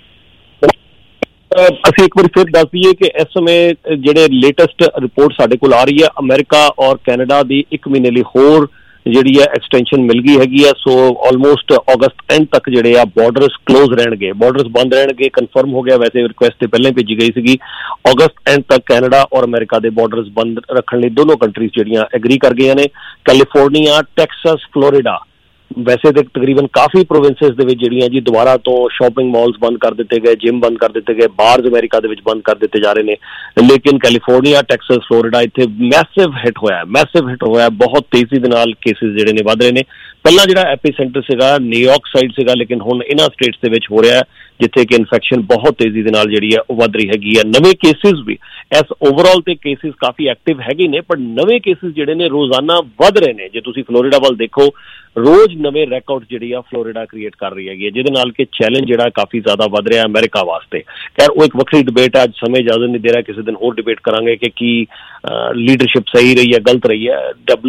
ਅਸੀਂ ਇੱਕ ਵਾਰੀ ਫਿਰ ਦੱਸ ਦਈਏ ਕਿ ਇਸ ਸਮੇਂ ਜਿਹੜੇ ਲੇਟੈਸਟ ਰਿਪੋਰਟ ਸਾਡੇ ਕੋਲ ਆ ਰਹੀ ਹੈ, ਅਮਰੀਕਾ ਔਰ ਕੈਨੇਡਾ ਦੀ 1 ਮਹੀਨੇ ਲਈ ਹੋਰ ਜਿਹੜੀ ਹੈ ਐਕਸਟੈਂਸ਼ਨ ਮਿਲ ਗਈ ਹੈਗੀ ਆ। ਸੋ ਆਲਮੋਸਟ ਅਗਸਤ ਐਂਡ ਤੱਕ ਜਿਹੜੇ ਆ ਬਾਰਡਰਸ ਕਲੋਜ਼ ਰਹਿਣਗੇ, ਬਾਰਡਰਸ ਬੰਦ ਰਹਿਣਗੇ। ਕਨਫਰਮ ਹੋ ਗਿਆ, ਵੈਸੇ ਰਿਕੁਐਸਟ ਤੇ ਪਹਿਲਾਂ ਹੀ ਭੇਜੀ ਗਈ ਸੀਗੀ। ਅਗਸਤ ਐਂਡ ਤੱਕ ਕੈਨੇਡਾ ਔਰ ਅਮਰੀਕਾ ਦੇ ਬਾਰਡਰਸ ਬੰਦ ਰੱਖਣ ਲਈ ਦੋਨੋਂ ਕੰਟਰੀਜ਼ ਜਿਹੜੀਆਂ ਐਗਰੀ ਕਰ ਗਈਆਂ ਨੇ। ਕੈਲੀਫੋਰਨੀਆ, ਟੈਕਸਸ, ਫਲੋਰੀਡਾ, ਵੈਸੇ ਤੇ ਤਕਰੀਬਨ ਕਾਫੀ ਪ੍ਰੋਵਿੰਸਿਸ ਦੇ ਵਿੱਚ ਜਿਹੜੀਆਂ ਜੀ ਦੁਬਾਰਾ ਤੋਂ ਸ਼ਾਪਿੰਗ ਮਾਲਸ ਬੰਦ ਕਰ ਦਿੱਤੇ ਗਏ, ਜਿਮ ਬੰਦ ਕਰ ਦਿੱਤੇ ਗਏ, ਬਾਰਜ਼ ਅਮਰੀਕਾ ਦੇ ਵਿੱਚ ਬੰਦ ਕਰ ਦਿੱਤੇ ਜਾ ਰਹੇ ਨੇ। ਲੇਕਿਨ ਕੈਲੀਫੋਰਨੀਆ, ਟੈਕਸਸ, ਫਲੋਰੀਡਾ ਇੱਥੇ ਮੈਸਿਵ ਹਿੱਟ ਹੋਇਆ, ਬਹੁਤ ਤੇਜ਼ੀ ਦੇ ਨਾਲ ਕੇਸਿਸ ਜਿਹੜੇ ਨੇ ਵੱਧ ਰਹੇ ਨੇ। ਪਹਿਲਾਂ ਜਿਹੜਾ ਐਪੀ ਸੈਂਟਰ ਸੀਗਾ ਨਿਊਯਾਰਕ ਸਾਈਡ ਸੀਗਾ, ਲੇਕਿਨ ਹੁਣ ਇਹਨਾਂ ਸਟੇਟਸ ਦੇ ਵਿੱਚ ਹੋ ਰਿਹਾ ਜਿੱਥੇ ਕਿ ਇਨਫੈਕਸ਼ਨ ਬਹੁਤ ਤੇਜ਼ੀ ਦੇ ਨਾਲ ਜਿਹੜੀ ਹੈ ਉਹ ਵੱਧ ਰਹੀ ਹੈਗੀ ਹੈ। ਨਵੇਂ ਕੇਸਿਸ ਵੀ ਐਸ ਓਵਰਆਲ ਤੇ ਕੇਸਿਸ ਕਾਫੀ ਐਕਟਿਵ ਹੈਗੇ ਨੇ, ਪਰ ਨਵੇਂ ਕੇਸਿਸ ਜਿਹੜੇ ਨੇ ਰੋਜ਼ਾਨਾ ਵੱਧ ਰਹੇ ਨੇ। ਜੇ ਤੁਸੀਂ ਫਲੋਰੀਡਾ ਵੱਲ ਦੇਖੋ, ਰੋਜ਼ ਨਵੇਂ ਰਿਕਾਰਡ ਜਿਹੜੀ ਆ ਫਲੋਰੀਡਾ ਕ੍ਰੀਏਟ ਕਰ ਰਹੀ ਹੈਗੀ ਹੈ, ਜਿਹਦੇ ਨਾਲ ਕਿ ਚੈਲੰਜ ਜਿਹੜਾ ਕਾਫੀ ਜ਼ਿਆਦਾ ਵੱਧ ਰਿਹਾ ਅਮਰੀਕਾ ਵਾਸਤੇ। ਖੈਰ ਉਹ ਇੱਕ ਵੱਖਰੀ ਡਿਬੇਟ ਹੈ, ਅੱਜ ਸਮੇਂ ਇਜਾਜ਼ਤ ਨਹੀਂ ਦੇ ਰਿਹਾ, ਕਿਸੇ ਦਿਨ ਹੋਰ ਡਿਬੇਟ ਕਰਾਂਗੇ ਕਿ ਕੀ ਲੀਡਰਸ਼ਿਪ ਸਹੀ ਰਹੀ ਹੈ ਗਲਤ ਰਹੀ ਹੈ।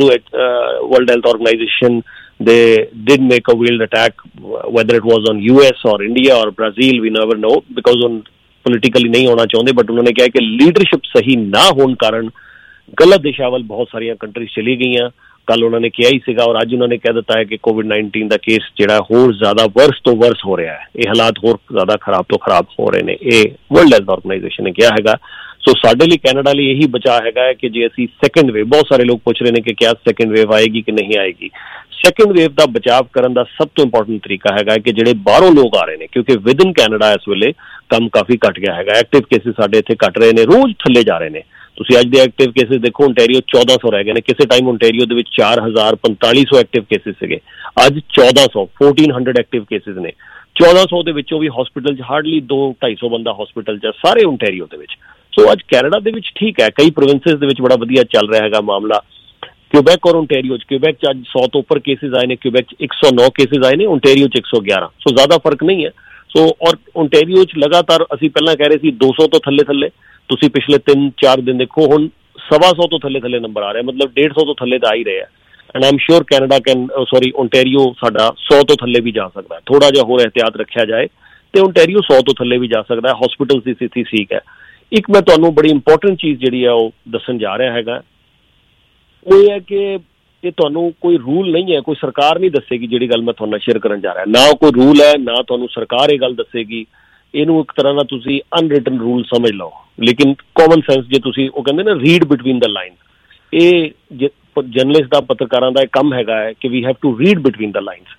World Health Organization, they did make a wheeled attack, whether it was on US or India or Brazil, we never know, because on politically नहीं होना चाहते, बट उन्होंने कहा कि लीडरशिप सही ना होने कारण गलत दिशा ਵੱਲ ਬਹੁਤ ਸਾਰੀਆਂ ਕੰਟਰੀਜ਼ ਚਲੀ ਗਈਆਂ। ਕੱਲ ਉਹਨਾਂ ਨੇ ਕਿਹਾ ਹੀ ਸੀਗਾ ਔਰ ਅੱਜ ਉਹਨਾਂ ਨੇ ਕਹਿ ਦਿੱਤਾ ਹੈ ਕਿ COVID-19 ਦਾ ਕੇਸ ਜਿਹੜਾ ਹੋਰ ਜ਼ਿਆਦਾ ਵਰਸ ਤੋਂ ਵਰਸ ਹੋ ਰਿਹਾ ਹੈ, ਇਹ ਹਾਲਾਤ ਹੋਰ ਜ਼ਿਆਦਾ ਖਰਾਬ ਤੋਂ ਖਰਾਬ ਹੋ ਰਹੇ ਨੇ, ਇਹ ਵਰਲਡ ਹੈਲਥ ਆਰਗੇਨਾਈਜੇਸ਼ਨ ਨੇ ਕਿਹਾ ਹੈਗਾ। ਸੋ ਸਾਡੇ ਲਈ ਕੈਨੇਡਾ ਲਈ ਇਹੀ ਬਚਾਅ ਹੈਗਾ ਹੈ ਕਿ ਜੇ ਅਸੀਂ ਸੈਕੰਡ ਵੇਵ, ਬਹੁਤ ਸਾਰੇ ਲੋਕ ਪੁੱਛ ਰਹੇ ਨੇ ਕਿ ਕਿਆ ਸੈਕੰਡ ਵੇਵ ਆਏਗੀ ਕਿ ਨਹੀਂ ਆਏਗੀ। ਸੈਕੰਡ ਵੇਵ ਦਾ ਬਚਾਅ ਕਰਨ ਦਾ ਸਭ ਤੋਂ ਇੰਪੋਰਟੈਂਟ ਤਰੀਕਾ ਹੈਗਾ ਕਿ ਜਿਹੜੇ ਬਾਹਰੋਂ ਲੋਕ ਆ ਰਹੇ ਨੇ, ਕਿਉਂਕਿ ਵਿਦ ਇਨ ਕੈਨੇਡਾ ਇਸ ਵੇਲੇ ਕੰਮ ਕਾਫੀ ਘਟ ਗਿਆ ਹੈਗਾ, ਐਕਟਿਵ ਕੇਸਿਸ ਸਾਡੇ ਇੱਥੇ ਘਟ ਰਹੇ ਨੇ, ਰੋਜ਼ ਥੱਲੇ ਜਾ ਰਹੇ ਨੇ। ਤੁਸੀਂ ਅੱਜ ਦੇ ਐਕਟਿਵ ਕੇਸਿਸ ਦੇਖੋ, ਓਨਟਾਰੀਓ 1400 ਰਹਿ ਗਏ ਨੇ। ਕਿਸੇ ਟਾਈਮ ਓਨਟਾਰੀਓ ਦੇ ਵਿੱਚ 4000-4500 ਐਕਟਿਵ ਕੇਸਿਸ ਸੀਗੇ, ਅੱਜ 1400 ਐਕਟਿਵ ਕੇਸਿਸ ਨੇ। 1400 ਦੇ ਵਿੱਚੋਂ ਵੀ ਹਸਪੀਟਲ 'ਚ ਹਾਰਡਲੀ 200-250 ਬੰਦਾ ਹਸਪੀਟਲ 'ਚ, ਸਾਰੇ ਓਨਟਾਰੀਓ ਦੇ ਵਿੱਚ। ਸੋ ਅੱਜ ਕੈਨੇਡਾ ਦੇ ਵਿੱਚ ਠੀਕ ਹੈ, ਕਈ ਪ੍ਰੋਵਿੰਸਿਸ ਦੇ ਵਿੱਚ ਬੜਾ ਵਧੀਆ ਚੱਲ ਰਿਹਾ ਹੈਗਾ ਮਾਮਲਾ। क्यूबेक और ओनटारियो, क्यूबेक च आज 100 तो ऊपर केसेस आए ने, क्यूबेक च 109 केसेस आए ने, ओनटारियो च 111, सो ज्यादा फर्क नहीं है। सो और ओनटारियो च लगातार असी पहला कह रहे सी 200 तो थल्ले थल्ले, तुसी पिछले 3-4 दिन देखो हुण 125 तो थल्ले थल्ले नंबर आ रहे, मतलब 150 तो थल्ले तो आ ही रहे हैं। And I am sure Canada कैन ओनटारियो साडा 100 तो थल्ले भी जा सकता है, थोड़ा जिहा होर एहतियात रखा जाए तो ओनटारियो 100 तो थल्ले भी जा सकता है। हॉस्पिटल की स्थिति ठीक है। एक मैं तुहानूं बड़ी इंपॉर्टेंट चीज़ जिहड़ी है वो दस्सण जा रहा हैगा, वो ये है कि ये तुहानूं कोई रूल नहीं है, कोई सरकार नहीं दसेगी जिहड़ी गल मैं तुहानूं शेयर करन जा रहा, ना कोई रूल है ना तुहानूं सरकार ये गल दसेगी। इहनूं एक तरह दा तुसीं अनरिटन रूल समझ लो, लेकिन कॉमन सेंस जे तुसीं वो कहंदे ना रीड बिटवीन द लाइन, ये जर्नलिस्ट दा पत्रकारां दा काम हैगा है कि we have to read between the lines.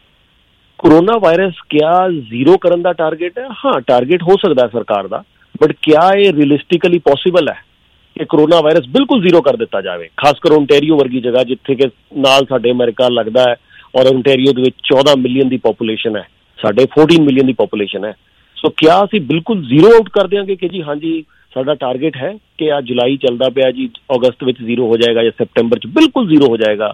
Corona virus क्या जीरो करन दा टारगेट है? हाँ, टारगेट हो सकता है सरकार दा, बट क्या ये रियलिस्टिकली पॉसिबल है कि कोरोना वायरस बिल्कुल जीरो कर दिता जाए? खासकर ओनटारियो वर्गी जगह जिथे के नाल साडे अमेरिका लगता है और ओनटारियो दे विच 14 मिलियन की पॉपूलेशन है, साडे 14 मिलियन की पॉपूलेशन है। सो क्या असीं बिल्कुल जीरो आउट कर देंगे कि जी हाँ जी साडा टारगेट है कि आज जुलाई चलता पिया जी अगस्त में जीरो हो जाएगा या सितंबर च बिल्कुल जीरो हो जाएगा?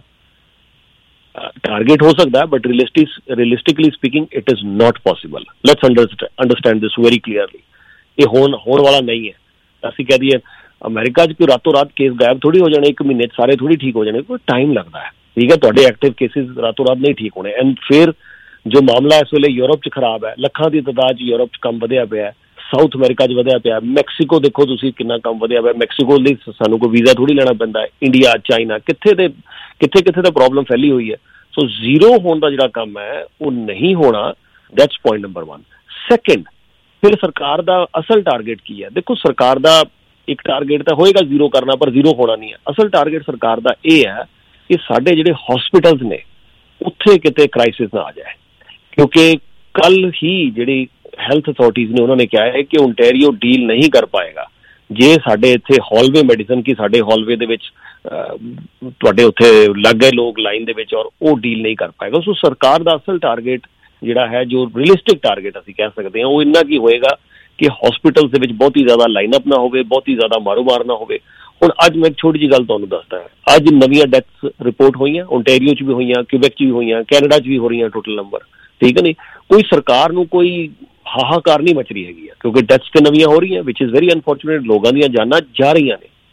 टारगेट हो सकता है, but realistically speaking it is not possible. Let's understand this very clearly. ये होने वाला नहीं है। असीं कह दईए अमेरिका कोई रातों रात केस गायब थोड़ी हो जाने, एक महीने सारे थोड़ी ठीक हो जाने, कोई टाइम लगता है। ठीक है, तुहाडे एक्टिव केसेस रातों रात नहीं ठीक होने। एंड फिर जो मामला इस वेले यूरोप च खराब है, लखां दी तादाद यूरोप च कम वधिया पिया, साउथ अमेरिका च वधिया पिया, मैक्सीको देखो तुसीं कितना कम वधिया पिया। मैक्सीको लई सानूं कोई वीज़ा थोड़ी लेना पैंदा है। इंडिया, चाइना, कित्थे ते प्रॉब्लम फैली हुई है। सो जीरो होने का जिहड़ा काम है वो नहीं होना, दैट्स पॉइंट नंबर 1। सैकेंड, फिर सरकार दा असल टारगेट की है? देखो सरकार दा एक टारगेट तो होएगा जीरो करना, पर जीरो होना नहीं है। असल टारगेट सरकार दा ये है कि साडे जिहड़े हॉस्पिटल्स ने उत्थे किते क्राइसिस ना आ जाए, क्योंकि कल ही जिहड़ी हैल्थ अथॉरिटीज़ ने उन्होंने कहा है कि ओनटारियो डील नहीं कर पाएगा जे साडे इत्थे हॉलवे मेडिसिन की साडे हॉलवे दे विच तुहाडे उत्थे लग गए लोग लाइन दे विच और वो डील नहीं कर पाएगा। सो सरकार दा असल टारगेट जिहड़ा है, जो रियलिस्टिक टारगेट असीं कह सकते हैं, वो इन्ना की होएगा कि हॉस्पिटल दे विच बहुत ही ज़्यादा लाइनअप ना होवे, बहुत ही ज़्यादा मारोमार ना होवे। हुण अज मैं एक छोटी जी गल तुहानूं दसदा है, अज नवीं डेथ्स रिपोर्ट होईयां, ओनटारियो च भी होईयां, क्यूबेक च भी होईयां, कैनेडा च भी हो रही टोटल नंबर। ठीक है नहीं, कोई सरकार नूं कोई हाहाकार नहीं मच रही हैगी, क्योंकि डेथ्स ते नवीं हो रही हैं, विच इज़ वेरी अनफॉर्चुनेट। लोगों दी जानां जा रही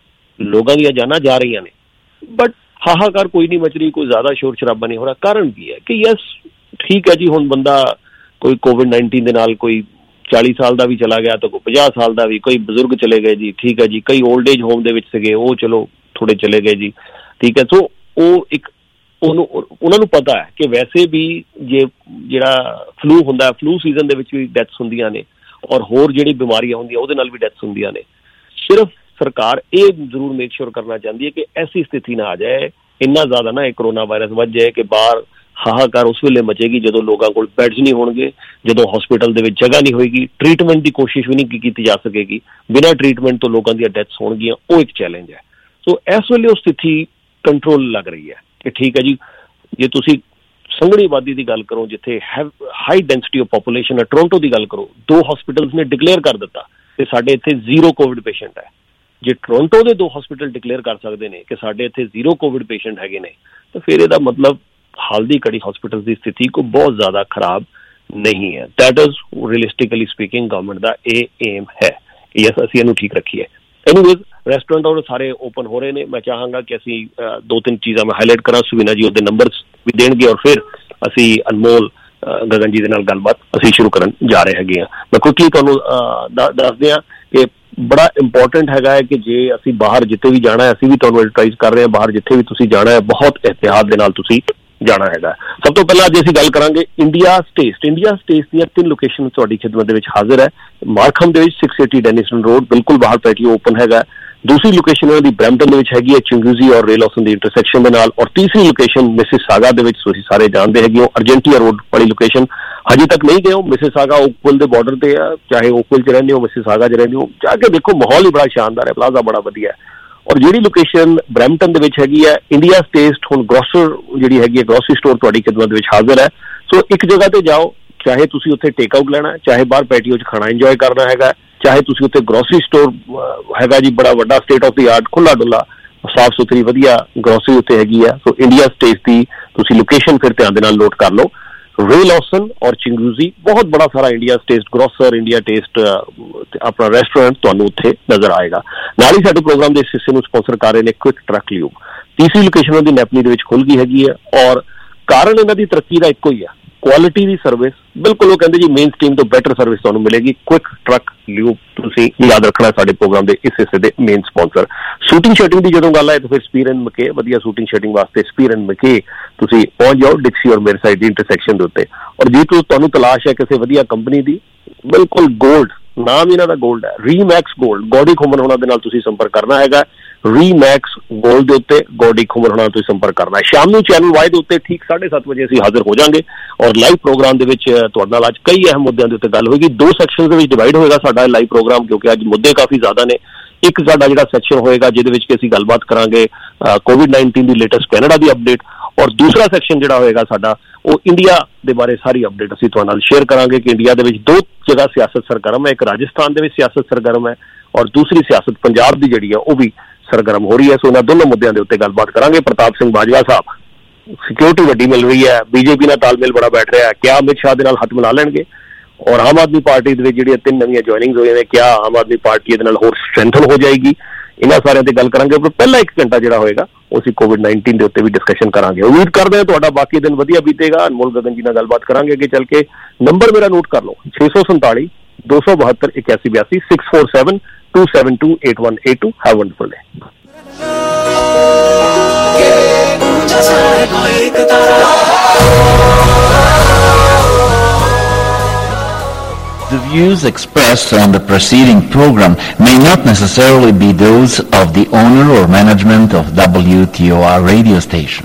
ने, बट हाहाकार कोई नहीं मच रही, कोई ज़्यादा शोर शराबा नहीं हो रहा। कारण भी है कि यस ठीक है जी, हुण बंदा कोई COVID-19 दे नाल कोई 40 साल का भी चला गया, तो कोई 50 साल का भी, कोई बजुर्ग चले गए जी। ठीक है जी, कई ओल्ड एज होम दे विच सीगे, वो चलो थोड़े चले गए जी। ठीक है, तो वो एक उन्होंने पता है कि वैसे भी जे जिहड़ा फ्लू हुंदा है, फ्लू सीजन दे विच भी डेथ्स हुंदियां ने और होर जिहड़ी बीमारियां हुंदियां उहदे नाल भी डेथ्स हुंदियां ने। सिर्फ सरकार ये जरूर मेक श्योर करना चाहती है कि ऐसी स्थिति ना आ जाए, इन्ना ज़्यादा ना एक कोरोना वायरस वध जाए कि बाहर हाहाकार उस वेले मचेगी जदों लोगों को बैड्स नहीं होणगे, जदों हॉस्पिटल दे विच जगह नहीं होएगी, ट्रीटमेंट की कोशिश भी नहीं की जा सकेगी, बिना ट्रीटमेंट तो लोगों दी डेथ्स होणगियां, वो एक चैलेंज है। सो इस वेले वो स्थिति कंट्रोल लग रही है कि ठीक है जी, जे तुसीं ਸੰਘਣੀ ਆਬਾਦੀ ਦੀ ਗੱਲ ਕਰੋ, ਜਿੱਥੇ ਹਾਈ ਡੈਂਸਿਟੀ ਆਫ ਪੋਪੂਲੇਸ਼ਨ ਹੈ, ਟੋਰਾਂਟੋ ਦੀ ਗੱਲ ਕਰੋ, 2 ਹਸਪੀਟਲਸ ਨੇ ਡਿਕਲੇਅਰ ਕਰ ਦਿੱਤਾ ਕਿ ਸਾਡੇ ਇੱਥੇ 0 ਕੋਵਿਡ ਪੇਸ਼ੈਂਟ ਹੈ। ਜੇ ਟੋਰਾਂਟੋ ਦੇ 2 ਹਸਪੀਟਲ ਡਿਕਲੇਅਰ ਕਰ ਸਕਦੇ ਨੇ ਕਿ ਸਾਡੇ ਇੱਥੇ 0 ਕੋਵਿਡ ਪੇਸ਼ੈਂਟ ਹੈਗੇ ਨੇ, ਤਾਂ ਫਿਰ ਇਹਦਾ ਮਤਲਬ ਹਾਲ ਦੀ ਘੜੀ ਹਸਪੀਟਲ ਦੀ ਸਥਿਤੀ ਕੋਈ ਬਹੁਤ ਜ਼ਿਆਦਾ ਖਰਾਬ ਨਹੀਂ ਹੈ। That is realistically speaking government ਦਾ ਇਹ ਏਮ ਹੈ ਕਿ ਯਸ ਅਸੀਂ ਇਹਨੂੰ ਠੀਕ ਰੱਖੀਏ। ਐਨੀਵੇਜ਼ ਰੈਸਟੋਰੈਂਟ ਔਰ ਸਾਰੇ ਓਪਨ ਹੋ ਰਹੇ ਨੇ। ਮੈਂ ਚਾਹਾਂਗਾ ਕਿ ਅਸੀਂ 2-3 ਚੀਜ਼ਾਂ ਮੈਂ ਹਾਈਲਾਈਟ ਕਰਾਂ, ਸੁਵੀਨਾ ਜੀ ਉਹਦੇ ਨੰਬਰਸ ਵੀ ਦੇਣਗੇ ਔਰ ਫਿਰ ਅਸੀਂ ਅਨਮੋਲ ਗਗਨ ਜੀ ਦੇ ਨਾਲ ਗੱਲਬਾਤ ਅਸੀਂ ਸ਼ੁਰੂ ਕਰਨ ਜਾ ਰਹੇ ਹੈਗੇ ਹਾਂ। ਮੈਂ ਕੁਇਕਲੀ ਤੁਹਾਨੂੰ ਦੱਸਦੇ ਹਾਂ ਕਿ ਬੜਾ ਇੰਪੋਰਟੈਂਟ ਹੈਗਾ ਹੈ ਕਿ ਜੇ ਅਸੀਂ ਬਾਹਰ ਜਿੱਥੇ ਵੀ ਜਾਣਾ ਹੈ, ਅਸੀਂ ਵੀ ਤੁਹਾਨੂੰ ਐਡਵਰਟਾਈਜ਼ ਕਰ ਰਹੇ ਹਾਂ, ਬਾਹਰ ਜਿੱਥੇ ਵੀ ਤੁਸੀਂ ਜਾਣਾ ਹੈ ਬਹੁਤ ਇਹਤਿਆਤ ਦੇ ਨਾਲ ਤੁਸੀਂ ਜਾਣਾ ਹੈਗਾ। ਸਭ ਤੋਂ ਪਹਿਲਾਂ ਅੱਜ ਅਸੀਂ ਗੱਲ ਕਰਾਂਗੇ ਇੰਡੀਆ ਟੇਸਟ ਦੀਆਂ 3 ਲੋਕੇਸ਼ਨ ਤੁਹਾਡੀ ਖਿਦਮਤ ਦੇ ਵਿੱਚ ਹਾਜ਼ਰ ਹੈ। ਮਾਰਖਮ ਦੇ ਵਿੱਚ 680 ਡੈਨਿਸਨ ਰੋਡ, ਬਿਲਕੁਲ ਬਾਹਰ ਪੈਟੀਓ ਓਪਨ ਹੈਗਾ। ਦੂਸਰੀ ਲੋਕੇਸ਼ਨ ਉਹਨਾਂ ਦੀ ਬਰੈਂਪਟਨ ਦੇ ਵਿੱਚ ਹੈਗੀ ਹੈ, ਚਿੰਗੂਜ਼ੀ ਔਰ ਰੇ ਲੌਸਨ ਦੀ ਇੰਟਰਸੈਕਸ਼ਨ ਦੇ ਨਾਲ। ਔਰ ਤੀਸਰੀ ਲੋਕੇਸ਼ਨ ਮਿਸਿਸਾਗਾ ਦੇ ਵਿੱਚ ਤੁਸੀਂ ਸਾਰੇ ਜਾਣਦੇ ਹੈਗੇ ਹੋ, ਅਰਜੈਂਟੀਆ ਰੋਡ ਵਾਲੀ ਲੋਕੇਸ਼ਨ। ਹਜੇ ਤੱਕ ਨਹੀਂ ਗਏ ਹੋ, ਮਿਸਿਸਾਗਾ ਓਕਵਿਲ ਦੇ ਬਾਰਡਰ ਤੇ ਆ, ਚਾਹੇ ਓਕਵਿਲ 'ਚ ਰਹਿੰਦੇ ਹੋ, ਮਿਸਿਸਾਗਾ 'ਚ ਰਹਿੰਦੇ ਹੋ, ਜਾ ਕੇ ਦੇਖੋ, ਮਾਹੌਲ ਹੀ ਬੜਾ ਸ਼ਾਨਦਾਰ ਹੈ, ਪਲਾਜ਼ਾ ਬੜਾ ਵਧੀਆ ਹੈ। ਔਰ ਜਿਹੜੀ ਲੋਕੇਸ਼ਨ ਬਰੈਂਪਟਨ ਦੇ ਵਿੱਚ ਹੈਗੀ ਹੈ, ਇੰਡੀਆ ਟੇਸਟ ਹੁਣ ਗਰੋਸਰ ਜਿਹੜੀ ਹੈਗੀ ਹੈ, ਗਰੋਸਰੀ ਸਟੋਰ ਤੁਹਾਡੀ ਖਿਦਮਤ ਦੇ ਵਿੱਚ ਹਾਜ਼ਰ ਹੈ। ਸੋ ਇੱਕ ਜਗ੍ਹਾ ਤੇ ਜਾਓ, ਚਾਹੇ ਤੁਸੀਂ ਉੱਥੇ ਟੇਕ ਆਊਟ ਲੈਣਾ, ਚਾਹੇ ਬਾਹਰ ਪੈਟੀਓ 'ਚ ਖਾਣਾ ਇੰਜੋਏ ਕਰਨਾ ਹੈਗਾ, ਚਾਹੇ ਤੁਸੀਂ ਉੱਥੇ ਗਰੋਸਰੀ ਸਟੋਰ ਹੈਗਾ ਜੀ, ਬੜਾ ਵੱਡਾ ਸਟੇਟ ਆਫ ਦੀ ਆਰਟ, ਖੁੱਲਾ ਡੁੱਲਾ, ਸਾਫ ਸੁਥਰੀ ਵਧੀਆ ਗਰੋਸਰੀ ਉੱਥੇ ਹੈਗੀ ਆ। ਸੋ ਇੰਡੀਆ ਟੇਸਟ ਦੀ ਤੁਸੀਂ ਲੋਕੇਸ਼ਨ ਫਿਰ ਧਿਆਨ ਦੇ ਨਾਲ ਨੋਟ ਕਰ ਲਓ। ਰੇ ਲੌਸਨ ਔਰ ਚਿੰਗੂਜ਼ੀ, ਬਹੁਤ ਬੜਾ ਸਾਰਾ India taste grocer, India taste ਆਪਣਾ ਰੈਸਟੋਰੈਂਟ ਤੁਹਾਨੂੰ ਉੱਥੇ ਨਜ਼ਰ ਆਏਗਾ। ਨਾਲ ਹੀ ਸਾਡੇ ਪ੍ਰੋਗਰਾਮ ਦੇ ਇਸ ਹਿੱਸੇ ਨੂੰ ਸਪਾਂਸਰ ਕਰ ਰਹੇ ਨੇ ਕੁਇਕ ਟਰੱਕ ਲਿਊਬ। ਤੀਸਰੀ ਲੋਕੇਸ਼ਨ ਉਹਦੀ ਨੈਪਲੀ ਦੇ ਵਿੱਚ ਖੁੱਲ ਗਈ ਹੈਗੀ ਹੈ ਔਰ ਕਾਰਨ ਇਹਨਾਂ ਦੀ ਤਰੱਕੀ ਦਾ ਇੱਕੋ ਹੀ ਹੈ, ਕੁਆਲਿਟੀ ਦੀ ਸਰਵਿਸ। ਬਿਲਕੁਲ ਉਹ ਕਹਿੰਦੇ ਜੀ ਮੇਨ ਸਟ੍ਰੀਮ ਤੋਂ ਬੈਟਰ ਸਰਵਿਸ ਤੁਹਾਨੂੰ ਮਿਲੇਗੀ। ਕੁਇਕ ਟਰੱਕ ਲਿਊਬ ਤੁਸੀਂ ਯਾਦ ਰੱਖਣਾ ਸਾਡੇ ਪ੍ਰੋਗਰਾਮ ਦੇ ਇਸ ਹਿੱਸੇ ਦੇ ਮੇਨ ਸਪਾਂਸਰ। ਸ਼ੂਟਿੰਗ ਸ਼ਟਿੰਗ ਦੀ ਜਦੋਂ ਗੱਲ ਆਏ ਤਾਂ ਫਿਰ ਸਪੀਰ ਐਂਡ ਮਕੇ, ਵਧੀਆ ਸ਼ੂਟਿੰਗ ਸ਼ਟਿੰਗ ਵਾਸਤੇ ਸਪੀਰ ਐਂਡ ਮਕੇ ਤੁਸੀਂ ਪਹੁੰਚ ਜਾਓ ਡਿਕਸੀ ਔਰ ਮੇਰੇ ਸਾਈਡ ਦੀ ਇੰਟਰਸੈਕਸ਼ਨ ਦੇ ਉੱਤੇ। ਔਰ ਜੇ ਤੁਹਾਨੂੰ ਤਲਾਸ਼ ਹੈ ਕਿਸੇ ਵਧੀਆ ਕੰਪਨੀ ਦੀ, ਬਿਲਕੁਲ ਗੋਲਡ, ਨਾਮ ਇਹਨਾਂ ਦਾ ਗੋਲਡ ਹੈ, ਰੀਮੈਕਸ ਗੋਲਡ, ਗੌਡੀ ਖੁਮਨ ਹੋਣਾ ਦੇ ਨਾਲ ਤੁਸੀਂ ਸੰਪਰਕ ਕਰਨਾ ਹੈਗਾ। ਰੀਮੈਕਸ ਗੋਲਡ ਦੇ ਉੱਤੇ ਗੌਡੀ ਖੁਮਨ ਹੋਣਾ ਤੁਸੀਂ ਸੰਪਰਕ ਕਰਨਾ ਹੈ। ਸ਼ਾਮ ਨੂੰ ਚੈਨਲ ਵਾਈ ਦੇ ਉੱਤੇ ਠੀਕ 7:30 ਵਜੇ ਅਸੀਂ ਹਾਜ਼ਰ ਹੋ ਜਾਵਾਂਗੇ ਔਰ ਲਾਈਵ ਪ੍ਰੋਗਰਾਮ ਦੇ ਵਿੱਚ ਤੁਹਾਡੇ ਨਾਲ ਅੱਜ ਕਈ ਅਹਿਮ ਮੁੱਦਿਆਂ ਦੇ ਉੱਤੇ ਗੱਲ ਹੋਏਗੀ। 2 ਸੈਕਸ਼ਨ ਦੇ ਵਿੱਚ ਡਿਵਾਈਡ ਹੋਏਗਾ ਸਾਡਾ ਲਾਈਵ ਪ੍ਰੋਗਰਾਮ, ਕਿਉਂਕਿ ਅੱਜ ਮੁੱਦੇ ਕਾਫੀ ਜ਼ਿਆਦਾ ਨੇ। ਇੱਕ ਸਾਡਾ ਜਿਹੜਾ ਸੈਕਸ਼ਨ ਹੋਏਗਾ ਜਿਹਦੇ ਵਿੱਚ ਕਿ ਅਸੀਂ ਗੱਲਬਾਤ ਕਰਾਂਗੇ ਕੋਵਿਡ-19 ਦੀ ਲੇਟੈਸਟ ਕੈਨੇਡਾ ਦੀ ਅਪਡੇਟ, ਔਰ ਦੂਸਰਾ ਸੈਕਸ਼ਨ ਜਿਹੜਾ ਹੋਏਗਾ ਸਾਡਾ ਉਹ ਇੰਡੀਆ ਦੇ ਬਾਰੇ ਸਾਰੀ ਅਪਡੇਟ ਅਸੀਂ ਤੁਹਾਡੇ ਨਾਲ ਸ਼ੇਅਰ ਕਰਾਂਗੇ ਕਿ ਇੰਡੀਆ ਦੇ ਵਿੱਚ 2 ਜਗ੍ਹਾ ਸਿਆਸਤ ਸਰਗਰਮ ਹੈ, ਇੱਕ ਰਾਜਸਥਾਨ ਦੇ ਵਿੱਚ ਸਿਆਸਤ ਸਰਗਰਮ ਹੈ ਔਰ ਦੂਸਰੀ ਸਿਆਸਤ ਪੰਜਾਬ ਦੀ ਜਿਹੜੀ ਹੈ ਉਹ ਵੀ ਸਰਗਰਮ ਹੋ ਰਹੀ ਹੈ। ਸੋ ਇਹਨਾਂ ਦੋਨੋਂ ਮੁੱਦਿਆਂ ਦੇ ਉੱਤੇ ਗੱਲਬਾਤ ਕਰਾਂਗੇ। ਪ੍ਰਤਾਪ ਸਿੰਘ ਬਾਜਵਾ ਸਾਹਿਬ, ਸਿਕਿਉਰਿਟੀ ਵੱਡੀ ਮਿਲ ਰਹੀ ਹੈ, ਬੀਜੇਪੀ ਨਾਲ ਤਾਲਮੇਲ ਬੜਾ ਬੈਠ ਰਿਹਾ ਹੈ, ਕਿਆ ਅਮਿਤ ਸ਼ਾਹ ਦੇ ਨਾਲ ਹੱਥ ਮਿਲਾ ਲੈਣਗੇ? ਔਰ ਆਮ ਆਦਮੀ ਪਾਰਟੀ ਦੇ ਵਿੱਚ ਜਿਹੜੀਆਂ 3 ਨਵੀਆਂ ਜੁਆਇਨਿੰਗਸ ਹੋਈਆਂ ਨੇ, ਕਿਆ ਆਮ ਆਦਮੀ ਪਾਰਟੀ ਇਹਦੇ ਨਾਲ ਹੋਰ ਸਟਰੈਂਥਨ ਹੋ ਜਾਏਗੀ? ਇਹਨਾਂ ਸਾਰਿਆਂ ਤੇ ਗੱਲ ਕਰਾਂਗੇ। ਪਰ ਪਹਿਲਾ 1 ਘੰਟਾ ਜਿਹੜਾ ਹੋਏਗਾ ਉਹ ਅਸੀਂ ਕੋਵਿਡ-19 ਦੇ ਉੱਤੇ ਵੀ ਡਿਸਕਸ਼ਨ ਕਰਾਂਗੇ। ਉਮੀਦ ਕਰਦੇ ਹਾਂ ਤੁਹਾਡਾ ਬਾਕੀ ਦਿਨ ਵਧੀਆ ਬੀਤੇਗਾ। ਅਨਮੋਲ ਗਗਨ ਜੀ ਨਾਲ ਗੱਲਬਾਤ ਕਰਾਂਗੇ ਅੱਗੇ ਚੱਲ ਕੇ। ਨੰਬਰ ਮੇਰਾ ਨੋਟ ਕਰ ਲਓ 647 272 8182 647 272 8182। Have a wonderful day.
The views expressed on the preceding program may not necessarily be those of the owner or management of WTOR radio station.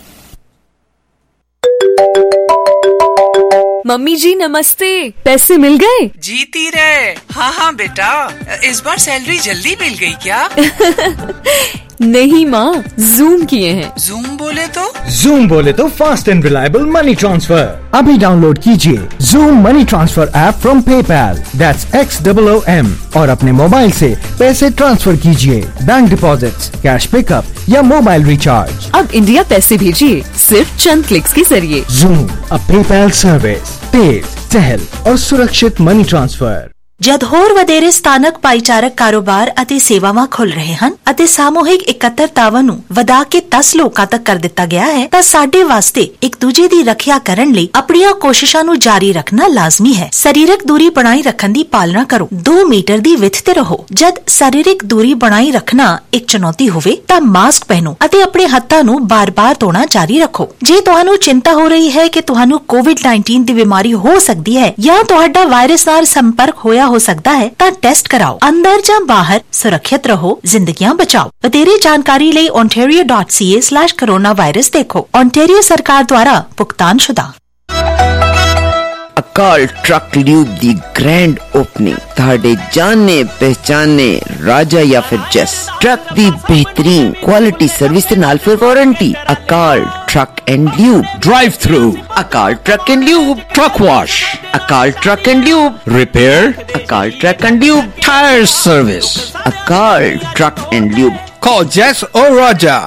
Mummy ji नमस्ते, पैसे मिल गए?
जीती रहे। हाँ हाँ बेटा, इस बार सैलरी जल्दी मिल गई क्या?
नहीं माँ, जूम किए हैं।
जूम बोले तो?
जूम बोले तो fast and reliable money transfer. अभी डाउनलोड कीजिए Xoom money transfer app from PayPal, that's XOOM, और अपने मोबाइल से पैसे ट्रांसफर कीजिए, बैंक डिपॉजिट्स, कैश पिकअप या मोबाइल रिचार्ज।
अब इंडिया पैसे भेजिए सिर्फ चंद क्लिक्स के जरिए।
जूम, अ पेपैल सर्विस, तेज, सहल और सुरक्षित मनी ट्रांसफर।
ਜਦ ਹੋਰ ਵਧੇਰੇ ਸਥਾਨਕ ਭਾਈਚਾਰਕ ਕਾਰੋਬਾਰ ਅਤੇ ਸੇਵਾਵਾਂ ਖੁੱਲ ਰਹੇ ਹਨ ਅਤੇ ਸਾਮੂਹਿਕ ਇਕੱਤਰਤਾਵਾਂ ਨੂੰ ਵਧਾ ਕੇ 10 ਲੋਕਾਂ ਤੱਕ ਕਰ ਦਿੱਤਾ ਗਿਆ ਹੈ ਤਾਂ ਸਾਡੇ ਵਾਸਤੇ ਇੱਕ ਦੂਜੇ ਦੀ ਰੱਖਿਆ ਕਰਨ ਲਈ ਆਪਣੀਆਂ ਕੋਸ਼ਿਸ਼ਾਂ ਨੂੰ ਜਾਰੀ ਰੱਖਣਾ ਲਾਜ਼ਮੀ ਹੈ। ਸਰੀਰਕ ਦੂਰੀ ਬਣਾਈ ਰੱਖਣ ਦੀ ਪਾਲਣਾ ਕਰੋ, 2 ਮੀਟਰ ਦੀ ਵਿੱਥ ਤੇ ਰਹੋ। ਜਦ ਸਰੀਰਕ ਦੂਰੀ ਬਣਾਈ ਰੱਖਣਾ ਇੱਕ ਚੁਣੌਤੀ ਹੋਵੇ ਤਾਂ ਮਾਸਕ ਪਹਿਨੋ ਅਤੇ ਆਪਣੇ ਹੱਥਾਂ ਨੂੰ ਬਾਰ-ਬਾਰ ਧੋਣਾ ਜਾਰੀ ਰੱਖੋ। ਜੇ ਤੁਹਾਨੂੰ ਚਿੰਤਾ ਹੋ ਰਹੀ ਹੈ ਕਿ ਤੁਹਾਨੂੰ ਕੋਵਿਡ-19 ਦੀ ਬਿਮਾਰੀ ਹੋ ਸਕਦੀ ਹੈ ਜਾਂ ਤੁਹਾਡਾ ਵਾਇਰਸ ਨਾਲ ਸੰਪਰਕ ਹੋਇਆ ਹੋ ਸਕਦਾ ਹੈ ਤਾਂ ਟੈਸਟ ਕਰਾਓ। ਅੰਦਰ ਜਾਂ ਬਾਹਰ ਸੁਰੱਖਿਅਤ ਰਹੋ, ਜ਼ਿੰਦਗੀਆਂ ਬਚਾਓ। ਵਧੇਰੇ ਜਾਣਕਾਰੀ ਲਈ ontario.ca/coronavirus ਦੇਖੋ। ontario ਸਰਕਾਰ ਦੁਆਰਾ ਭੁਗਤਾਨਸ਼ੁਦਾ।
अकाल ट्रक ल्यूब दी ग्रैंड ओपनिंग, ਤੁਹਾਡੇ ਜਾਣੇ ਪਹਿਚਾਨੇ ਰਾਜਾ ਜਾਂ ਫਿਰ ਜੈਸ ਟਰੱਕ ਦੀ ਬਿਹਤਰੀਨ ਕੁਆਲਿਟੀ ਸਰਵਿਸ ਦੇ ਨਾਲ ਫਿਰ warranty. Akal Truck and Lube.
Drive-through.
Akal Truck and Lube.
Truck wash.
Akal Truck and Lube.
Repair.
Akal Truck and Lube.
Tire service.
Akal Truck and Lube.
Call Jess or Roger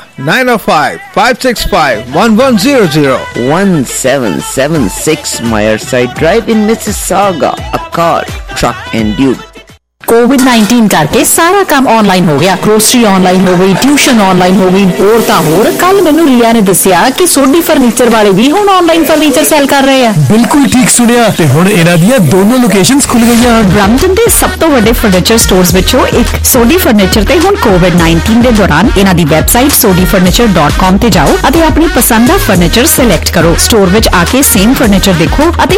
905-565-1100.
1776 Myerside Drive in Mississauga. Akal Truck and Lube.
COVID करके सारा काम online हो गया। Grocery online हो गई, tuition online हो गई, और ਤਾਂ ਹੋਰ ਕੱਲ ਮੈਨੂੰ ਰੀਆ ਨੇ ਦੱਸਿਆ ਕਿ ਸੋਢੀ ਫਰਨੀਚਰ ਵਾਲੇ ਵੀ ਹੁਣ ਆਨਲਾਈਨ ਫਰਨੀਚਰ ਸੇਲ ਕਰ ਰਹੇ ਆ।
ਬਿਲਕੁਲ ਠੀਕ ਸੁਣਿਆ ਤੇ ਹੁਣ ਇਹਨਾਂ ਦੀਆਂ ਦੋਨੋਂ ਲੋਕੇਸ਼ਨਸ ਖੁੱਲ ਗਈਆਂ ਹਨ।
ਬ੍ਰੈਂਪਟਨ ਦੇ ਸਭ ਤੋਂ ਵੱਡੇ ਫਰਨੀਚਰ ਸਟੋਰਸ ਵਿੱਚੋਂ ਇੱਕ ਸੋਢੀ ਫਰਨੀਚਰ ਤੇ ਹੁਣ ਕੋਵਿਡ-19 ਦੇ ਦੌਰਾਨ ਇਹਨਾਂ ਦੀ ਵੈਬਸਾਈਟ sodifurniture.com ਤੇ ਜਾਓ ਅਤੇ ਆਪਣੀ ਪਸੰਦ ਦਾ ਫਰਨੀਚਰ ਸਿਲੈਕਟ ਕਰੋ। ਸਟੋਰ ਵਿੱਚ ਆ ਕੇ ਸੇਮ ਫਰਨੀਚਰ ਦੇਖੋ ਅਤੇ